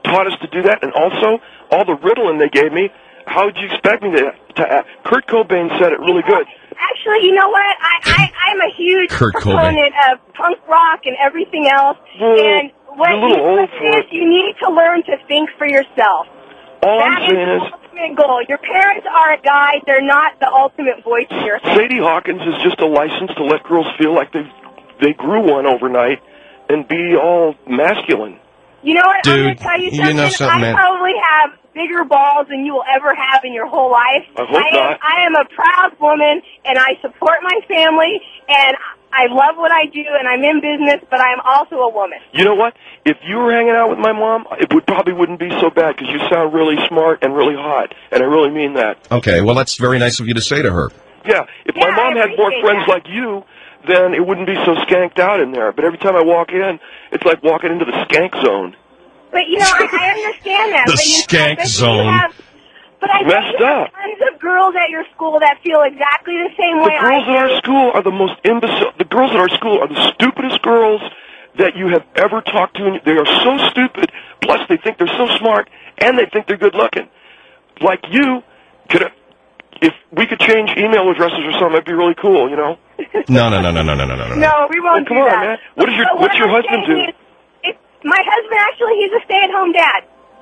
taught us to do that, and also all the Ritalin they gave me. How would you expect me to? to uh, Kurt Cobain said it really good. Actually, you know what? I, I, I'm a huge Kurt proponent of punk rock and everything else. Well, and what you're a little you old for is you need to learn to think for yourself. All That I'm is saying the is, ultimate goal. Your parents are a guide. They're not the ultimate voice in your head. Sadie Hawkins is just a license to let girls feel like they they grew one overnight and be all masculine. You know what? I'm Dude, going to tell you you something. know something, I man. probably have bigger balls than you will ever have in your whole life. I hope am, not. I am a proud woman, and I support my family, and I love what I do, and I'm in business, but I'm also a woman. You know what? If you were hanging out with my mom, it would probably wouldn't be so bad because you sound really smart and really hot, and I really mean that. Okay, well, that's very nice of you to say to her. Yeah, if my Yeah, mom I had more appreciate friends that. like you, then it wouldn't be so skanked out in there. But every time I walk in, it's like walking into the skank zone. But, you know, I, I understand that. The but you skank but you zone. have- But I Messed think you have up. tons of girls at your school that feel exactly the same The way girls I at our do. school are the most imbecile. The girls at our school are the stupidest girls that you have ever talked to. And they are so stupid. Plus, they think they're so smart, and they think they're good looking. Like you, could if we could change email addresses or something, it'd be really cool. You know? No, no, no, no, no, no, no, no, no. No, we won't Oh, come do on, that. man. What does your But what's what your I'm husband saying do? is, if my husband, actually, he's a stay-at-home dad.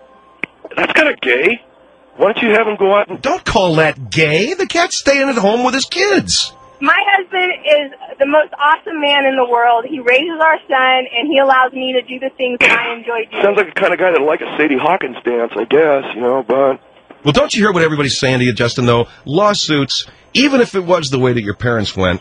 That's kind of gay. Why don't you have him go out and... Don't call that gay. The cat's staying at home with his kids. My husband is the most awesome man in the world. He raises our son, and he allows me to do the things that I enjoy doing. Sounds like the kind of guy that'd like a Sadie Hawkins dance, I guess, you know, but... Well, don't you hear what everybody's saying to you, Justin, though? Lawsuits, even if it was the way that your parents went,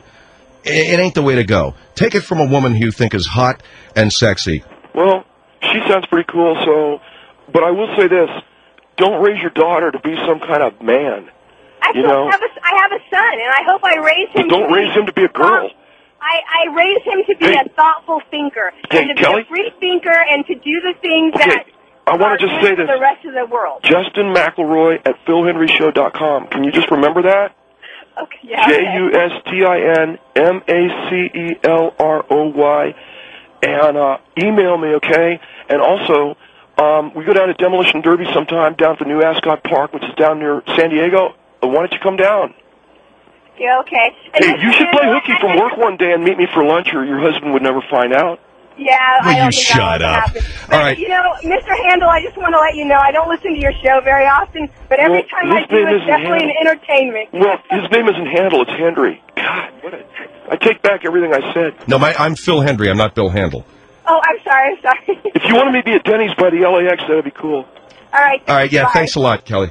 it ain't the way to go. Take it from a woman who you think is hot and sexy. Well, she sounds pretty cool, so... But I will say this. Don't raise your daughter to be some kind of man. Actually, You know? I, have a, I have a son, and I hope I raise him But don't to be... raise him to be a girl. I, I raise him to be Hey. a thoughtful thinker, Hey, and to Kelly? be a free thinker, and to do the things Okay, that I want are to just good say for this. the rest of the world. Justin McElroy at phil henry show dot com. Can you just remember that? Okay, yeah. J U S T I N M A C E L R O Y. And uh, email me, okay? And also, um, we go down to Demolition Derby sometime down at the New Ascot Park, which is down near San Diego. Uh, why don't you come down? Yeah, okay. And Hey, Mister you should play Handel, hooky from work one day and meet me for lunch, or your husband would never find out. Yeah, I Will don't you think shut that up? would happen. All right. You know, Mister Handel, I just want to let you know I don't listen to your show very often, but every Well, time I his do, name it's isn't definitely an Handel. entertainment. Well, his name isn't Handel, it's Henry. God, what a... I take back everything I said. No, my, I'm Phil Hendry. I'm not Bill Handel. Oh, I'm sorry, I'm sorry. If you wanted me to be at Denny's by the L A X, that'd be cool. All right. All right, yeah, bye. thanks a lot, Kelly.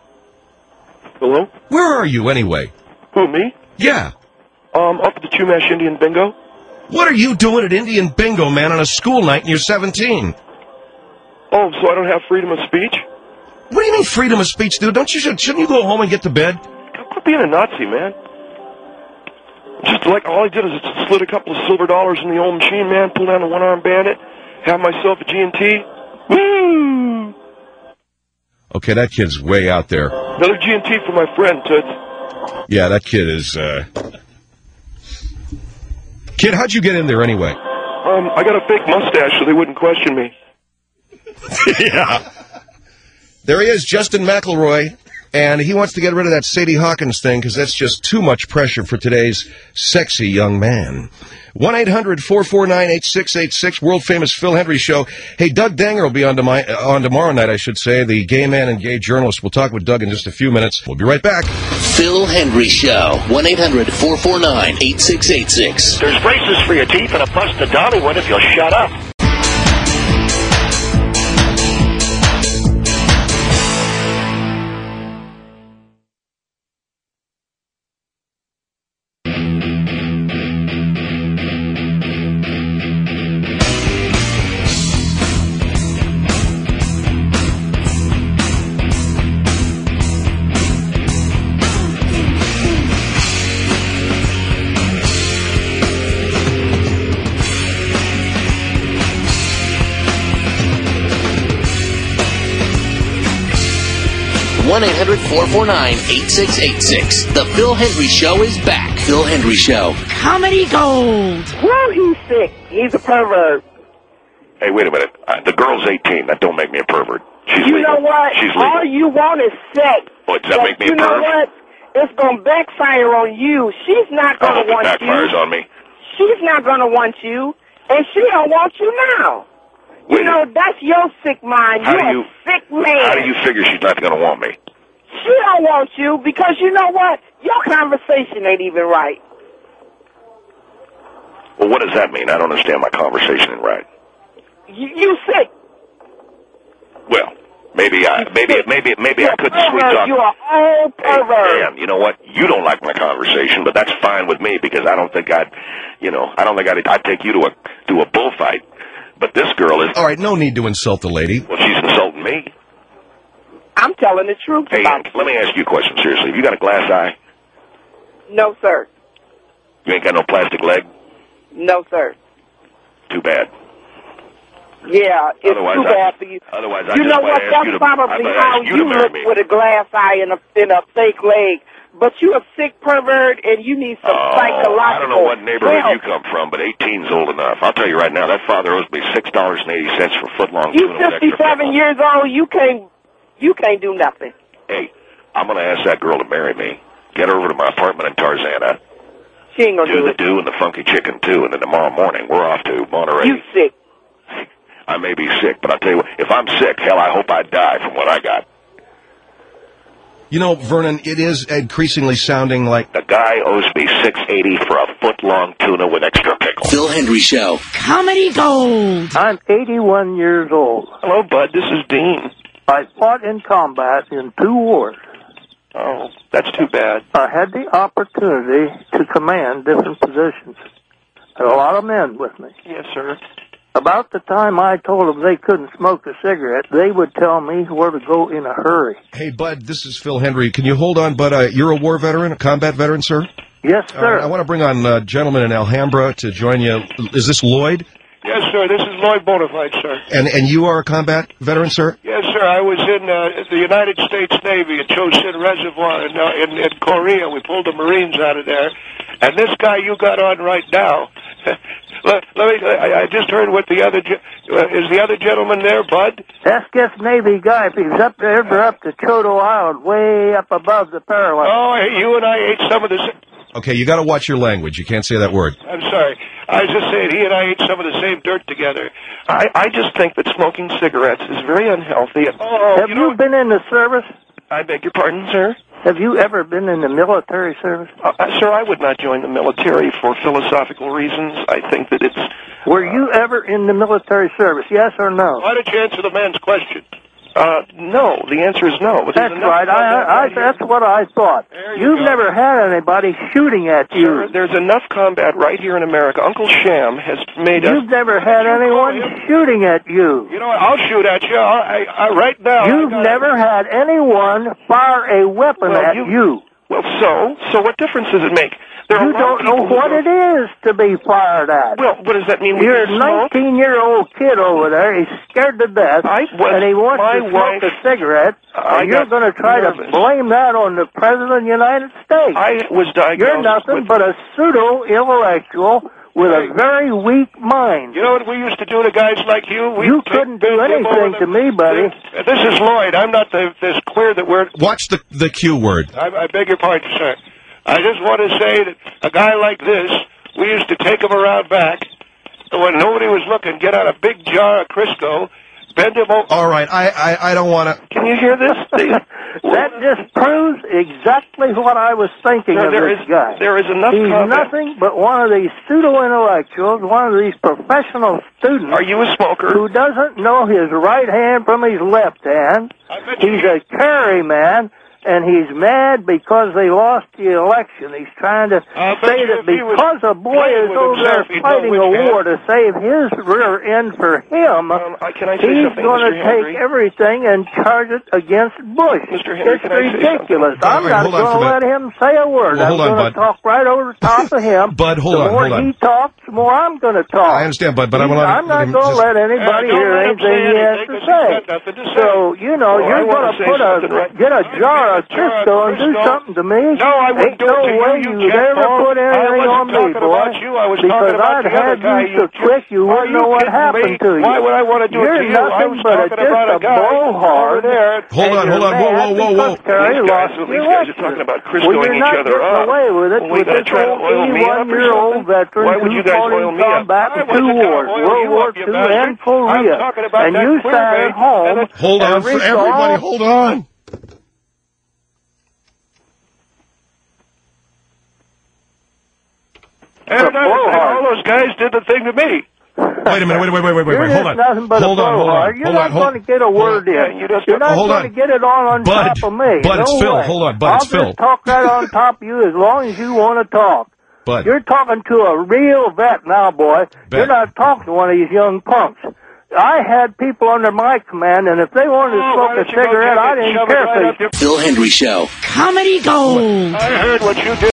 Hello? Where are you, anyway? Who, me? Yeah. Um, up at the Chumash Indian Bingo. What are you doing at Indian Bingo, man, on a school night and you're seventeen? Oh, so I don't have freedom of speech? What do you mean freedom of speech, dude? Don't you shouldn't you go home and get to bed? Quit being a Nazi, man. Just like all I did is slid a couple of silver dollars in the old machine, man, pull down the one-armed bandit, have myself a G and T. Woo! Okay, that kid's way out there. Another G and T for my friend, Toots. Yeah, that kid is, uh... Kid, how'd you get in there anyway? Um, I got a fake mustache so they wouldn't question me. Yeah. There he is, Justin McElroy, and he wants to get rid of that Sadie Hawkins thing because that's just too much pressure for today's sexy young man. one eight hundred four four nine eight six eight six, world-famous Phil Hendry Show. Hey, Doug Danger will be on, to my, uh, on tomorrow night, I should say, the gay man and gay journalist. We'll talk with Doug in just a few minutes. We'll be right back. Phil Hendry Show. one eight hundred four four nine eight six eight six. There's braces for your teeth and a bus to Dollywood if you'll shut up. one eight hundred four four nine eight six eight six. The Phil Hendry Show is back. Phil Hendry Show. Comedy gold. Well, he's sick. He's a pervert. Hey, wait a minute. Uh, the girl's eighteen. That don't make me a pervert. She's You legal. know what? She's legal. All you want is sex. What, does that But make me you a know perv? what? It's going to backfire on you. She's not I going hope to want it backfires you. on me. She's not going to want you, and she don't want you now. You Wait a- know, that's your sick mind. How You're do you- a sick man. How do you figure she's not going to want me? She don't want you because you know what? Your conversation ain't even right. Well, what does that mean? I don't understand my conversation in right. You, you sick. Well, maybe I, maybe, maybe, maybe I could sweet talk. You're a whole pervert. Hey, Dan, you know what? You don't like my conversation, but that's fine with me because I don't think I'd, you know, I don't think I'd, I'd take you to a to a bullfight. But this girl is. All right, no need to insult the lady. Well, she's insulting me. I'm telling the truth Hey, about let me ask you a question seriously. Have you got a glass eye? No, sir. You ain't got no plastic leg? No, sir. Too bad. Yeah, it's Otherwise, too I- bad for you. Otherwise, I You just know might what? ask That's you to, probably I might how ask you you to marry look me. with a glass eye and a, and a fake leg. But you a sick pervert, and you need some Oh, psychological I don't know what neighborhood help. you come from, but eighteen's old enough. I'll tell you right now, that father owes me six dollars and eighty cents for foot-long You tuna with extra fifty-seven pickles. years old. You can't. You can't do nothing. Hey, I'm going to ask that girl to marry me. Get her over to my apartment in Tarzana. She ain't gonna do do the it. do and the funky chicken, too, and then tomorrow morning we're off to Monterey. You sick. I may be sick, but I'll tell you what, if I'm sick, hell, I hope I die from what I got. You know, Vernon, it is increasingly sounding like... The guy owes me six eighty for a foot-long tuna with extra pickles. Phil Hendry Show. Comedy Gold. I'm eighty-one years old. Hello, Bud. This is Dean. I fought in combat in two wars. Oh, that's too bad. I had the opportunity to command different positions. Had a lot of men with me. Yes, sir. About the time I told them they couldn't smoke a cigarette, they would tell me where to go in a hurry. Hey, Bud, this is Phil Hendry. Can you hold on, Bud? Uh, you're a war veteran, a combat veteran, sir? Yes, All right, I want to bring on a gentleman in Alhambra to join you. Is this Lloyd? Yes, sir. This is Lloyd Bonafide, sir. And and you are a combat veteran, sir? Yes, sir. I was in uh, the United States Navy at Chosin Reservoir in, uh, in, in Korea. We pulled the Marines out of there. And this guy you got on right now, let, let me, I, I just heard what the other, ge- uh, is the other gentleman there, Bud? Ask this Navy guy if he's up there, ever up to Choto Island, way up above the parallel. Oh, hey, you and I ate some of the... s- Okay, you got to watch your language. You can't say that word. I'm sorry. I was just saying, he and I ate some of the same dirt together. I, I just think that smoking cigarettes is very unhealthy. Oh, Have you, been in the service? I beg your pardon, sir? Have you ever been in the military service? Uh, uh, sir, I would not join the military for philosophical reasons. I think that it's... Were you ever in the military service, yes or no? Why don't you answer the man's question? Uh, no. The answer is no. But That's there's enough right. I, combat I, right here. that's what I thought. you You've go. never had anybody shooting at you. Sir, there's enough combat right here in America. Uncle Sham has made us... You've never had anyone shooting at you. You know what? I'll shoot at you. I, I, I, right now... You've I got never had anyone fire a weapon Well, at you- you. Well, so? So what difference does it make? There are You a lot of don't know people who what don't- it is to be fired at. Well, what does that mean? We You're a can smoke? nineteen-year-old kid over there. He's scared to death, I was- and he wants my to smoke wife- a cigarette, I and you're got going to try nervous. to blame that on the President of the United States. I was diagnosed You're nothing with... but a pseudo-intellectual with a very weak mind. You know what we used to do to guys like you? We You couldn't do anything to me, buddy. This is Lloyd. I'm not the, this queer that we're... Watch the the Q word. I, I beg your pardon, sir. I just want to say that a guy like this, we used to take him around back, and when nobody was looking, get out a big jar of Crisco, bend him over... All right, I I, I don't want to... Can you hear this? That just proves exactly what I was thinking Sir, of there this is- guy. there is enough He's combat- nothing but one of these pseudo-intellectuals, one of these professional students. Are you a smoker? Who doesn't know his right hand from his left hand. He's a carry man, and he's mad because they lost the election. He's trying to I'll bet say you that if he was because a boy playing is with over there himself, he'd know fighting which a hand. war to save his rear end for him, Um, I- can I say he's something, going to Mister take Henry? everything and charge it against Bush. Mister Henry, It's can I say ridiculous. something? I'm All right, not hold on going for to a let minute. him say a word. Well, hold I'm on, going to Bud. talk right over the top of him. Bud, hold the on, more hold on. he talks, the more I'm going to talk. I understand, Bud, but I want to... I'm not going to let anybody Yeah, don't hear let him anything say he has anything, to 'cause he's say. got nothing to say. So, you know, Well, I you're wanna going to say put a something right- get a jar of uh, Crisco and do something to me. No, I wouldn't Ain't do no it to way you, you you would ever jetball. put anything I wasn't on me, talking boy. about you. I was because talking about I'd the other had guy. you so You- quick you Are wouldn't you know what kidding happened me? to you. Why would I want to do You're it to you? I nothing was but a, talking about just a a guy blowhard. over there. Hold on, hold on, whoa, whoa, whoa, whoa. These guys, at least guys are talking about Crisco well, each other getting up. away with it Well, we with gotta this try to old oil me up or eighty-one-year-old something? veteran Why would who you guys fought oil in me up? combat I in two wasn't gonna wars, oil World you War up, you Two bastard. and Korea. I'm talking about And that you clear sat bait at home. and it- Hold and on, for reached everybody, all- hold on. And another thing, all those guys did the thing to me. Wait a minute, wait, wait, wait, wait, wait, You're wait, hold just on. nothing but Hold a on, hold blowhard. on, You're hold not on, hold going to get a word in. Yeah, you just- You're not hold going on. to get it all on Bud, top of me. Bud, it's no Phil. way. Hold on, Bud, I'll it's just Phil. talk right on top of you as long as you want to talk. Bud. You're talking to a real vet now, boy. Bet. You're not talking to one of these young punks. I had people under my command, and if they wanted to Oh, smoke why a don't you go cigarette, take I it and didn't shove it care right for up your- Bill Henry Show. Comedy gold. I heard what you did.